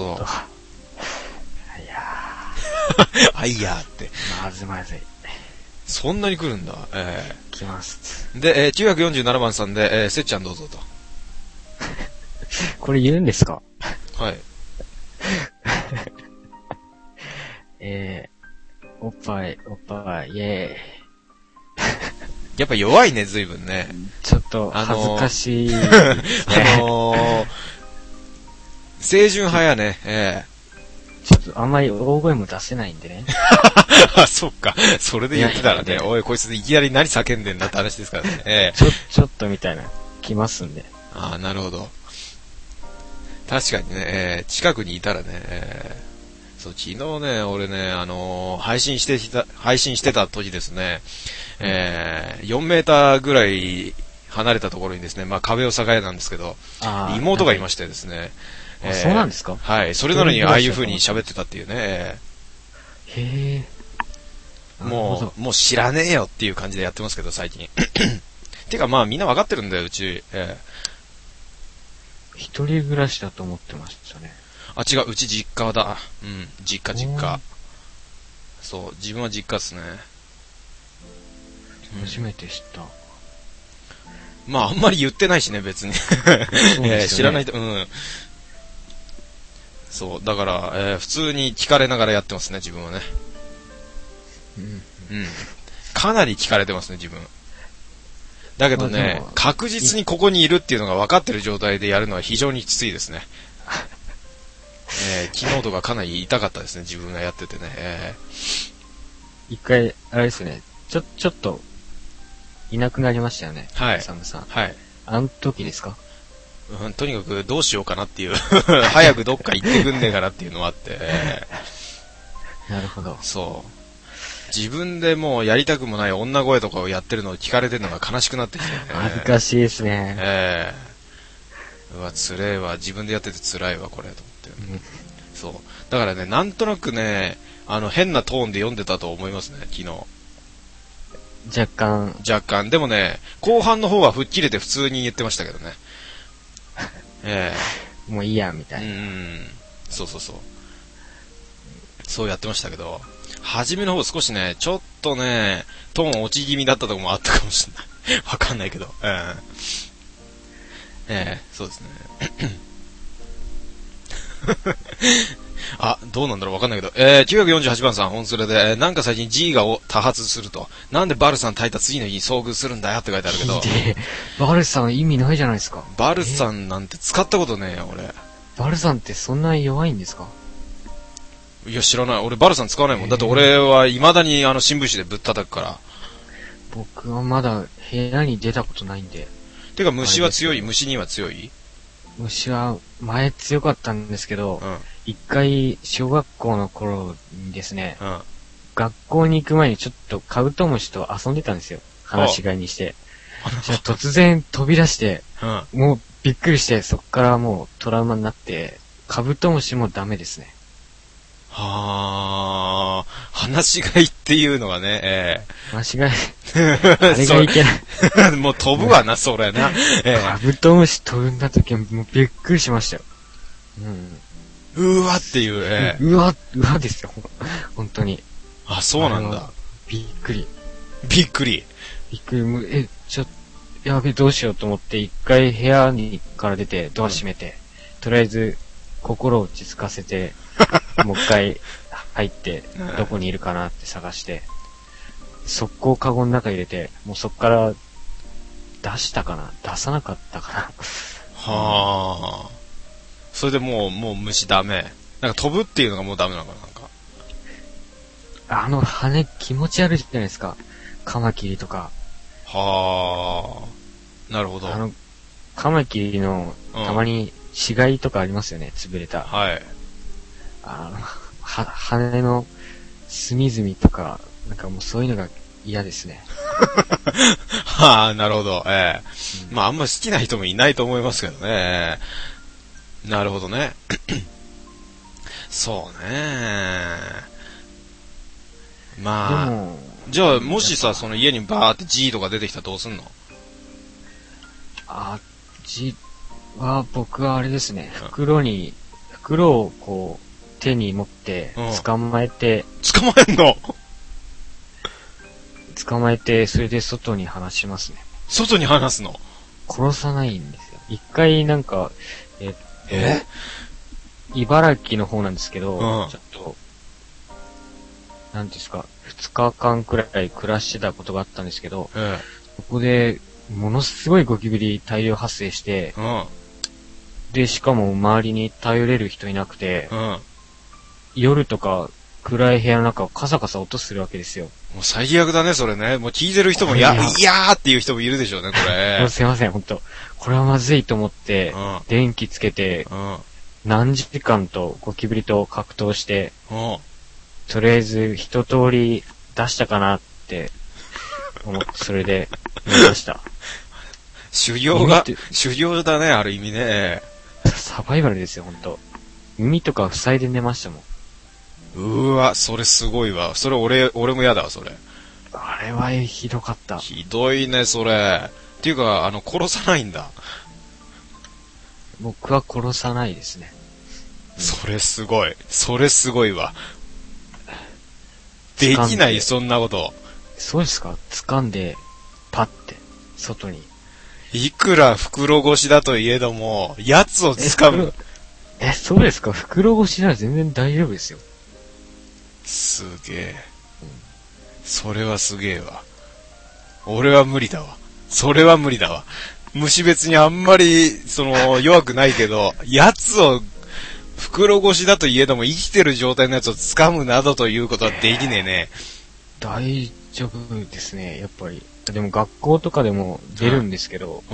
あいやーって。 まずい。 そんなに来るんだ。 来ます。 で、947番さんで、せっちゃんどうぞと。 これ言うんですか？ はい。 おっぱい、イェーイ。 やっぱ弱いね、随分ね。 ちょっと、恥ずかしい、ね。 清純派やね、 ちょっとあんまり大声も出せないんでね。 そっか。それで言ってたらね、おい、こいついきなり何叫んでんだって話ですからね。 ちょっとみたいな、来ますんで。 なるほど。確かにね、近くにいたらね、そう、昨日ね、俺ね、配信してた時ですね、4メーターぐらい離れたところにですね、まあ壁を境なんですけど、妹がいましてですね、 そうなんですか？ はい。それなのにああいう風に喋ってたっていうね。 へー。もう知らねえよっていう感じでやってますけど、最近。てかまあみんなわかってるんだよ、うち。 一人暮らしだと思ってましたね。 違う、うち実家だ。うん、実家。そう、自分は実家っすね。 初めて知った。 まああんまり言ってないしね、別に。知らないと、そう、だから、普通に聞かれながらやってますね、自分はね。かなり聞かれてますね、自分。だけどね、確実にここにいるっていうのが分かってる状態でやるのは非常にきついですね。昨日とかかなり痛かったですね、自分がやっててね。 一回、あれですね、ちょっと、いなくなりましたよね。 はい。 サムさん。 はい。 あの時ですか？ とにかくどうしようかなっていう早くどっか行ってくんねえかなっていうのがあって、 なるほど。 そう。自分でもうやりたくもない女声とかをやってるのを聞かれてるのが悲しくなってきてね。 恥ずかしいですね。 うわ、つれえわ。自分でやってて辛いわ、これ、と思って。そう。だからね、なんとなくね、変なトーンで読んでたと思いますね、昨日。 若干。 でもね、後半の方は吹っ切れて普通に言ってましたけどね。 もういいや、みたいな。 そう。そうやってましたけど、初めの方少しね、ちょっとね、トーン落ち気味だったところもあったかもしれない。わかんないけど。そうですね。どうなんだろうわかんないけど。948番さん、本スレで、なんか最近 G が多発すると。なんでバルさん炊いた次の日に遭遇するんだよって書いてあるけど。 バルさん意味ないじゃないですか。 バルさんなんて使ったことねえよ、俺。 バルさんってそんなに弱いんですか？ いや、知らない。俺バルさん使わないもん。だって俺は未だに新聞紙でぶったたくから。 僕はまだ部屋に出たことないんで。 てか虫は強い？虫には強い？ 虫は前強かったんですけど、一回小学校の頃にですね、学校に行く前にちょっとカブトムシと遊んでたんですよ。放し飼いにして。じゃあ突然飛び出して、もうびっくりして、そっからもうトラウマになって、カブトムシもダメですね。 放し飼いっていうのがね、 放し飼い。あれがいけない。 もう飛ぶわな、それな。 カブトムシ飛んだ時はもうびっくりしましたよ。 うわっていう、 うわですよ。本当に。 そうなんだ。 びっくり。やべ、どうしようと思って、一回部屋から出て、ドア閉めて、とりあえず、心を落ち着かせて、もう一回入って、どこにいるかなって探して、速攻カゴの中入れて、もうそっから出したかな？出さなかったかな？ それでもう虫ダメ。なんか飛ぶっていうのがもうダメなのかな、なんか。 羽気持ち悪いじゃないですか。カマキリとか。 なるほど。 カマキリの、たまに死骸とかありますよね、潰れた。 はい。 羽の隅々とか、なんかもうそういうのが嫌ですね。 なるほど。まああんま好きな人もいないと思いますけどね。 なるほどね。そうね。まあ、 でも、 じゃあもしさ、その家にバーって G とか出てきたらどうすんの？ 僕はあれですね、袋をこう、手に持って、捕まえて、それで外に放しますね。 外に放すの？ 殺さないんですよ。一回なんか、茨城の方なんですけど、ちょっと、なんていうんですか、2日間くらい暮らしてたことがあったんですけど、そこで、ものすごいゴキブリ大量発生して、で、しかも周りに頼れる人いなくて、夜とか暗い部屋の中をカサカサ音するわけですよ。 もう最悪だね、それね。もう聞いてる人もいやーっていう人もいるでしょうね、これ。 すいません、ほんと。これはまずいと思って、電気つけて、何時間とゴキブリと格闘して、とりあえず一通り出したかなって思って、それで寝ました。 修行だね、ある意味ね。 サバイバルですよ、ほんと。耳とか塞いで寝ましたもん。 それすごいわ。それ俺も嫌だわ、それ。 あれはひどかった。 ひどいね、それ。っていうか、殺さないんだ。 僕は殺さないですね。 それすごいわ。できない、そんなこと。 そうですか？掴んで、パッて、外に。 いくら袋越しだといえども、奴を掴む。 そうですか？袋越しなら全然大丈夫ですよ。 すげえ。それはすげえわ。俺は無理だわ。それは無理だわ。虫別にあんまり、弱くないけど、奴を、袋越しだといえども生きてる状態のやつを掴むなどということはできねえね。 大丈夫ですね、やっぱり。でも学校とかでも出るんですけど、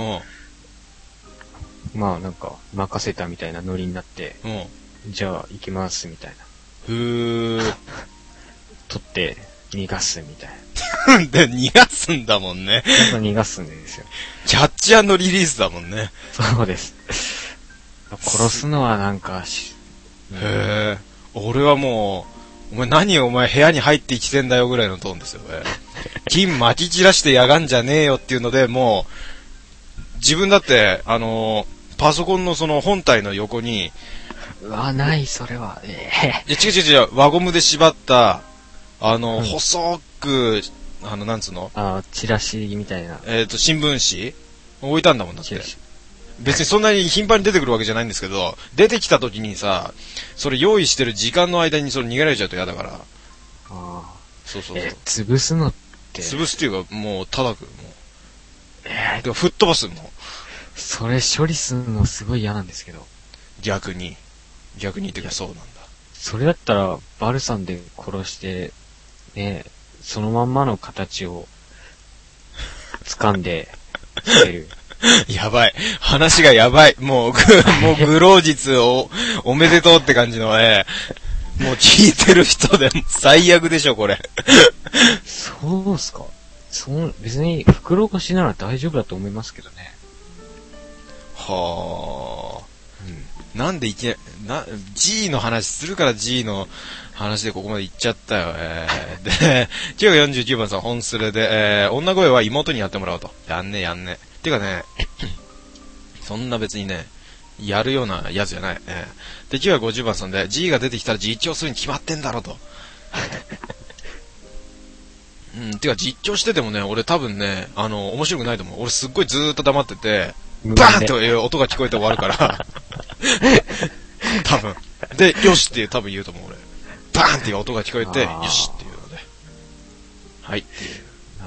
まあなんか任せたみたいなノリになって、じゃあ行きますみたいな。取って逃がすみたいな。 で、逃がすんだもんね。 逃がすんですよ。 キャッチ&リリースだもんね。 そうです。殺すのはなんかへえ。俺はもう、お前部屋に入ってきてんだよぐらいのトーンですよね。金撒き散らしてやがんじゃねえよっていうので、もう、自分だって、パソコンのその本体の横に、 ない、それは。 違う、輪ゴムで縛った、細く、なんつうの？ チラシみたいな。 新聞紙置いたんだもんだって。別にそんなに頻繁に出てくるわけじゃないんですけど、出てきた時にさ、それ用意してる時間の間にそれ逃げられちゃうと嫌だから。そう。 潰すのって。 潰すっていうか、もう叩く。もう。てか、吹っ飛ばすもん。 それ処理するのすごい嫌なんですけど。 逆にっていうかそうなんだ。 それだったら、バルサンで殺して、ね、そのまんまの形を、掴んで、捨てる。 やばい。話がやばい。もうグロー実をおめでとうって感じのね。もう聞いてる人でも最悪でしょ、これ。 そうっすか？別に袋越しなら大丈夫だと思いますけどね。 はあ。なんでG の話するから G の話でここまで行っちゃったよ。で、949番さん本スレで、女声は妹にやってもらおうと。やんね。てかね、そんな別にね、やるようなやつじゃない。で、950番さんで、G が出てきたら実況するに決まってんだろと。てか実況しててもね、俺多分ね、面白くないと思う。俺すっごいずーっと黙ってて、バーンという音が聞こえて終わるから。多分。で、よしって多分言うと思う、俺。バーンっていう音が聞こえて、よしっていうので。はいっていう。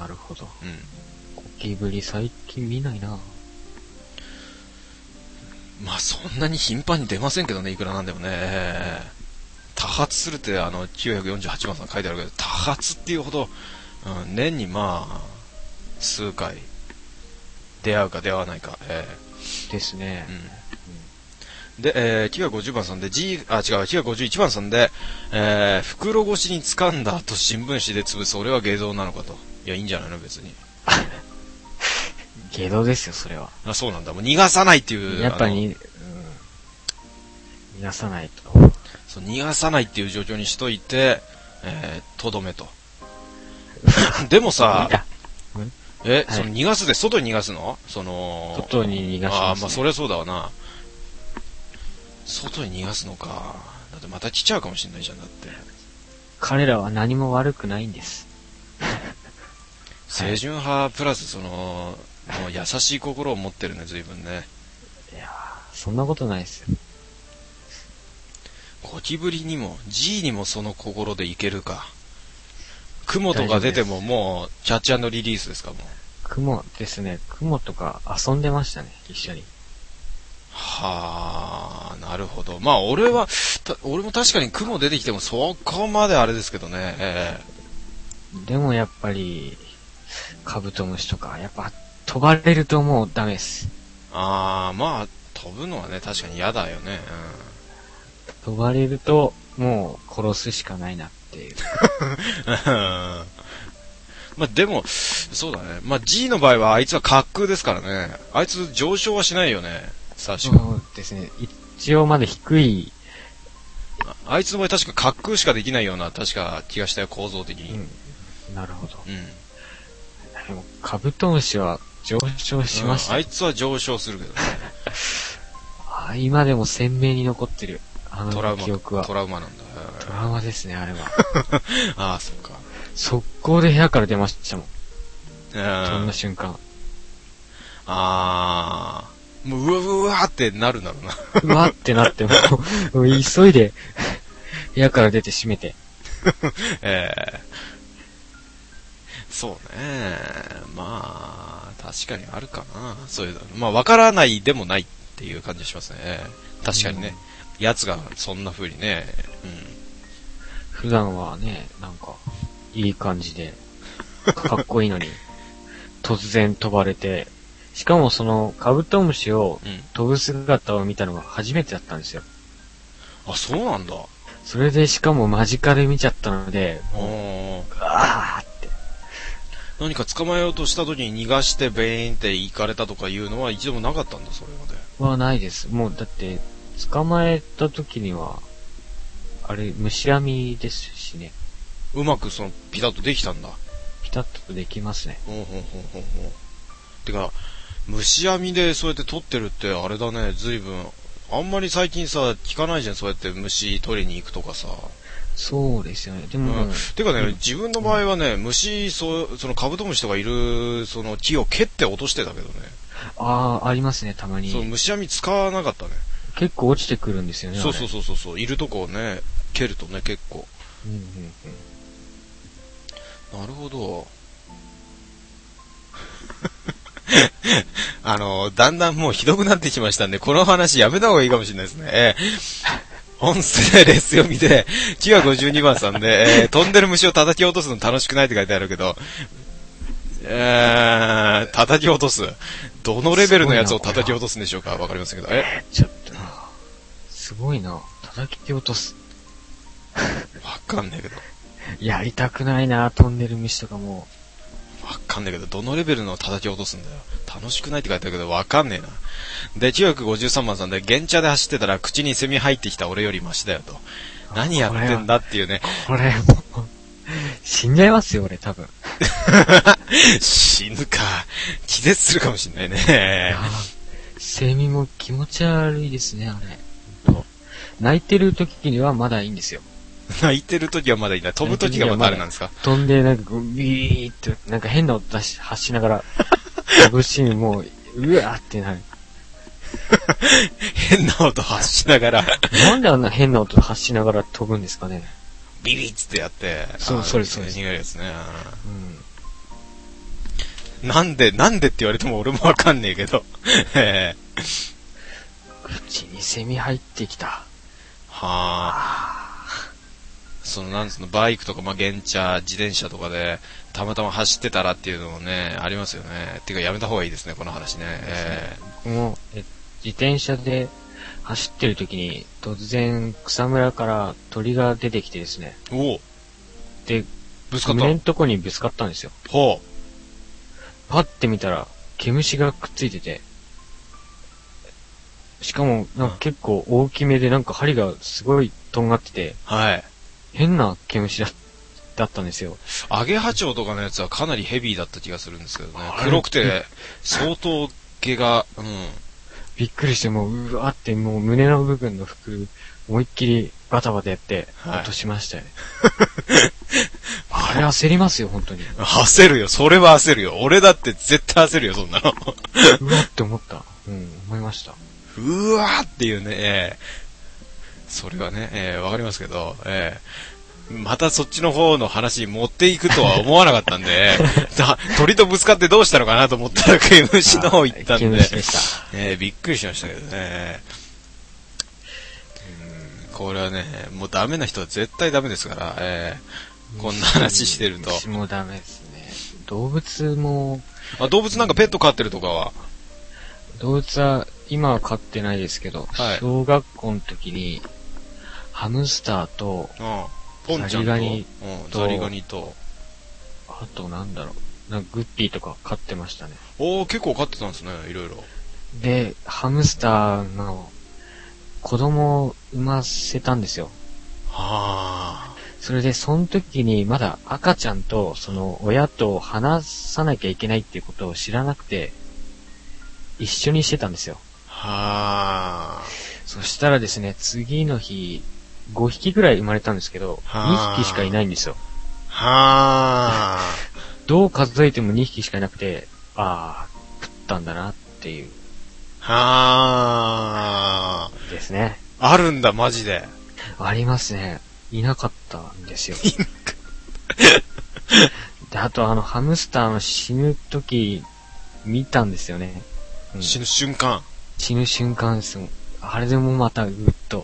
なるほど。ゴキブリ最近見ないな。 まあそんなに頻繁に出ませんけどね、いくらなんでもね。多発するって948番さん書いてあるけど、多発っていうほど、年にまあ、数回、出会うか出会わないか。 ですね。 で、950番さんで、951番さんで、袋越しに掴んだ後新聞紙で潰す、俺は芸道なのかと。いや、いいんじゃないの、別に。 芸道ですよ、それは。 そうなんだ。もう逃がさないっていう。 やっぱり、 逃がさないと。 そう、逃がさないっていう状況にしといて、とどめと。でもさ、 はい、 その逃がすで、外に逃がすの？その、 外に逃がします、ね。 まあそりゃそうだわな。外に逃がすのか。だってまた来ちゃうかもしんないじゃん、だって。 彼らは何も悪くないんです。 清純派プラスもう優しい心を持ってるね、随分ね。 いやー、そんなことないですよ。 ゴキブリにも G にもその心でいけるか。雲とか出てももうキャッチ&リリースですか？もう雲ですね。雲とか遊んでましたね、一緒に。 はあ、なるほど。まあ俺も確かに雲出てきてもそこまであれですけどね。 でもやっぱりカブトムシとかやっぱ飛ばれるともうダメです。 まあ飛ぶのはね確かに嫌だよね。 飛ばれるともう殺すしかないなっていう。 まあでもそうだね。まあ G の場合はあいつは滑空ですからね。あいつ上昇はしないよね。確か。 そうですね。一応まだ低い。 あいつの場合確か滑空しかできないような確か気がしたよ、構造的に。 なるほど。 うん。 でもカブトムシは上昇しました、 あいつは上昇するけどね。 今でも鮮明に残ってる。記憶は。 トラウマなんだ。 トラウマですね、あれは。 ああ、そっか。 速攻で部屋から出ましたもん。 そんな瞬間。 もううわーってなるんだろうな。 うわーってなってもう急いで部屋から出て閉めて。 そうね。まあ、確かにあるかな。そういうの。まあ、わからないでもないっていう感じしますね。確かにね。奴がそんな風にね。 普段はね、なんか、いい感じで、かっこいいのに、突然飛ばれて、しかもその、カブトムシを飛ぶ姿を見たのが初めてだったんですよ。 あ、そうなんだ。 それでしかも間近で見ちゃったので、あーって。 何か捕まえようとした時に逃がしてベーンって行かれたとかいうのは一度もなかったんだ、それまで。 はないです。もうだって、捕まえた時には、あれ、虫網ですしね。 うまくピタッとできたんだ。 ピタッとできますね。 てか、虫網でそうやって取ってるってあれだね、随分。あんまり最近さ、聞かないじゃん、そうやって虫取りに行くとかさ。 そうですよね。でも、 てかね、自分の場合はね、カブトムシとかいる、木を蹴って落としてたけどね。 ありますね、たまに。 そう、虫網使わなかったね。 結構落ちてくるんですよね。 そう。いるとこをね、蹴るとね、結構。なるほど。だんだんもうひどくなってきましたんで、この話やめた方がいいかもしれないですね。音声レス読みで、952番さんで、飛んでる虫を叩き落とすの楽しくないって書いてあるけど、叩き落とす。どのレベルのやつを叩き落とすんでしょうか？わかりませんけど。 ちょっと、すごいな。叩き落とす。 わかんねえけど。 やりたくないな、飛んでる虫とかも。 わかんねえけど、どのレベルの叩き落とすんだよ。楽しくないって書いてあるけど、わかんねえな。で、953番さんで、原茶で走ってたら口にセミ入ってきた俺よりマシだよと。何やってんだっていうね。 これもう、死んじゃいますよ、俺多分。 死ぬか。気絶するかもしんないね。 セミも気持ち悪いですね、あれ。泣いてる時にはまだいいんですよ。 泣いてる時はまだいいな。飛ぶ時がまだあれなんですか？ 飛んで、なんか、ビーって、なんか変な音発しながら、飛ぶシーンもうわーってなる。 変な音発しながら。 なんであんな変な音発しながら飛ぶんですかね？ ビビッつってやって。 そうです。 逃げるやつね。なんでって言われても俺もわかんねえけど。 口にセミ入ってきた。 はあ。なんつうの、バイクとか、原茶、自転車とかで、たまたま走ってたらっていうのもね、ありますよね。てか、やめた方がいいですね、この話ね。 僕も、自転車で走ってる時に、突然、草むらから鳥が出てきてですね。で、 ぶつかった。 胸のとこにぶつかったんですよ。パッて見たら、毛虫がくっついてて、 しかも、なんか結構大きめで、なんか針がすごいとんがってて、 はい。 変な毛虫だったんですよ。 アゲハチョウとかのやつはかなりヘビーだった気がするんですけどね。黒くて、相当毛が、 びっくりして、もう、うわーって、もう胸の部分の服、思いっきりバタバタやって、落としましたよね。あれ焦りますよ、本当に。 焦るよ、それは焦るよ。俺だって絶対焦るよ、そんなの。 うわって思った。思いました。 うわーっていうね、それはね、わかりますけど、またそっちの方の話に持っていくとは思わなかったんで、鳥とぶつかってどうしたのかなと思ったら毛虫の方行ったんで、びっくりしましたけどね。これはね、もうダメな人は絶対ダメですから、こんな話してると。 虫もダメですね。動物も。 動物なんかペット飼ってるとかは？ 動物は今は飼ってないですけど、はい、小学校の時にハムスターと、ザリガニと、あとなんだろう、なんかグッピーとか飼ってましたね。 結構飼ってたんですね、いろいろ。 で、ハムスターの子供を産ませたんですよ。 はぁ。 それで、その時にまだ赤ちゃんとその親と話さなきゃいけないっていうことを知らなくて、一緒にしてたんですよ。 はぁ。 そしたらですね、次の日、5匹ぐらい生まれたんですけど、2匹しかいないんですよ。 はぁ。どう数えても2匹しかいなくて、食ったんだなっていう。 はぁ。 ですね。 あるんだ、マジで。 ありますね。いなかったんですよ。で、あとハムスターの死ぬ時、見たんですよね。 死ぬ瞬間。 死ぬ瞬間ですよ。あれでもまたぐっと、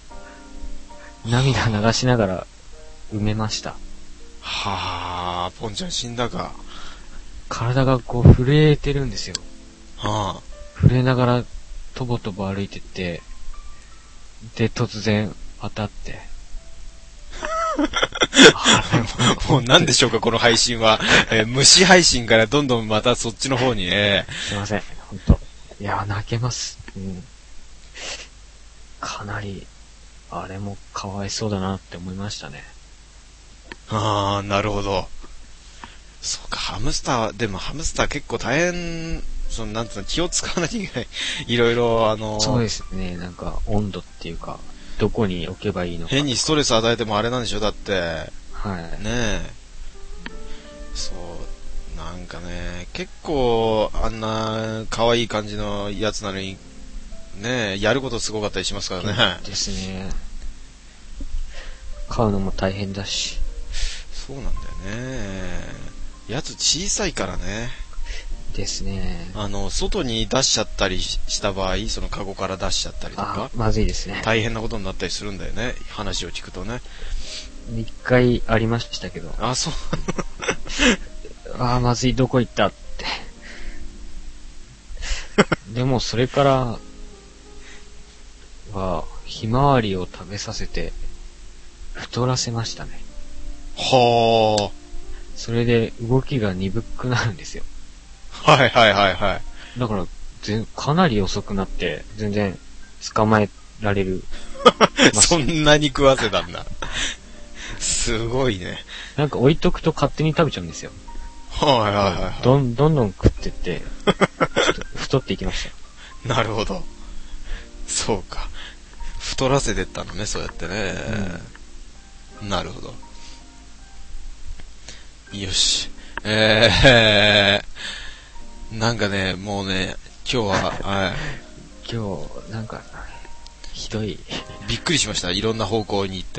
涙流しながら埋めました。 はぁ、ポンちゃん死んだか。 体がこう震えてるんですよ。 はぁ。震えながらとぼとぼ歩いてって、で、突然当たって。 もう何でしょうか、この配信は。虫配信からどんどんまたそっちの方にね。 すいません、ほんと。いや、泣けます。かなり、あれもかわいそうだなって思いましたね。 なるほど。そうか、ハムスター、でもハムスター結構大変、なんつうの、気を使わなきゃいけない。いろいろ、 そうですね、なんか、温度っていうか、どこに置けばいいのか。 変にストレス与えてもあれなんでしょ、だって。 はい。 ねえ。そう、なんかね、結構、あんな、可愛い感じのやつなのに、ねえ、やることすごかったりしますからね。 ですね。飼うのも大変だし。 そうなんだよね。やつ小さいからね。 ですね。 外に出しちゃったりした場合、そのカゴから出しちゃったりとか。 まずいですね。 大変なことになったりするんだよね。話を聞くとね。 一回ありましたけど。 そう。 まずい、どこ行ったって。でもそれからは、ひまわりを食べさせて、太らせましたね。 はあ。 それで動きが鈍くなるんですよ。 はいはいはいはい。 だから、かなり遅くなって、全然捕まえられる。 そんなに食わせたんだ。すごいね。 なんか置いとくと勝手に食べちゃうんですよ。 はいはいはい。 どんどん食ってって、ちょっと太っていきました。 なるほど。そうか。太らせてったのね、そうやってね。なるほど。よし。なんかね、もうね、今日は、 今日、なんか、ひどい。 びっくりしました。いろんな方向に行って。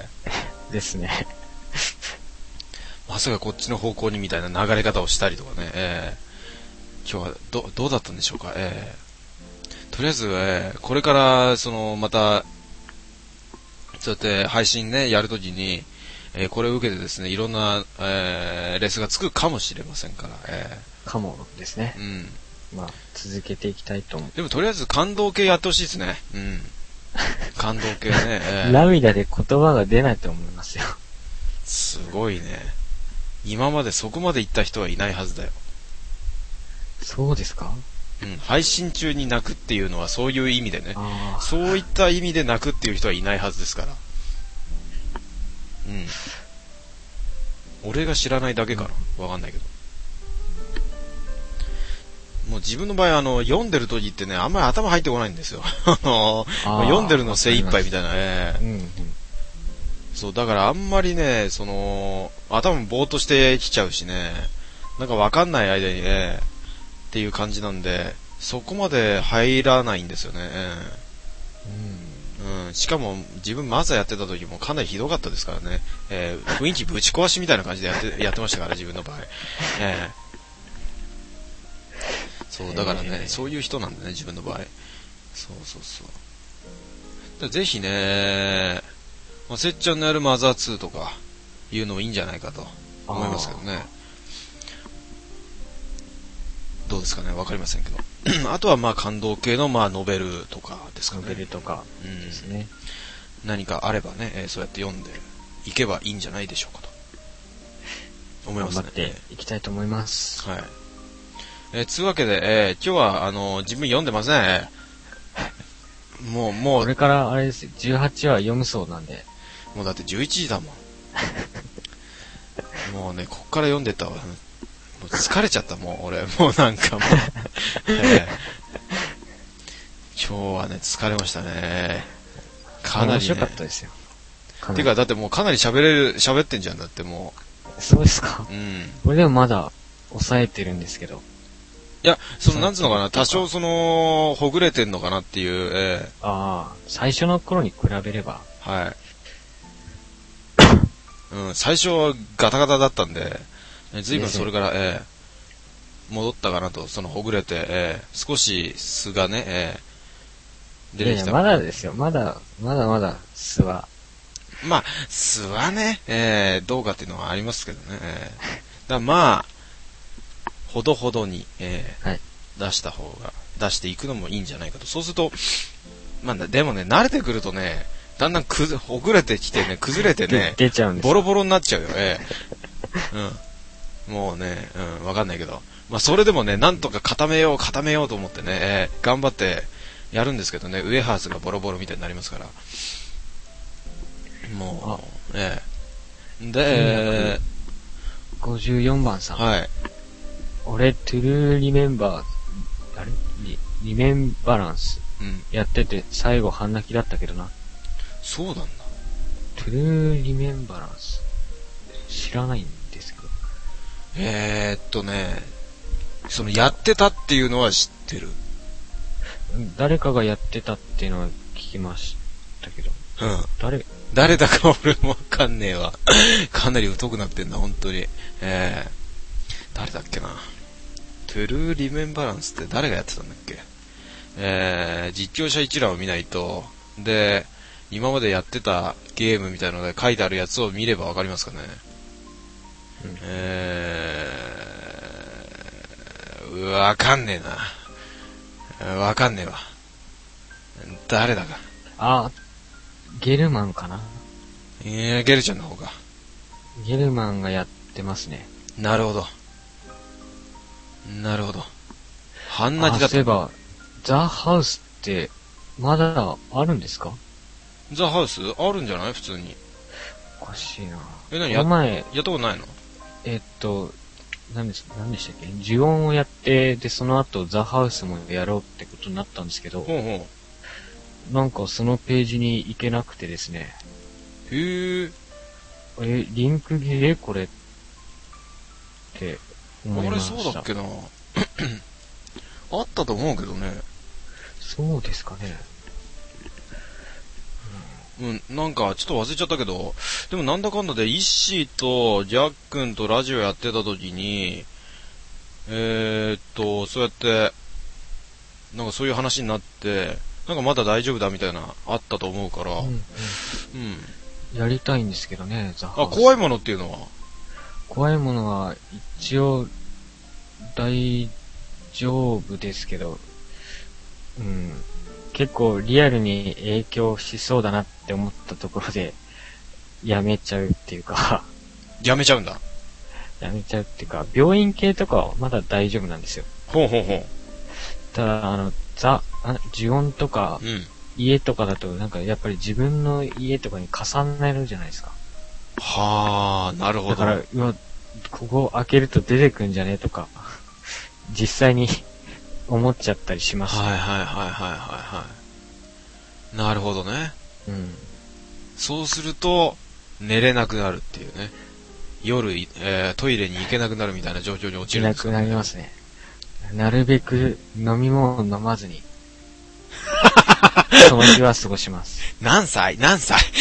ですね。 まさかこっちの方向にみたいな流れ方をしたりとかね。今日はどうだったんでしょうか。とりあえず、これから、また、そうやって配信ね、やるときに、これを受けてですね、いろんな、レースがつくかもしれませんから。 かもですね。続けていきたいと思う。 でもとりあえず感動系やってほしいですね。感動系ね。 涙で言葉が出ないと思いますよ。 すごいね。今までそこまで行った人はいないはずだよ。 そうですか？ 配信中に泣くっていうのはそういう意味でね、 あー、 そういった意味で泣くっていう人はいないはずですから。俺が知らないだけかな、わかんないけど。もう自分の場合読んでる時ってね、あんまり頭入ってこないんですよ。読んでるの精一杯みたいなね。そう、だからあんまりね、頭もぼーっとしてきちゃうしね、なんかわかんない間にね、っていう感じなんで、そこまで入らないんですよね。しかも自分マザーやってた時もかなりひどかったですからね。雰囲気ぶち壊しみたいな感じでやってましたから、自分の場合。そうだからね、そういう人なんだね、自分の場合。そうぜひね、せっちゃんのやるマザー2とかいうのもいいんじゃないかと思いますけどね。どうですかね、わかりませんけど。あとはまあ感動系のまあノベルとかですかね。 ノベルとかですね。 何かあればね、そうやって読んでいけばいいんじゃないでしょうかと思いますね。 頑張っていきたいと思います。 はい。つうわけで、今日は自分読んでません。もう。 これからあれですよ、18話読むそうなんで。 もうだって11時だもん。もうね、こっから読んでったわ。もう疲れちゃった、もう俺。もうなんかもう。今日はね、疲れましたね。かなり、ね。面白かったですよ。 てか、だってもうかなり喋ってんじゃん、だってもう。そうですか。これでもまだ抑えてるんですけど。 いや、なんつうのかな、多少ほぐれてんのかなっていう、 最初の頃に比べれば。 はい。最初はガタガタだったんで、随分それから、戻ったかなと、ほぐれて、少し素がね、出てきた。 まだですよ、まだ素は。 まあ、素はね、どうかっていうのはありますけどね。だまあ、ほどほどに、 はい、 出していくのもいいんじゃないかと。そうすると、まあ、でもね、慣れてくるとね、だんだんほぐれてきてね、崩れてね、 出ちゃうんです。 ボロボロになっちゃうよ、もうね、わかんないけど。まあ、それでもね、なんとか固めようと思ってね、頑張ってやるんですけどね、ウエハースがボロボロみたいになりますから。もう、で、 54番さん。 はい。 俺、トゥルーリメンバー、リメンバランス、やってて、最後半泣きだったけどな。 そうなんだ。 トゥルーリメンバランス、知らないんですけど。 やってたっていうのは知ってる。 誰かがやってたっていうのは聞きましたけど。誰だか俺もわかんねえわ。かなり疎くなってんだ、本当に。誰だっけな。トゥルーリメンバランスって誰がやってたんだっけ。実況者一覧を見ないと、で、今までやってたゲームみたいなので書いてあるやつを見ればわかりますかね。わかんねえな。わかんねえわ。誰だか。 ゲルマンかな。 ゲルちゃんの方か。 ゲルマンがやってますね。 なるほど。半泣きだった。 そういえば、ザ・ハウスって、まだあるんですか？ ザ・ハウスあるんじゃない？普通に。 おかしいな。 何やったことないの？ 何でしたっけ？呪音をやって、で、その後、ザ・ハウスもやろうってことになったんですけど、なんかそのページに行けなくてですね。 へえ。 リンク切れこれって思いました。 あれそうだっけな。あったと思うけどね。 そうですかね。 なんかちょっと忘れちゃったけど、でもなんだかんだでイッシーとジャックンとラジオやってた時に、そうやってなんかそういう話になって、なんかまだ大丈夫だみたいなあったと思うから、 やりたいんですけどね、ザ・ハウス。 怖いものっていうのは？ 怖いものは一応大丈夫ですけど、結構リアルに影響しそうだなって思ったところでやめちゃうっていうかやめちゃうんだ。 やめちゃうっていうか、病院系とかはまだ大丈夫なんですよ。 ただ、呪音とか、 うん。 家とかだと、なんかやっぱり自分の家とかに重ねるじゃないですか。 はあ、なるほど。 だから、うわ、ここ開けると出てくんじゃねえとか、実際に思っちゃったりしますね。 はいはいはいはいはいはい。なるほどね。 うん。 そうすると、寝れなくなるっていうね。夜、トイレに行けなくなるみたいな状況に陥るんですか、ね。 なくなりますね。なるべく飲み物を飲まずに、その日は過ごします。 何歳飲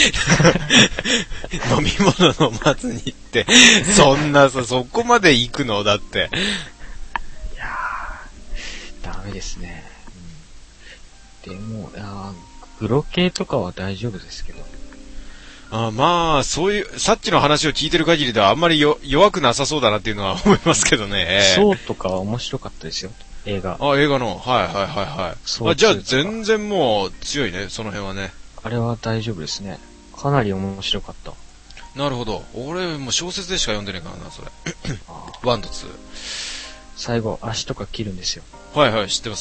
み物飲まずにって、そんなさ、そこまで行くのだって。 いやー、ダメですね。でも、グロ系とかは大丈夫ですけど。 まあ、そういう、さっきの話を聞いてる限りではあんまり弱くなさそうだなっていうのは思いますけどね。 そうとかは面白かったですよ、映画。 映画の、はいはいはいはい。じゃあ全然もう強いね、その辺はね。 あれは大丈夫ですね。かなり面白かった。 なるほど。俺もう小説でしか読んでないからな、それ。1と2。 最後、足とか切るんですよ。 はいはい、知ってます。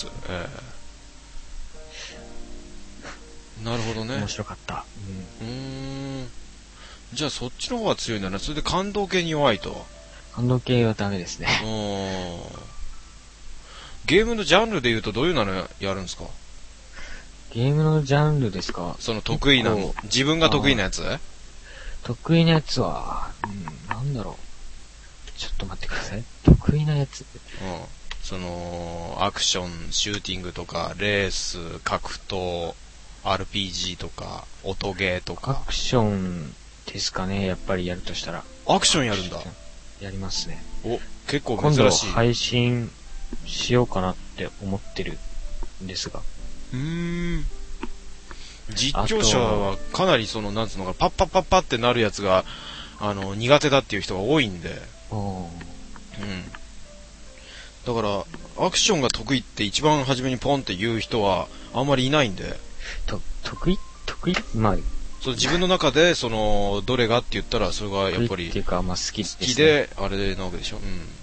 なるほどね。 面白かった。 じゃあそっちの方が強いんだな。それで感動系に弱いと。 感動系はダメですね。 ゲームのジャンルで言うとどういうのやるんですか？ ゲームのジャンルですか？ その得意なの。自分が得意なやつ？ 得意なやつは、なんだろう。ちょっと待ってください。得意なやつ。 その、アクション、シューティングとか、レース、格闘、RPG とか、音ゲーとか。 アクションですかね、やっぱりやるとしたら。 アクションやるんだ。 やりますね。 結構珍しい。 今度配信しようかなって思ってるんですが。 実況者はかなりその、なんつうのか、パッパッパッパってなるやつが、苦手だっていう人が多いんで。だから、アクションが得意って一番初めにポンって言う人はあんまりいないんで。 得意まあ、 そう、自分の中で、その、どれがって言ったら、それがやっぱり、 っていうか、まあ好きですね。 好きで、あれなわけでしょ。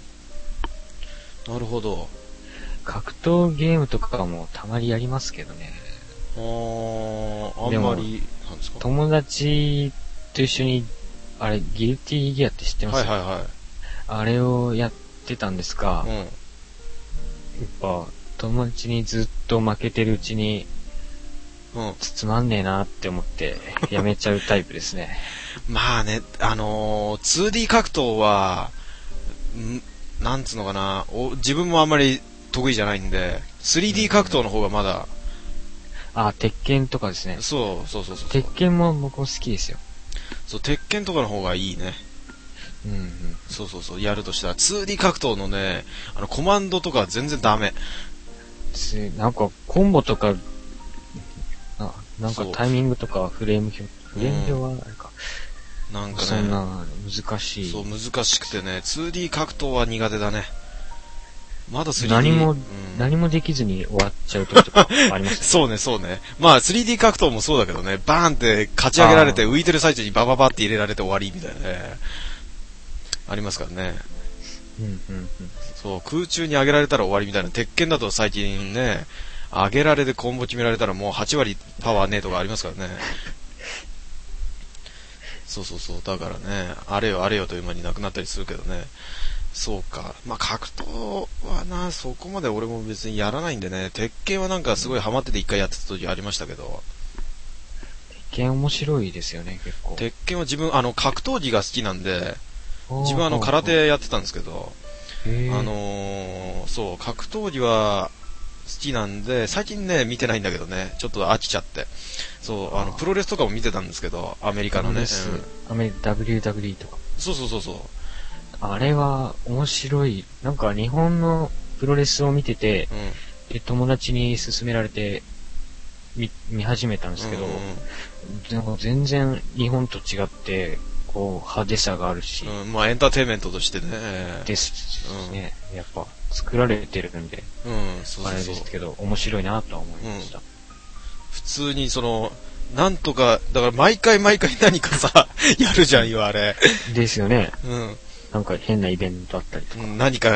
なるほど。 格闘ゲームとかもたまにやりますけどね。 あんまり、なんですか？ 友達と一緒に、あれ、ギルティギアって知ってます？ はいはいはい。 あれをやってたんですが、やっぱ、友達にずっと負けてるうちに、つまんねえなって思って、やめちゃうタイプですね。 まあね、2D 格闘は、なんつうのかな、自分もあんまり得意じゃないんで、3D 格闘の方がまだ、 鉄拳とかですね。 そう。 鉄拳も僕も好きですよ。 そう、鉄拳とかの方がいいね。そう、やるとしたら、2D 格闘のね、コマンドとか全然ダメ。 なんか、コンボとか、なんかタイミングとかフレーム表はあれか。 なんかね。 そんな難しい。 そう、難しくてね、2D 格闘は苦手だね。まだ 3D。 何もできずに終わっちゃう時とかありますね。そうね。まあ 3D 格闘もそうだけどね、バーンって勝ち上げられて浮いてる最中にバババって入れられて終わりみたいなね。ありますからね。そう、空中に上げられたら終わりみたいな。鉄拳だと最近ね、上げられてコンボ決められたらもう8割パワーねえとかありますからね。そう。だからね、あれよという間になくなったりするけどね。そうか。まあ、格闘はな、そこまで俺も別にやらないんでね。鉄拳はなんかすごいハマってて一回やってた時ありましたけど。 鉄拳面白いですよね、結構。 鉄拳は自分、格闘技が好きなんで、自分は空手やってたんですけど、そう、格闘技は好きなんで、最近ね、見てないんだけどね、ちょっと飽きちゃって。そう、プロレスとかも見てたんですけど、アメリカのね。 WWE とか。 そう。 あれは面白い。なんか日本のプロレスを見てて、で友達に勧められて見始めたんですけど、なんか全然日本と違って、こう派手さがあるし。 まあエンターテインメントとしてね。 ですね。やっぱ作られてるんで、あれですけど、面白いなとは思いました。 普通になんとか、だから毎回何かさ、やるじゃんよ、あれ。 ですよね。なんか変なイベントあったりとか。 何か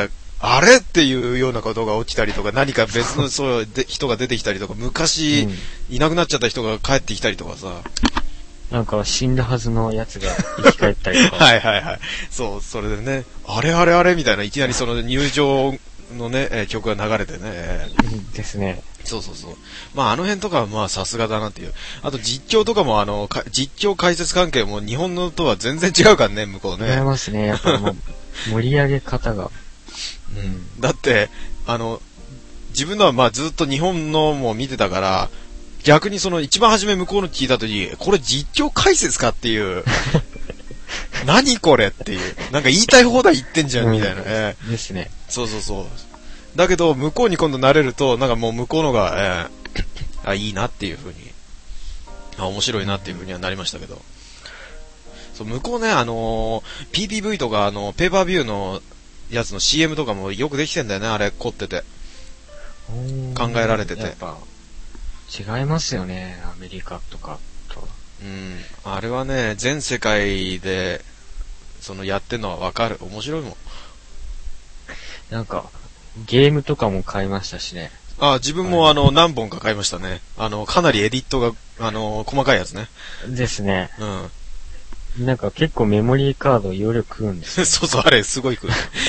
あれっていうようなことが起きたりとか、何か別のそうで人が出てきたりとか、昔、いなくなっちゃった人が帰ってきたりとかさ。 なんか死んだはずのやつが生き返ったりとか。 はいはいはい。そう、それでね、あれあれあれみたいな、いきなりその入場のね、曲が流れてね。 ですね。 そうそうそう。まああの辺とかはまあさすがだなっていう。あと実況とかも実況解説関係も日本のとは全然違うからね、向こうね。 違いますね。やっぱもう、盛り上げ方が。 うん。だって、自分のはまあずっと日本のも見てたから、逆にその一番初め向こうの聞いたとき、これ実況解説かっていう。何これっていう。なんか言いたい放題言ってんじゃんみたいなね。 ですね。 そうそうそう。だけど、向こうに今度慣れると、なんかもう向こうのが、いいなっていう風に、面白いなっていう風にはなりましたけど。そう、向こうね、PPV とか、ペーパービューのやつの CM とかもよくできてんだよね、あれ、凝ってて。考えられてて。 やっぱ、違いますよね、アメリカとかと。 うん。あれはね、全世界で、やってんのはわかる。面白いもん。 なんか、ゲームとかも買いましたしね。 自分も何本か買いましたね。かなりエディットが、細かいやつね。 ですね。 うん。 なんか結構メモリーカードいろいろ食うんですよ。 そうそう、あれ、すごい食う。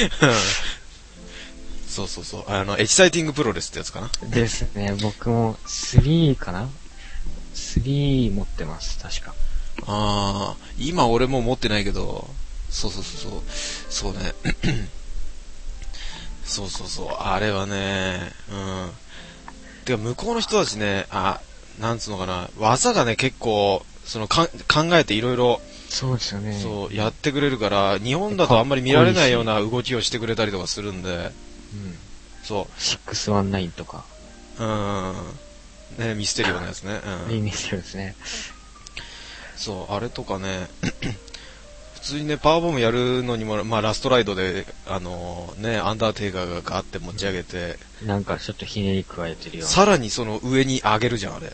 そうそうそう。エキサイティングプロレスってやつかな。 ですね。僕も3かな ?3 持ってます、確か。 今俺も持ってないけど、そうそうそうそう。そうね。そうそうそう。あれはね、うん。てか、向こうの人たちね、なんつうのかな、技がね、結構、考えていろいろ、 そうですよね。 そう、やってくれるから、日本だとあんまり見られないような動きをしてくれたりとかするんで、 うん。 そう。 619とか。 ね、ミステリオのやつね。 いいミステリオですね。 そう、あれとかね、普通にね、パワーボムやるのにも、まあ、ラストライドで、ね、アンダーテイカーがガーって持ち上げて、 なんかちょっとひねり加えてるような。 さらにその上に上げるじゃん、あれ。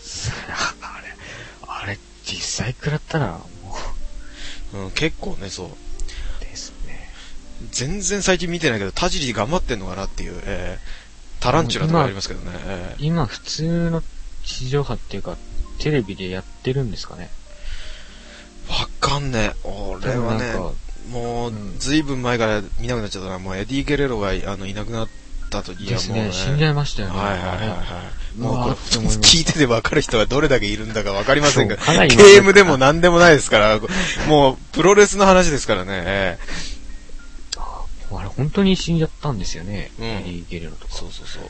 あれ、実際食らったら、もう。結構ね、そう。 ですね。 全然最近見てないけど、田尻頑張ってんのかなっていう、タランチュラとかありますけどね。 今、普通の地上波っていうか、テレビでやってるんですかね。 わかんねえ。俺はね、もう、ずいぶん前から見なくなっちゃったな。もうエディ・ゲレロがいなくなった時はもう、ね、 死んじゃいましたよね。 はいはいはいはい。もうこれ、聞いてて分かる人はどれだけいるんだか分かりませんが、ゲームでも何でもないですから、もう、プロレスの話ですからね。 あれ、本当に死んじゃったんですよね。 エディ・ゲレロとか。 そうそうそう。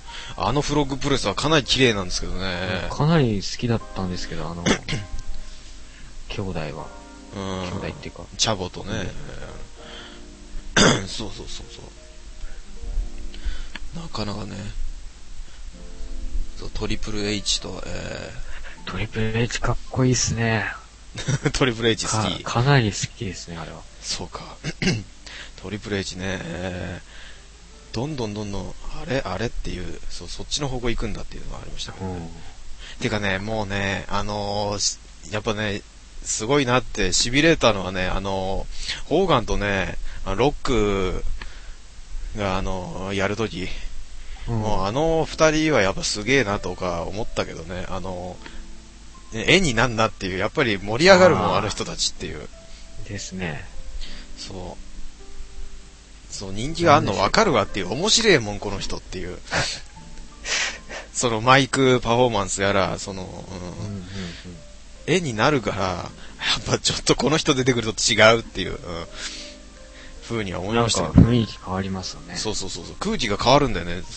フロッグプレスはかなり綺麗なんですけどね。 かなり好きだったんですけど、兄弟は。兄弟っていうか。 チャボとね。そうそうそうそう。なかなかね。トリプル H と、 トリプル H かっこいいっすね。 トリプル H 好き。 かなり好きですね、あれは。 そうか。トリプル H ね、どんどん、あれっていう、そっちの方向行くんだっていうのがありましたけどね。てかね、もうね、やっぱね、すごいなって痺れたのはね、ホーガンとね、ロックがやるとき、もう二人はやっぱすげえなとか思ったけどね、絵になんなっていう、やっぱり盛り上がるもん、あの人たちっていう。 ですね。 そう、人気があんの分かるわっていう、面白いもん、この人っていう。マイクパフォーマンスやら、絵になるから、やっぱちょっとこの人出てくると違うっていう、風には思いましたよね。 雰囲気変わりますよね。 そう、空気が変わるんだよね、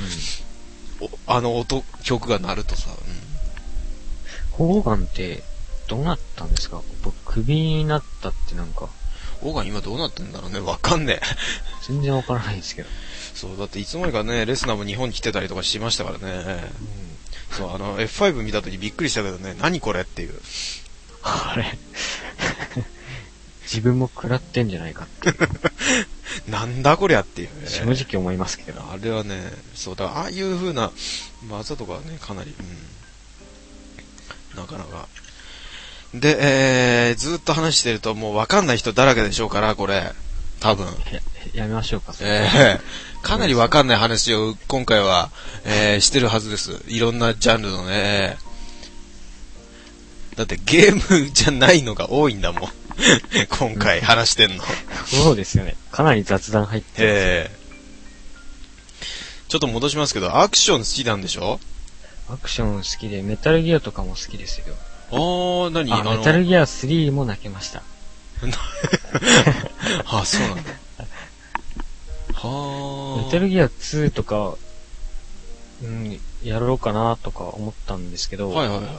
曲が鳴るとさ。 ホーガンって、どうなったんですか？僕、クビになったってなんか。 ホーガン今どうなってんだろうね、わかんねえ。 全然わからないんですけど。 そう、だっていつの間にかね、レスナーも日本に来てたりとかしましたからね。そう、F5 見たときびっくりしたけどね、何これっていう。 あれ自分も食らってんじゃないかっていう。 なんだこりゃっていう、 正直思いますけど。 あれはね、そうだ、ああいう風な技とかはね、かなり、なかなか。で、ずっと話してるともうわかんない人だらけでしょうから、これ。 多分。 やめましょうか。 かなりわかんない話を今回は、してるはずです。いろんなジャンルのね。だってゲームじゃないのが多いんだもん。今回話してんの。 そうですよね。かなり雑談入ってます。 ちょっと戻しますけど、アクション好きなんでしょ？ アクション好きで、メタルギアとかも好きですよ。 何？ メタルギア3も泣けました。 あ、そうなんだ。 メタルギア2とか、やろうかなとか思ったんですけど、 はいはいはい。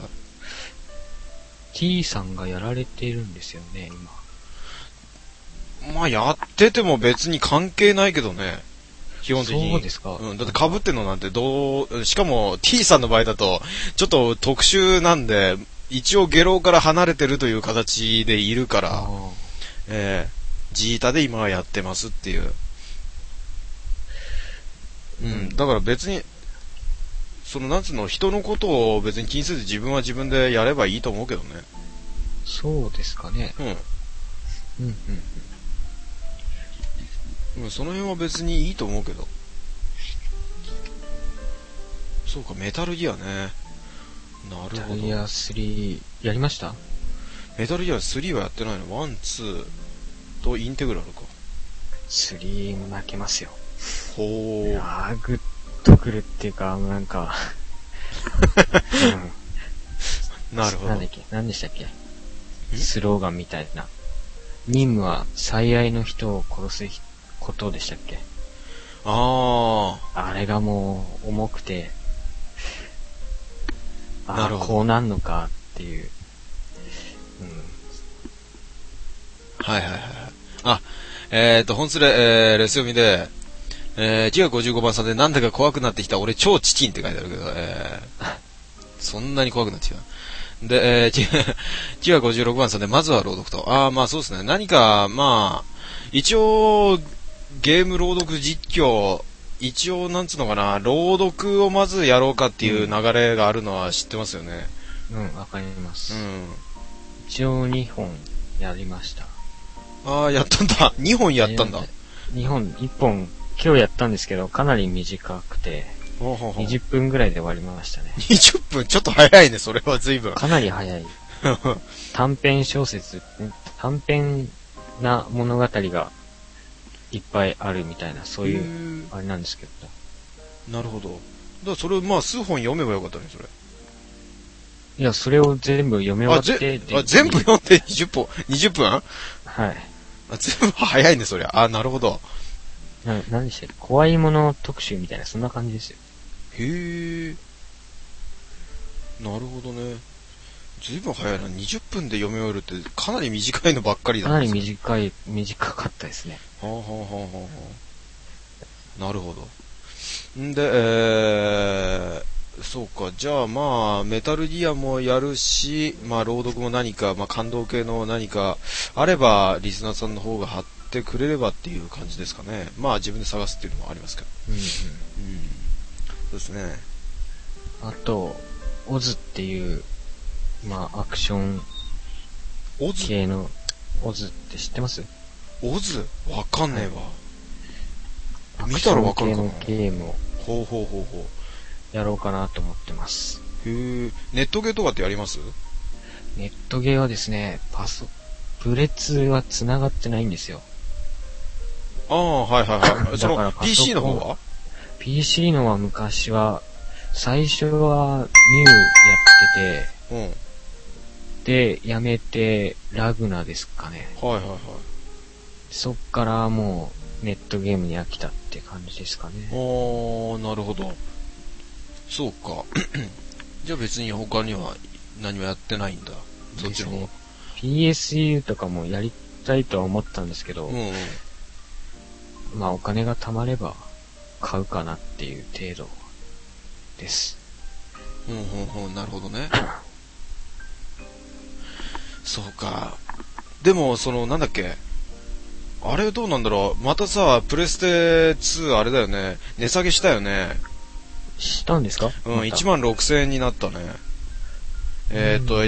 T さんがやられているんですよね、 今。まあ、やってても別に関係ないけどね。基本的に。 そうですか。 だって被ってんのなんてしかも T さんの場合だと、ちょっと特殊なんで、一応ゲロから離れてるという形でいるから、ジータで今はやってますっていう。だから別に、なんつうの、人のことを別に気にせず自分は自分でやればいいと思うけどね。 そうですかね。 その辺は別にいいと思うけど。そうか、メタルギアね。なるほど。 メタルギア3、やりました？ メタルギア3はやってないの。1、2とインテグラルか。 3も泣けますよ。 ほー。 グッとくるっていうか、なんか、 なるほど。 なんだっけ、何でしたっけ？スローガンみたいな。任務は最愛の人を殺すことでしたっけ？あれがもう重くて、 なるほど。 こうなんのかっていう。 はいはいはい。本スレ、レス読みで、字が55番さんでなんだか怖くなってきた。俺超チキンって書いてあるけど、そんなに怖くなってきた。で、字が56番さんでまずは朗読と。まあそうですね。何か、まあ、一応、ゲーム朗読実況、一応なんつうのかな、朗読をまずやろうかっていう流れがあるのは知ってますよね。 わかります。一応2本やりました。 やったんだ。2本やったんだ。 2本、1本、今日やったんですけど、かなり短くて、20分ぐらいで終わりましたね。 20分ちょっと早いね、それは随分。 かなり早い。短編小説、短編な物語がいっぱいあるみたいな、そういう、あれなんですけど。 なるほど。だからそれをまあ数本読めばよかったね、それ。 いや、それを全部読み終わって。 全部読んで20分はい。 全部早いね、そりゃ。なるほど。 何でしたっけ？怖いもの特集みたいな、そんな感じですよ。 へえ。なるほどね。ずいぶん早いな。20分で読み終えるってかなり短いのばっかりだかなり短かったですね。 なるほど。んで、そうか。じゃあまあ、メタルギアもやるし、まあ、朗読も何か、まあ、感動系の何かあれば、リスナーさんの方が貼ってくれればっていう感じですかね。まあ、自分で探すっていうのもありますけど。そうですね。 あと、オズっていう、まあ、アクション系の、オズって知ってます？ オズ？わかんねえわ。見たらわかるかな。 アクション系のゲームを。 ほう。 やろうかなと思ってます。 へえ。ネットゲーとかってやります？ ネットゲーはですね、プレツは繋がってないんですよ。 はい。その PC の方は？ PC のは昔は、最初はミュウやってて、で、やめて、ラグナですかね。 はい。 そっからもう、ネットゲームに飽きたって感じですかね。 なるほど。そうか。じゃあ別に他には何もやってないんだ。そっちの方。 PSU とかもやりたいとは思ったんですけど、まあお金が貯まれば買うかなっていう程度です。 なるほどね。そうか。でも、なんだっけ。あれどうなんだろう。またさ、プレステ2あれだよね。値下げしたよね。 したんですか ？16,000円になった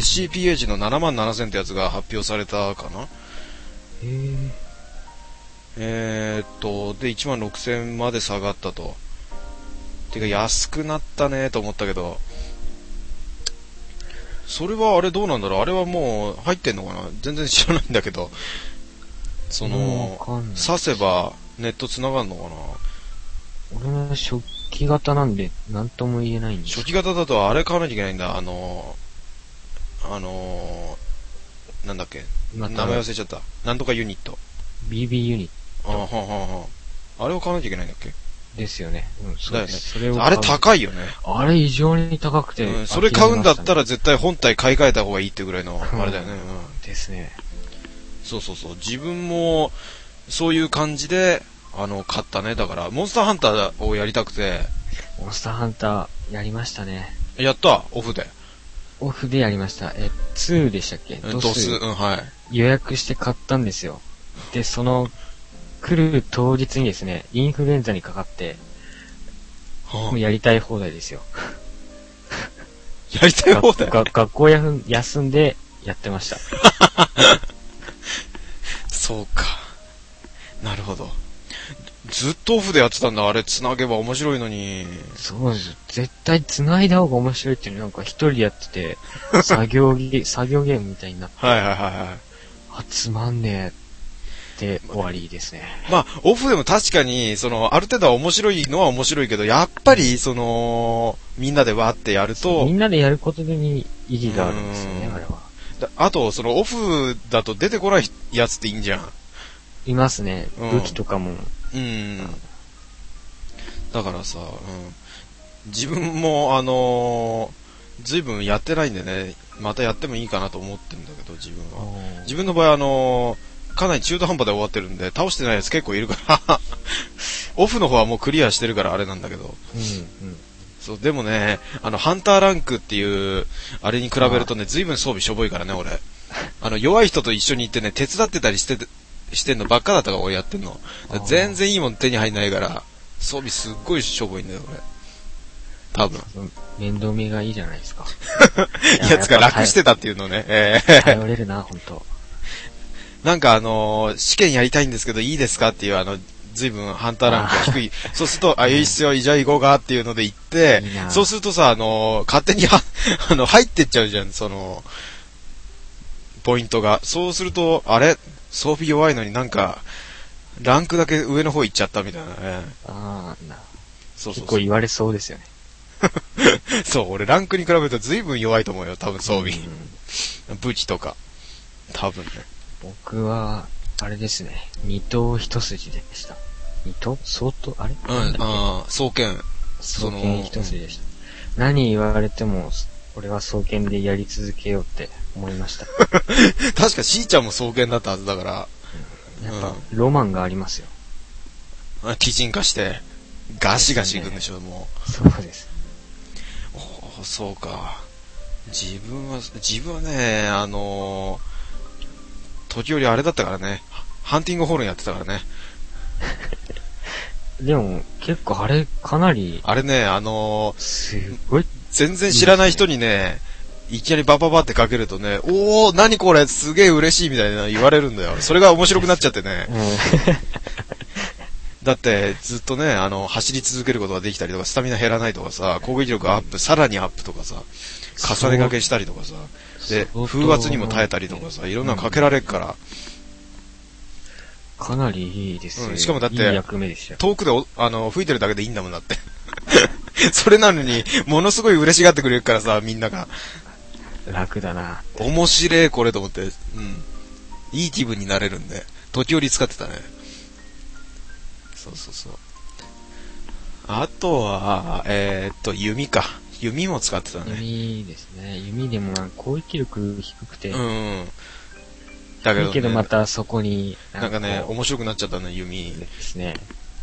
ね。SCPH の77,000ってやつが発表されたかな。 で、16,000まで下がったと。てか、安くなったねと思ったけど、それはあれどうなんだろう、あれはもう入ってんのかな、全然知らないんだけど、その、挿せばネット繋がんのかな。 俺は初期型なんで、なんとも言えないんです。 初期型だとあれ買わなきゃいけないんだ、なんだっけ、名前忘れちゃった。なんとかユニット。 BB ユニット。 あれを買わなきゃいけないんだっけですよね。うん、そうだよね。 それをあれ高いよね。 あれ異常に高くて、 それ買うんだったら絶対本体買い替えた方がいいってぐらいの、あれだよね。 ですね。 そう。自分も、そういう感じで、買ったね。だから、モンスターハンターをやりたくて。 モンスターハンター、やりましたね。 やったオフで。 オフでやりました。2でしたっけ？ ドス、はい。 予約して買ったんですよ。で、来る当日にですね、インフルエンザにかかって、もうやりたい放題ですよ。 やりたい放題学校休んでやってました。 そうか。なるほど。ずっとオフでやってたんだ。あれ繋げば面白いのに。 そうです。絶対繋いだ方が面白いっていうのなんか一人でやってて、作業ゲームみたいになって。 はい。 つまんねえって終わりですね。 まあ、オフでも確かに、ある程度は面白いのは面白いけど、やっぱり、みんなでわーってやると。 みんなでやることでに意義があるんですよね、あれは。 あと、オフだと出てこないやつっていいんじゃん。 いますね。武器とかも。 だからさ、自分もずいぶんやってないんでね、またやってもいいかなと思ってるんだけど、自分は。自分の場合かなり中途半端で終わってるんで、倒してないやつ結構いるからオフの方はもうクリアしてるからあれなんだけど。そう、でもね、ハンターランクっていう、あれに比べるとね、ずいぶん装備しょぼいからね、俺。弱い人と一緒に行ってね、手伝ってたりしてんのばっかだったから俺やってんの。全然いいもん手に入んないから、装備すっごいしょぼいんだよ、俺。多分。 面倒見がいいじゃないですか。 やつが楽してたっていうのね。 頼れるな、ほんと。 なんか試験やりたいんですけどいいですかっていうずいぶんハンターランクが低い。そうすると、いいっすよ、じゃあ行こうかっていうので行って、そうするとさ、勝手に入ってっちゃうじゃん、ポイントが。そうすると、あれ装備弱いのになんか、ランクだけ上の方行っちゃったみたいなね。 結構言われそうですよね。 そう、俺ランクに比べるとずいぶん弱いと思うよ、多分装備。武器とか。多分ね。 僕は、あれですね。二刀一筋でした。二刀相当あれ双剣。 双剣一筋でした。何言われても、俺は双剣でやり続けようって思いました。 確かしーちゃんも双剣だったはずだから。 やっぱ、ロマンがありますよ。 鬼人化して、ガシガシいくんでしょ、もう。そうです。 そうか。自分はね、時折あれだったからね、ハンティングホールンやってたからね。 でも、結構あれ、かなり。 あれね、 すごい。 全然知らない人にね、いきなりバババってかけるとね、おー、何これ、すげえ嬉しいみたいな言われるんだよ。それが面白くなっちゃってね。だって、ずっとね、走り続けることができたりとか、スタミナ減らないとかさ、攻撃力アップ、さらにアップとかさ、重ね掛けしたりとかさ、で、風圧にも耐えたりとかさ、いろんなのかけられるから。 かなりいいですよ、 しかもだって、 いい役目でした。 遠くで吹いてるだけでいいんだもんだって。それなのに、ものすごい嬉しがってくれるからさ、みんなが。 楽だな。 面白いこれと思って、いい気分になれるんで、時折使ってたね。そう。あとは、弓か。弓も使ってたね。 弓ですね。弓でも攻撃力低くて。 だけど、 いいけどまたそこになんかね、面白くなっちゃったね、弓。 ですね。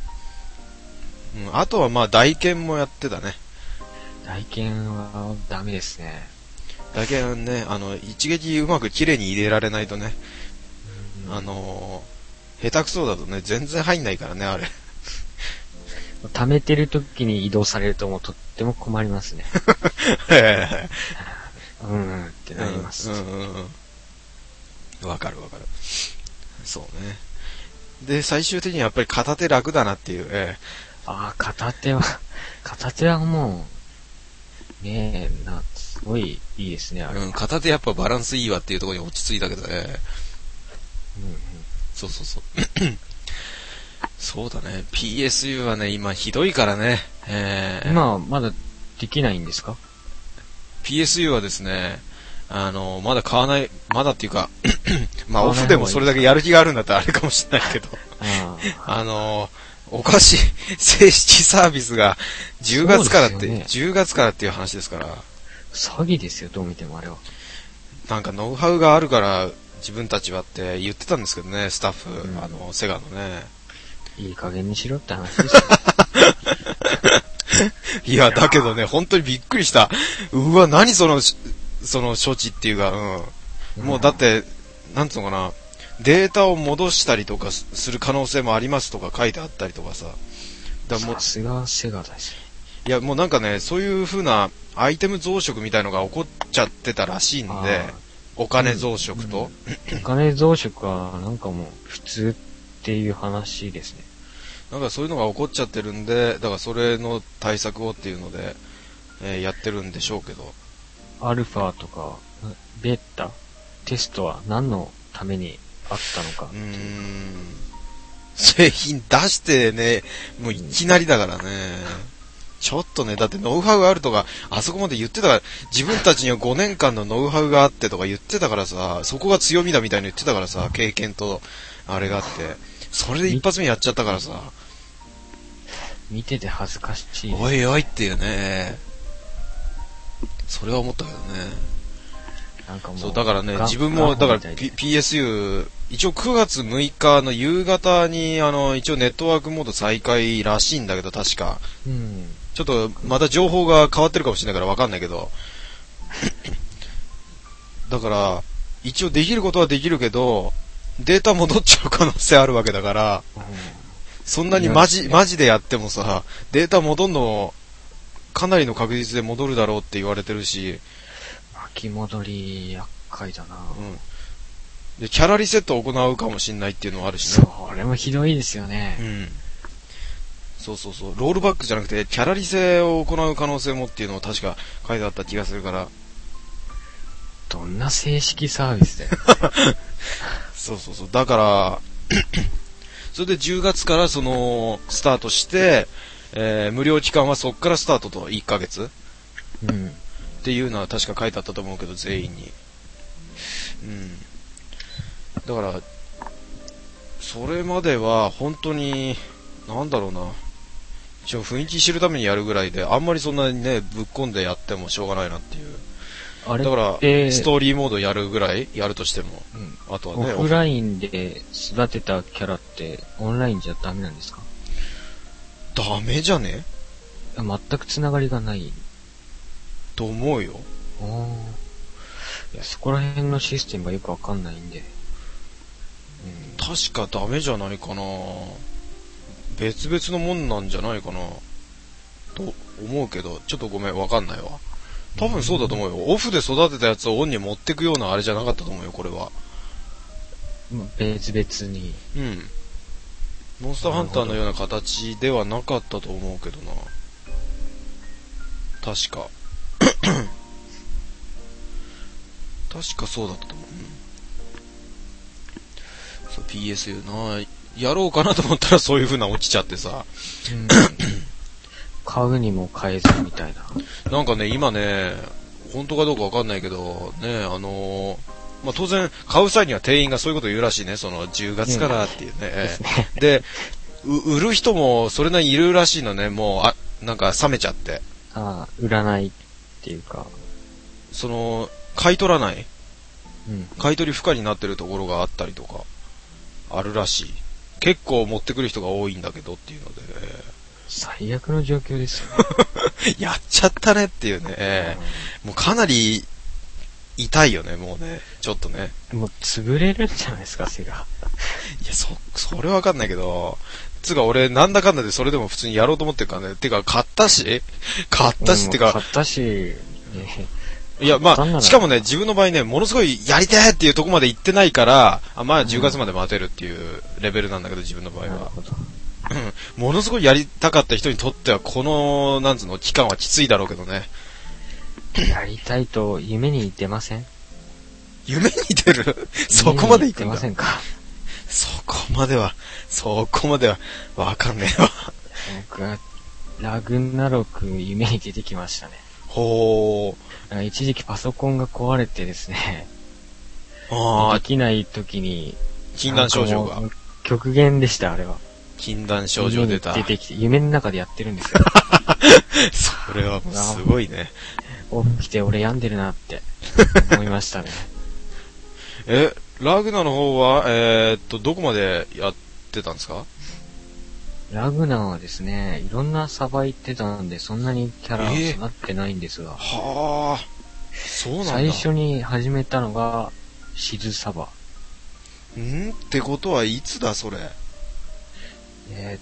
あとはまあ、大剣もやってたね。 大剣はダメですね。 大剣ね、一撃うまく綺麗に入れられないとね、下手くそだとね、全然入んないからね、あれ。 溜めてる時に移動されるともうとっても困りますね。ってなります。 わかる。そうね。 で、最終的にはやっぱり片手楽だなっていう、 片手はもう、ねえ、すごいいいですね、あれ。 うん、片手やっぱバランスいいわっていうところに落ち着いたけどね。 うんうん。 そう。そうだね。PSU はね、今ひどいからね。 今はまだできないんですか？ PSU はですね、まだ買わない、まだっていうか、まあオフでもそれだけやる気があるんだったらあれかもしれないけど、おかしい、正式サービスが10月からって、 ね、 10月からっていう話ですから。 詐欺ですよ、どう見てもあれは。 なんかノウハウがあるから自分たちはって言ってたんですけどね、スタッフ、セガのね。 いい加減にしろって話ですよ。 いや、だけどね、本当にびっくりした。うわ、何その処置っていうか、もうだって、なんつうのかな、データを戻したりとかする可能性もありますとか書いてあったりとかさ。 さすがセガだし。 いや、もうなんかね、そういう風なアイテム増殖みたいのが起こっちゃってたらしいんで、お金増殖と、 お金増殖はなんかもう普通っていう話ですね。 なんかそういうのが起こっちゃってるんで、だからそれの対策をっていうので、やってるんでしょうけど。 アルファとか、ベータ、テストは何のためにあったのか。 製品出してね、もういきなりだからね。ちょっとね、だってノウハウあるとか、あそこまで言ってたから、自分たちには5年間のノウハウがあってとか言ってたからさ、そこが強みだみたいに言ってたからさ、経験と、あれがあって。それで一発目やっちゃったからさ。 見てて恥ずかしい。 おいおいっていうね。それは思ったけどね。 なんかもうそう、だからね、自分も、だから、PSU、一応9月6日の夕方に、一応ネットワークモード再開らしいんだけど、確か。ちょっと、また情報が変わってるかもしれないからわかんないけど。だから、一応できることはできるけど、データ戻っちゃう可能性あるわけだから、そんなにマジでやってもさ、データ戻んの、かなりの確率で戻るだろうって言われてるし。 巻き戻り、厄介だな。 で、キャラリセットを行うかもしんないっていうのはあるしね。 それもひどいですよね。 そう。ロールバックじゃなくて、キャラリセを行う可能性もっていうのを確か書いてあった気がするから。 どんな正式サービスだよ。 そう。だから、それで10月からスタートして、無料期間はそっからスタートと1ヶ月っていうのは確か書いてあったと思うけど、全員に。だから、それまでは本当に、なんだろうな。一応雰囲気知るためにやるぐらいで、あんまりそんなにね、ぶっ込んでやってもしょうがないなっていう。だから、ストーリーモードやるぐらいやるとしても。あとはね。 オフラインで育てたキャラって、オンラインじゃダメなんですか？ ダメじゃね？ 全くつながりがないと思うよ。 いや、そこら辺のシステムがよくわかんないんで。 確かダメじゃないかな。別々のもんなんじゃないかな。と思うけど、ちょっとごめん、わかんないわ。多分そうだと思うよ。オフで育てたやつをオンに持ってくようなあれじゃなかったと思うよ、これは。 別々に。 モンスターハンターのような形ではなかったと思うけどな。確か。確かそうだったと思う。そう、PSU な。やろうかなと思ったらそういう風な落ちちゃってさ。 買うにも買えずみたいな。 なんかね、今ね、本当かどうかわかんないけど、ね、まあ、当然、買う際には店員がそういうこと言うらしいね、10月からっていうね。で、売る人もそれなりにいるらしいのね、もう、なんか冷めちゃって。 売らないっていうか。 買い取らない。買い取り不可になってるところがあったりとか、あるらしい。結構持ってくる人が多いんだけどっていうので。 最悪の状況ですよね。 やっちゃったねっていうね。もうかなり痛いよね、もうね。ちょっとね。 もう潰れるんじゃないですか、セガ。 いや、それはわかんないけど、つうか俺なんだかんだでそれでも普通にやろうと思ってるからね。てか買ったしってか。 買ったし、 いや、まあ、しかもね、自分の場合ね、ものすごいやりてーっていうとこまで行ってないから、まあ10月まで待てるっていうレベルなんだけど、自分の場合は。 なるほど。 ものすごいやりたかった人にとっては、この、なんつうの、期間はきついだろうけどね。 やりたいと夢に出ません？ 夢に出るそこまで行くんだ。 出ませんか？ そこまでは、わかんねえわ。 僕は、ラグナロク夢に出てきましたね。 ほー。一時期パソコンが壊れてですね。 ああ。 できない時に。 禁断症状が。 極限でした、あれは。 禁断症状出た。 出てきて、夢の中でやってるんですよ。 それはもうすごいね。 起きて俺病んでるなって思いましたね。 ラグナの方は、どこまでやってたんですか？ ラグナはですね、いろんなサバ行ってたんで、そんなにキャラ育ってないんですが。 はあ、そうなんだ。 最初に始めたのが、シズサバ。 ってことはいつだ、それ。 い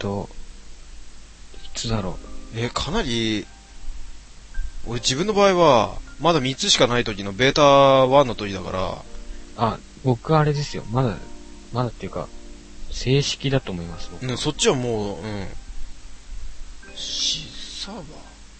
つだろう。 かなり、俺自分の場合は、まだ3つしかない時のベータ1の時だから。 僕あれですよ。まだっていうか、正式だと思います、僕。 そっちはもう、シサバい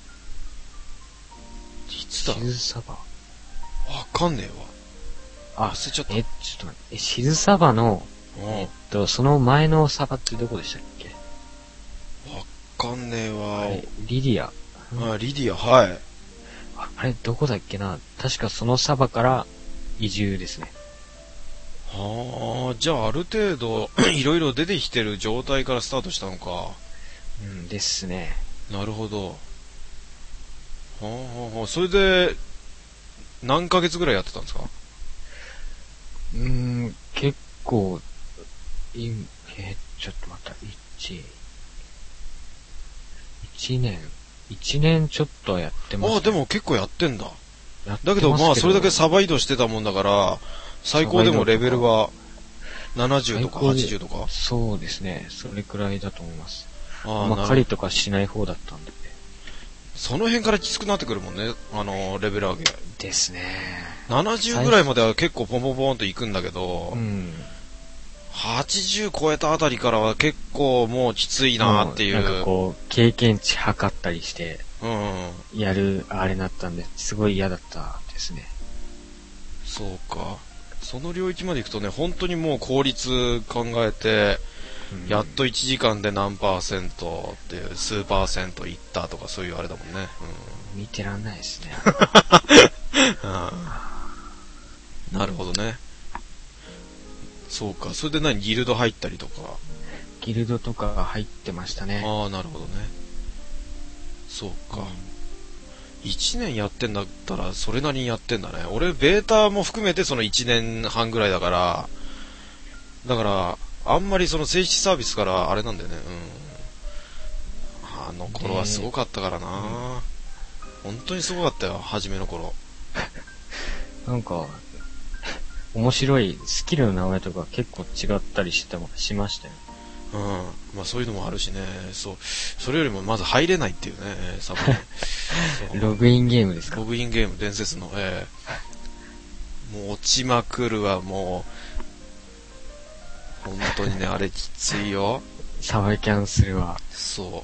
つだろう。 シズサバ。 わかんねえわ。忘れちゃった。 ちょっと待って、シズサバの、その前のサバってどこでしたっけ？ わかんねえわ。 リディア。 リディア、はい。 あれ、どこだっけな？確かそのサバから移住ですね。 はあ、じゃあある程度、いろいろ出てきてる状態からスタートしたのか。 ですね。 なるほど。はあ、それで、何ヶ月ぐらいやってたんですか？ 結構、ちょっと待った、1年ちょっとやってます、ね。 でも結構やってんだ。だけどまあそれだけサバ移動してたもんだから、最高でもレベルは70とか80とか。 そうですね。それくらいだと思います。 まあ狩りとかしない方だったんで。 その辺からきつくなってくるもんね。レベル上げ。 ですね。 70ぐらいまでは結構ポンポンポンと行くんだけど、80超えたあたりからは結構もうきついなっていう。 なんかこう、経験値測ったりして、やる、あれなったんで、すごい嫌だったですね。 そうか。その領域まで行くとね、本当にもう効率考えて、やっと1時間で何%っていう、数%いったとかそういうあれだもんね。 見てらんないですね。 なるほどね。そうか。それでギルド入ったりとか。 ギルドとかが入ってましたね。 なるほどね。そうか。1年やってんだったら、それなりにやってんだね。俺、ベータも含めてその1年半ぐらいだから、あんまりその正式サービスからあれなんだよね。あの頃はすごかったからな。本当にすごかったよ、初めの頃。 なんか、面白いスキルの名前とか結構違ったりしましたよ。 まあそういうのもあるしね。それよりもまず入れないっていうね、サブね。 ログインゲームですか？ ログインゲーム、伝説の。もう落ちまくるわ、もう。本当にね、あれきついよ。 サバキャンするわ。 そう。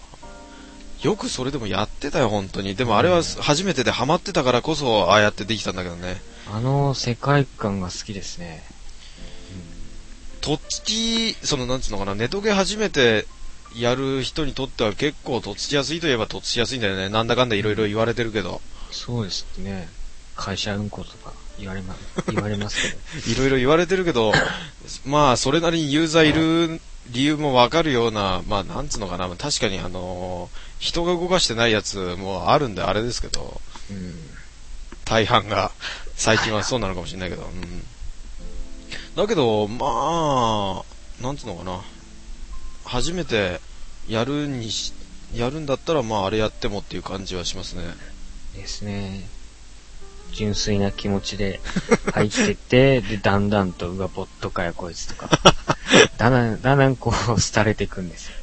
よくそれでもやってたよ、本当に。でもあれは初めてでハマってたからこそ、ああやってできたんだけどね。 世界観が好きですね。 とっつき、なんつうのかな、ネトゲ初めてやる人にとっては結構とっつきやすいといえばとっつきやすいんだよね。なんだかんだいろいろ言われてるけど。 そうですね。会社運行とか言われますけど。 いろいろ言われてるけど、まあ、それなりにユーザーいる理由もわかるような、まあ、なんつうのかな、確かに人が動かしてないやつもあるんであれですけど、大半が、最近はそうなのかもしれないけど、だけど、まあ、なんつうのかな、初めてやるんだったら、まあ、あれやってもっていう感じはしますね。 ですね。純粋な気持ちで入ってって、で、だんだんと、ボットかよ、こいつとか。だんだんこう、廃れていくんですよ。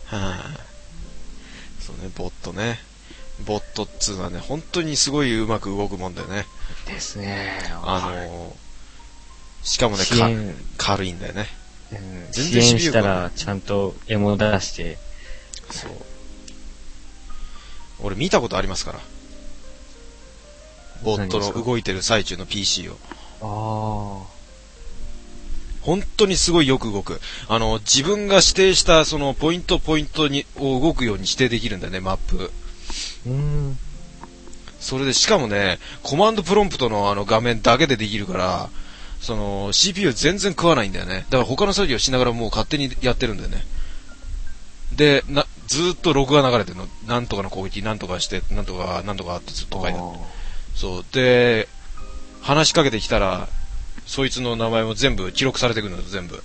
そうね、ボットね。ボットっつうのはね、本当にすごいうまく動くもんだよね。 ですね。 しかもね、軽いんだよね。 全然支援したら、ちゃんと絵も出して。 そう。俺見たことありますから。ボットの動いてる最中の PC を。本当にすごいよく動く。自分が指定したそのポイントにを動くように指定できるんだよね、マップ。それでしかもね、コマンドプロンプトの画面だけでできるから、その CPU 全然食わないんだよね。だから他の作業しながらもう勝手にやってるんだよね。で、ずーっとログが流れてるの。なんとかの攻撃、なんとかして、なんとかってずっと書いてある。そう。で、話しかけてきたら、そいつの名前も全部記録されてくるのよ、全部。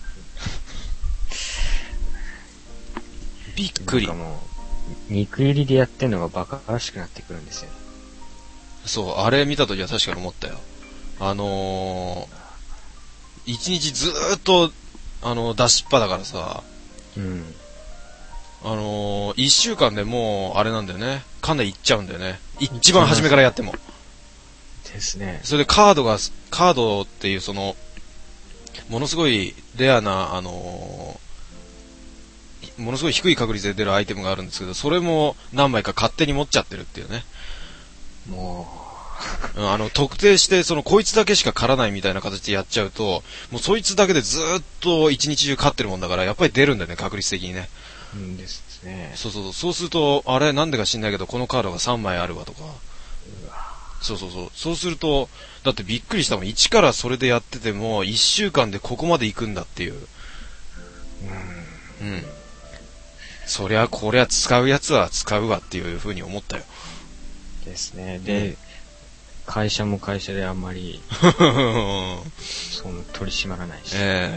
びっくり。 なんかもう、肉入りでやってんのがバカらしくなってくるんですよ。 そう、あれ見たときは確かに思ったよ。一日ずーっと、出しっぱだからさ、一週間でもう、あれなんだよね。かなりいっちゃうんだよね。一番初めからやっても。 ですね。 それでカードっていうその、ものすごいレアな、ものすごい低い確率で出るアイテムがあるんですけど、それも何枚か勝手に持っちゃってるっていうね。 も特定して、こいつだけしか狩らないみたいな形でやっちゃうと、もうそいつだけでずーっと一日中狩ってるもんだから、やっぱり出るんだよね、確率的にね。 ですね。 そうすると、あれ、なんでか知んないけど、このカードが3枚あるわとか。そうすると、だってびっくりしたもん。1からそれでやってても、1週間でここまで行くんだっていう。そりゃ、こりゃ使うやつは使うわっていう風に思ったよ。 ですね。で、会社も会社であんまり、取り締まらないし。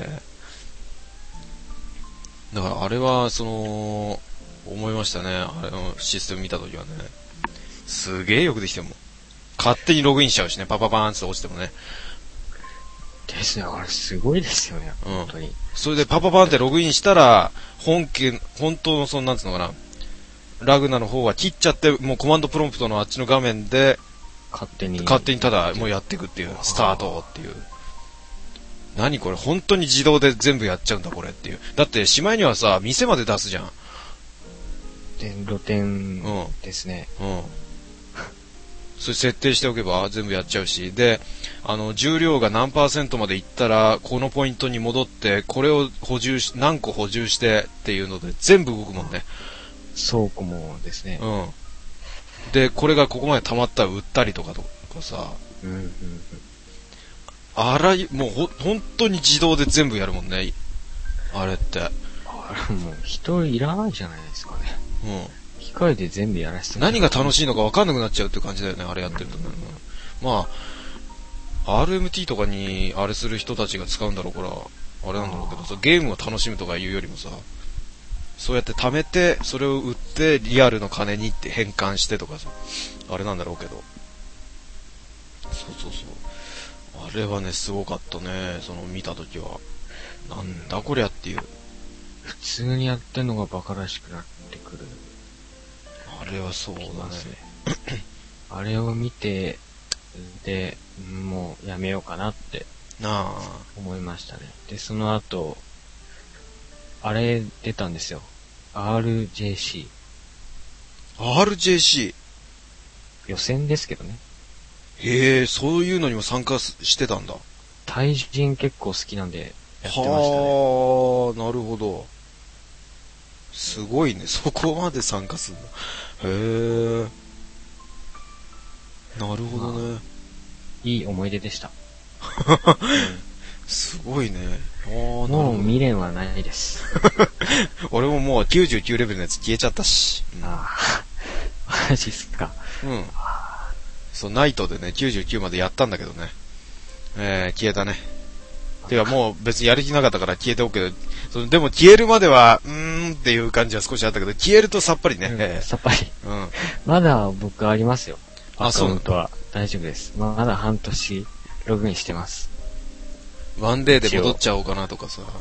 だからあれは、思いましたね。あれのシステム見たときはね。すげえよくできても。勝手にログインしちゃうしね。パパパーンって落ちてもね。 ですね。あれすごいですよね。本当に。 それでパパパーンってログインしたら、本当のなんつうのかな。ラグナの方は切っちゃって、もうコマンドプロンプトのあっちの画面で、勝手にただもうやっていくっていう、スタートっていう。何これ本当に自動で全部やっちゃうんだこれっていう。だってしまいにはさ、店まで出すじゃん。 露店ですね。 それ設定しておけば全部やっちゃうし、で、重量が何%までいったら、このポイントに戻って、これを何個補充してっていうので全部動くもんね。 倉庫もですね。 で、これがここまで溜まったら売ったりとかさ。もう本当に自動で全部やるもんね。あれって。 もう人いらないじゃないですかね。機械で全部やらせて何が楽しいのか分かんなくなっちゃうって感じだよね、あれやってるとね。まあ、RMT とかにあれする人たちが使うんだろうから、あれなんだろうけどさ、ゲームを楽しむとかいうよりもさ、そうやって貯めて、それを売って、リアルの金にって変換してとかさ、あれなんだろうけど。あれはね、すごかったね、見たときは。なんだこりゃっていう。 普通にやってんのがバカらしくなってくる。 あれはそうだね。 あれを見て、で、もうやめようかなって思いましたね。で、その後、あれ出たんですよ。RJC。 RJC？ 予選ですけどね。 へえ、そういうのにも参加してたんだ。 対人結構好きなんでやってましたね。 なるほど。すごいね、そこまで参加するの。へえ。なるほどね。 いい思い出でした。 すごいね。 もう未練はないです。 俺ももう99レベルのやつ消えちゃったし。 マジっすか。 ナイトでね、99までやったんだけどね。消えたね。てかもう別にやる気なかったから消えておくけど、でも消えるまでは、っていう感じは少しあったけど、消えるとさっぱりね。 さっぱり。まだ僕ありますよ。アカウントは大丈夫です。まだ半年ログインしてます。 ワンデーで戻っちゃおうかなとかさ。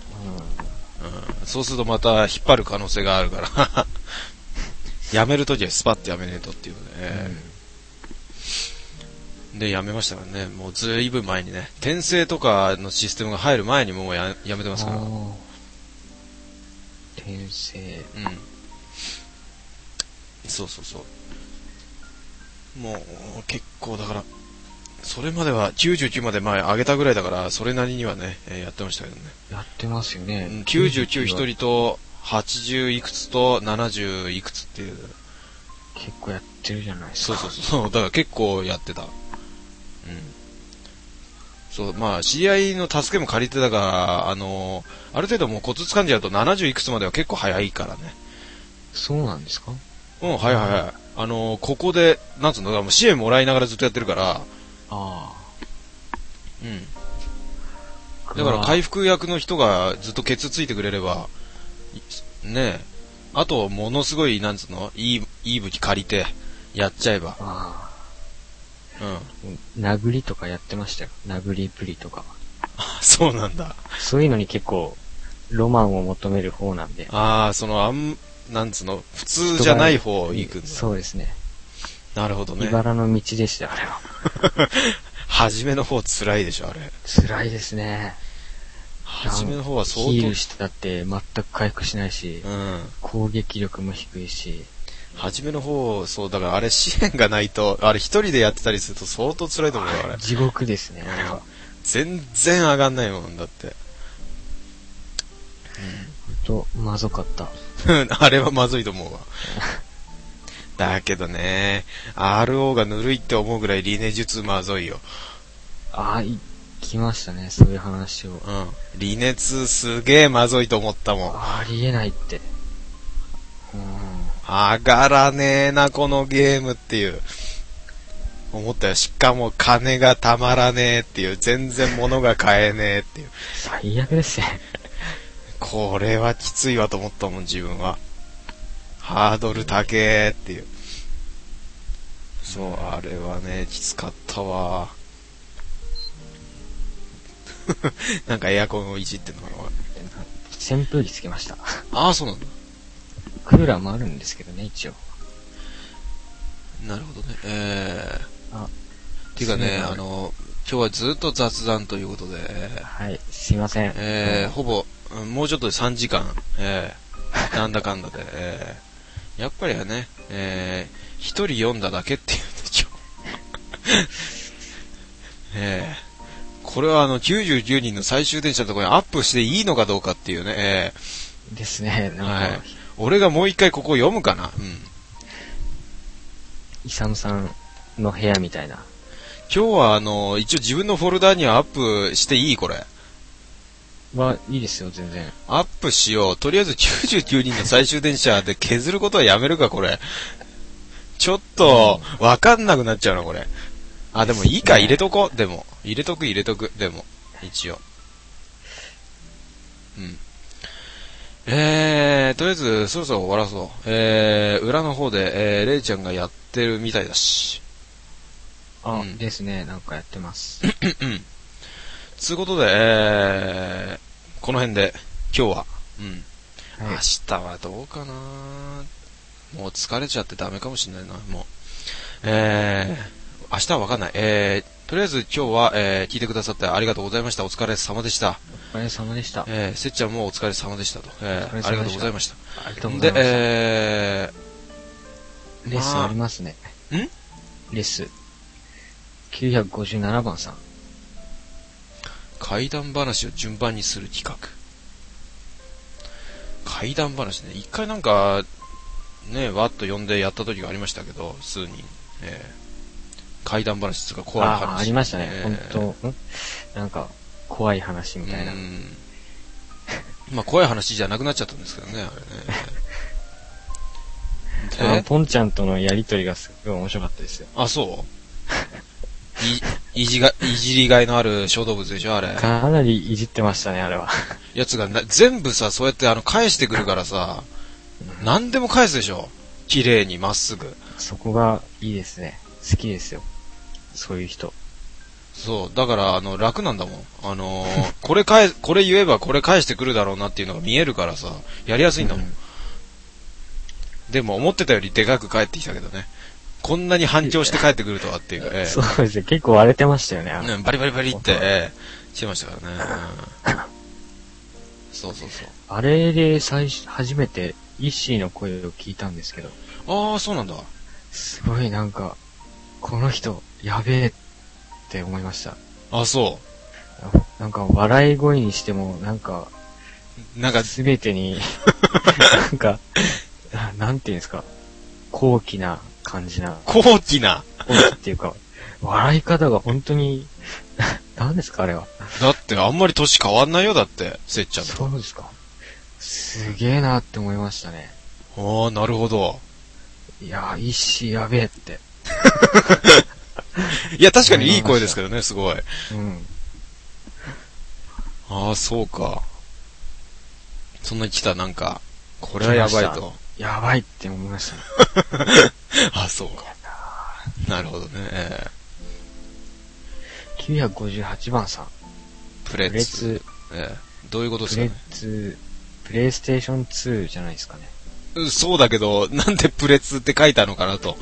そうするとまた引っ張る可能性があるからやめるときはスパッとやめねえとっていうね。 で、やめましたからね。もうずいぶん前にね。転生とかのシステムが入る前にもうやめてますから。 転生。 うん。そうそうそう。もう、結構だから、それまでは99まで前上げたぐらいだから、それなりにはね、やってましたけどね。 やってますよね。 99一人と、80いくつと70いくつっていう。 結構やってるじゃないですか。 そう。だから結構やってた。うん。そう、まあ、知り合いの助けも借りてたから、ある程度もうコツ掴んじゃうと70いくつまでは結構早いからね。 そうなんですか？ うん、はい。ここで、なんつうの、もう支援もらいながらずっとやってるから、うん。だから回復役の人がずっとケツついてくれれば、ねえ、あとものすごい、なんつうの、いい武器借りて、やっちゃえば。 うん。殴りとかやってましたよ。殴りプリとか。 そうなんだ。 そういうのに結構、ロマンを求める方なんで。 なんつうの、普通じゃない方行くんだ。 そうですね。 なるほどね。 茨の道でした、あれは。 初めの方辛いでしょ、あれ。 辛いですね。 初めの方は相当。 ヒールしてたって全く回復しないし、 うん、 攻撃力も低いし。 初めの方、そう、だからあれ支援がないと、あれ一人でやってたりすると相当辛いと思うよ、あれ。 地獄ですね、あれは。 全然上がんないもんだって。 まずかった。 あれはまずいと思うわ。だけどね、RO がぬるいって思うぐらいリネ術まずいよ。 来ましたね、そういう話を。 うん。リネツすげえまずいと思ったもん。 ありえないって。 上がらねえな、このゲームっていう。思ったよ。しかも金がたまらねえっていう。全然物が買えねえっていう。 最悪ですね。 これはきついわと思ったもん、自分は。ハードル高えっていう。そう、あれはね、きつかったわ。なんかエアコンをいじってんのかな。 扇風機つけました。 そうなんだ。 クーラーもあるんですけどね、一応。 なるほどね。っていうかね、今日はずっと雑談ということで。 はい、すいません。 ほぼ、もうちょっとで3時間、なんだかんだで、やっぱりはね、一人読んだだけっていうんでしょ。これは99人の最終電車のところにアップしていいのかどうかっていうね、 ですね、なんか、 はい。俺がもう一回ここ読むかな。 イサムさんの部屋みたいな。 今日は一応自分のフォルダにはアップしていいこれ。 いいですよ、全然。 アップしよう。とりあえず99人の最終電車で削ることはやめるか、これ。ちょっと、わかんなくなっちゃうな、これ。でもいいか、入れとこう。でも、入れとく。でも、一応。とりあえず、そろそろ終わらそう。裏の方で、レイちゃんがやってるみたいだし。 ですね、なんかやってます。 つうことで、この辺で、今日は、明日はどうかな。もう疲れちゃってダメかもしれないな、もう。明日はわかんない。とりあえず今日は、聞いてくださってありがとうございました。お疲れ様でした。 お疲れ様でした。 せっちゃんもお疲れ様でしたと。ありがとうございました。 ありがとうございました。レッスンありますね。レッスン。957番さん。 怪談話を順番にする企画。怪談話ね。一回なんか、ね、わっと呼んでやった時がありましたけど、数人。怪談話とか怖い話。 ありましたね。本当なんか、怖い話みたいな。 まあ、怖い話じゃなくなっちゃったんですけどね、あれね。 ポンちゃんとのやりとりがすごい面白かったですよ。 そういじりがいのある小動物でしょ、あれ。 かなりいじってましたね、あれは。 やつが全部さ、そうやって返してくるからさ、何でも返すでしょ。綺麗にまっすぐ。 そこがいいですね。好きですよ。そういう人。 そう、だから楽なんだもん。これ言えばこれ返してくるだろうなっていうのが見えるからさ、やりやすいんだもん。でも思ってたよりでかく返ってきたけどね。 こんなに反響して帰ってくるとはっていう。 そうですね。結構割れてましたよね。 バリバリバリって、してましたからね。そうそうそう。 あれで初めて、イッシーの声を聞いたんですけど。 ああ、そうなんだ。 すごいなんか、この人、やべえって思いました。 あ、そなんか、笑い声にしても、なんか、すべてに、なんか、なんていうんですか、高貴な感じな。 高貴っていうか、笑い方が本当に、何ですかあれは。 だってあんまり年変わんないよ、だって、せっちゃんと。 そうですか。すげえなって思いましたね。 ああ、なるほど。 いや、イッシーやべえって。 いや、確かにいい声ですけどね、すごい。 うん。 ああ、そうか。そんなに来た、なんか、これはやばいと。 やばいって思いましたね。 あ、そうか。なるほどね。 958番さん。 プレツ。どういうことですかね。 プレイステーション2じゃないですかね。 そうだけど、なんでプレツって書いたのかなと。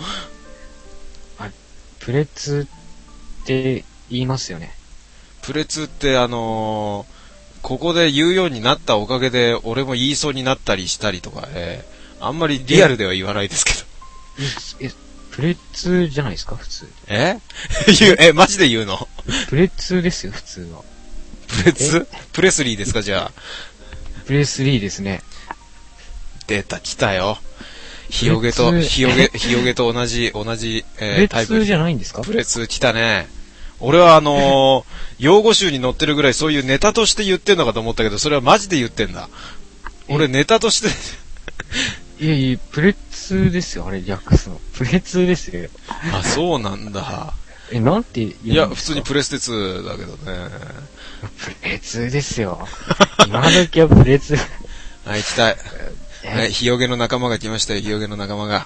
プレツって言いますよね。 プレツってここで言うようになったおかげで、俺も言いそうになったりしたりとか、あんまりリアルでは言わないですけど。 プレツじゃないですか、普通。 マジで言うの？ プレツですよ、普通は。 プレツ？プレスリーですか、じゃあ。 プレスリーですね。 出た、来たよ。ヒヨゲと同じ、 プレツじゃないんですか？ プレツ来たね。俺は用語集に載ってるぐらいそういうネタとして言ってんのかと思ったけど、それはマジで言ってんだ。俺ネタとしていや、プレツですよ、あれ略すの。プレツですよ。 あ、そうなんだ。 なんて言うんですか？ いや、普通にプレステ2だけどね。 プレツですよ。今時はプレツ。 はい、行きたい。ヒヨゲの仲間が来ましたよ、ヒヨゲの仲間が。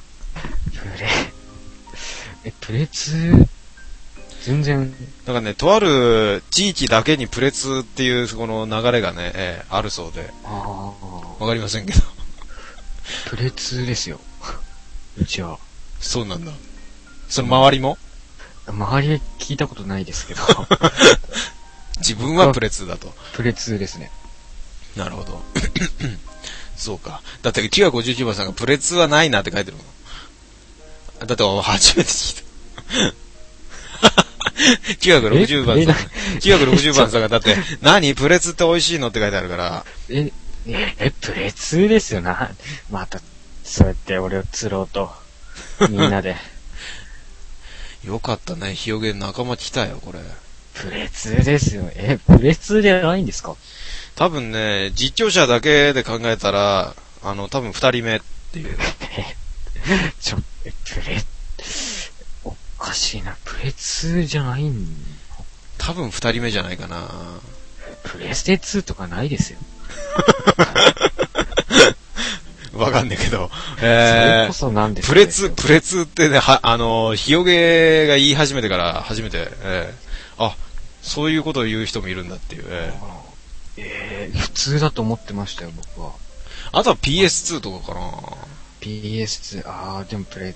プレツ、全然。 だからね、とある地域だけにプレツっていうこの流れがね、あるそうで。わかりませんけど。 プレツですよ。うちは。 そうなんだ。その周りも？ 周りで聞いたことないですけど。 自分はプレツだと。 プレツですね。 なるほど。そうか。だって959番さんがプレツはないなって書いてるもん。だって初めて聞いた。960番さん。960番さんがだって、何プレツって美味しいのって書いてあるから。 プレツですよな。また、そうやって俺を釣ろうと。みんなで。 よかったね。ヒヨゲ仲間来たよ、これ。 プレツですよ。プレツじゃないんですか？ 多分ね、実況者だけで考えたら、多分二人目っていう。 おかしいな。プレツじゃないんの？ 多分二人目じゃないかな。 プレステ2とかないですよ。 わかんねえけど。 それこそなんですか？ プレツってね、ヒヨゲが言い始めてから初めて、そういうことを言う人もいるんだっていう。 普通だと思ってましたよ、僕は。 あとは PS2 とかかな。 PS2、でもプレ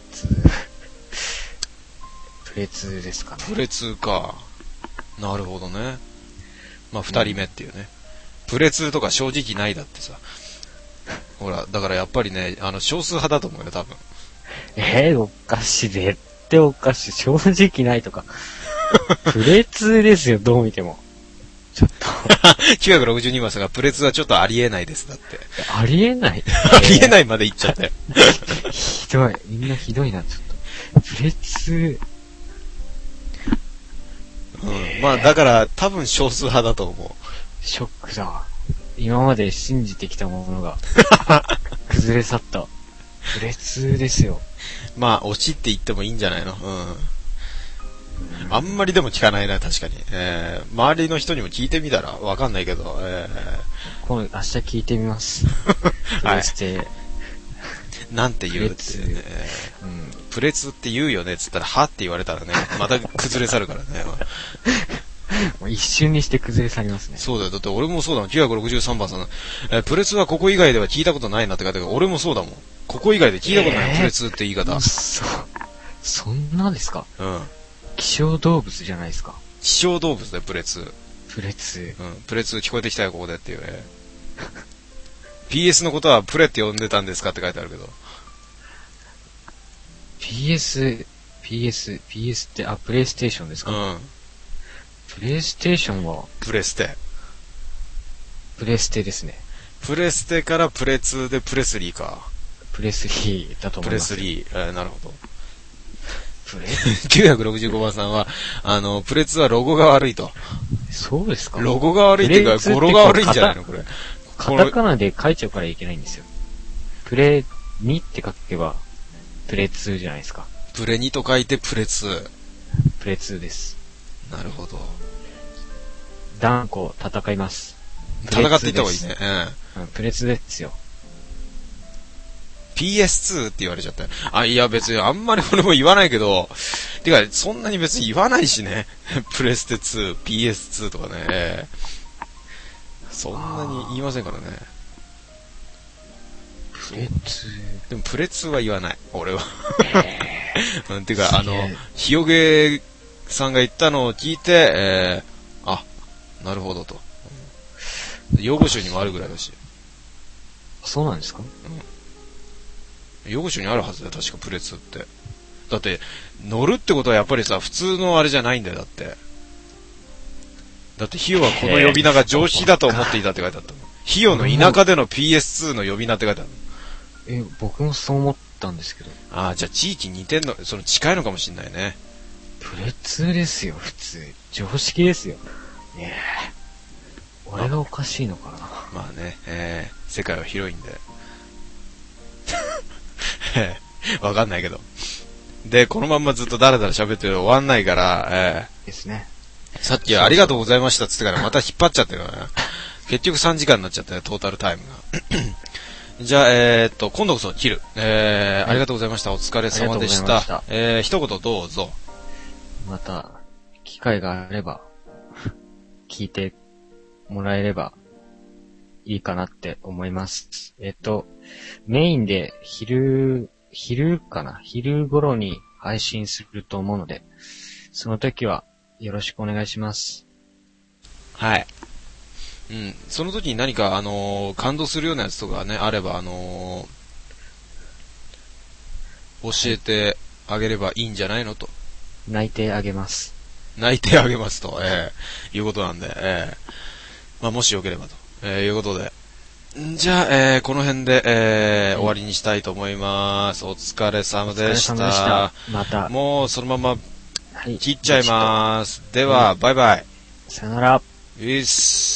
ツですかね。 プレツか。なるほどね。まあ、二人目っていうね。プレツとか正直ないだってさ。ほら、だからやっぱりね、少数派だと思うよ、多分。 おかしい。絶対おかしい。正直ないとか。プレツですよ、どう見ても。ちょっと。 962番さんがプレツはちょっとありえないです、だって。 ありえないありえないまで言っちゃったよ。 ひどい。みんなひどいな、ちょっと。プレツ。 まあ、だから、多分少数派だと思う。 ショックだわ。今まで信じてきたものが、崩れ去った。プレツですよ。 まあ、推しって言ってもいいんじゃないの？あんまりでも聞かないな、確かに。周りの人にも聞いてみたらわかんないけど、 明日聞いてみます。 はい。 プレツなんて言うってね。プレツって言うよねっつったら、はって言われたらね、また崩れ去るからね。 もう一瞬にして崩れ去りますね。 そうだよ。だって俺もそうだもん。963番さん、プレツはここ以外では聞いたことないなって書いてあるから、俺もそうだもん。ここ以外で聞いたことない、プレツって言い方。 そんなですか？ うん。 希少動物じゃないですか。 希少動物だよ、プレ2。 プレ2。 うん。プレ2聞こえてきたよ、ここでっていうね。PS のことはプレって呼んでたんですかって書いてあるけど。 PS って、プレイステーションですか？ うん。 プレイステーションは、 プレステ。 プレステですね。 プレステからプレ2でプレ3か。 プレ3だと思います。 プレ3。なるほど。 プレ 965番さんは、プレ2はロゴが悪いと。 そうですか？ ロゴが悪いっていうか、語呂が悪いんじゃないのこれ。 カタカナで書いちゃうからいけないんですよ。プレ2って書けば、プレ2じゃないですか。 プレ2と書いてプレ2。 プレ2です。 なるほど。 断固戦います。 戦っていった方がいいね。 うん。プレ2ですよ。 PS2 って言われちゃったよ。あ、いや別にあんまり俺も言わないけど、てかそんなに別に言わないしね。プレステ2、PS2 とかね。そんなに言いませんからね。 プレ2。 でもプレ2は言わない。俺は。うん、てかひよげさんが言ったのを聞いて、あ、なるほどと。用語集にもあるぐらいだし。 そうなんですか？ うん。用語集にあるはずだよ、確かプレ2って。だって、乗るってことはやっぱりさ、普通のあれじゃないんだよ、だって。だってヒヨはこの呼び名が常識だと思っていたって書いてあったの。ヒヨの田舎での PS2 の呼び名って書いてあるの。 僕もそう思ったんですけど。 ああ、じゃあ地域似てんの、その近いのかもしんないね。 プレ2ですよ、普通。常識ですよ。ねえ。俺がおかしいのかな。 まあね、世界は広いんで。わかんないけど。で、このまんまずっとダラダラ喋って終わんないから、 ですね。 さっきありがとうございましたって言ってからまた引っ張っちゃってるからね。結局3時間になっちゃったよ、トータルタイムが。じゃあ、今度こそ切る。ありがとうございました。お疲れ様でした。一言どうぞ。 また、機会があれば、聞いてもらえればいいかなって思います。メインで昼頃に配信すると思うので、その時はよろしくお願いします。 はい。うん。その時に何か、感動するようなやつとかね、あれば、教えてあげればいいんじゃないのと。 泣いてあげます。 泣いてあげますと、いうことなんで、まあ、もしよければと、いうことで。じゃあ、この辺で、終わりにしたいと思います。お疲れ様でした。 お疲れ様でした。また。 もう、そのまま、切っちゃいます。では、バイバイ。 さよなら。 ういっす。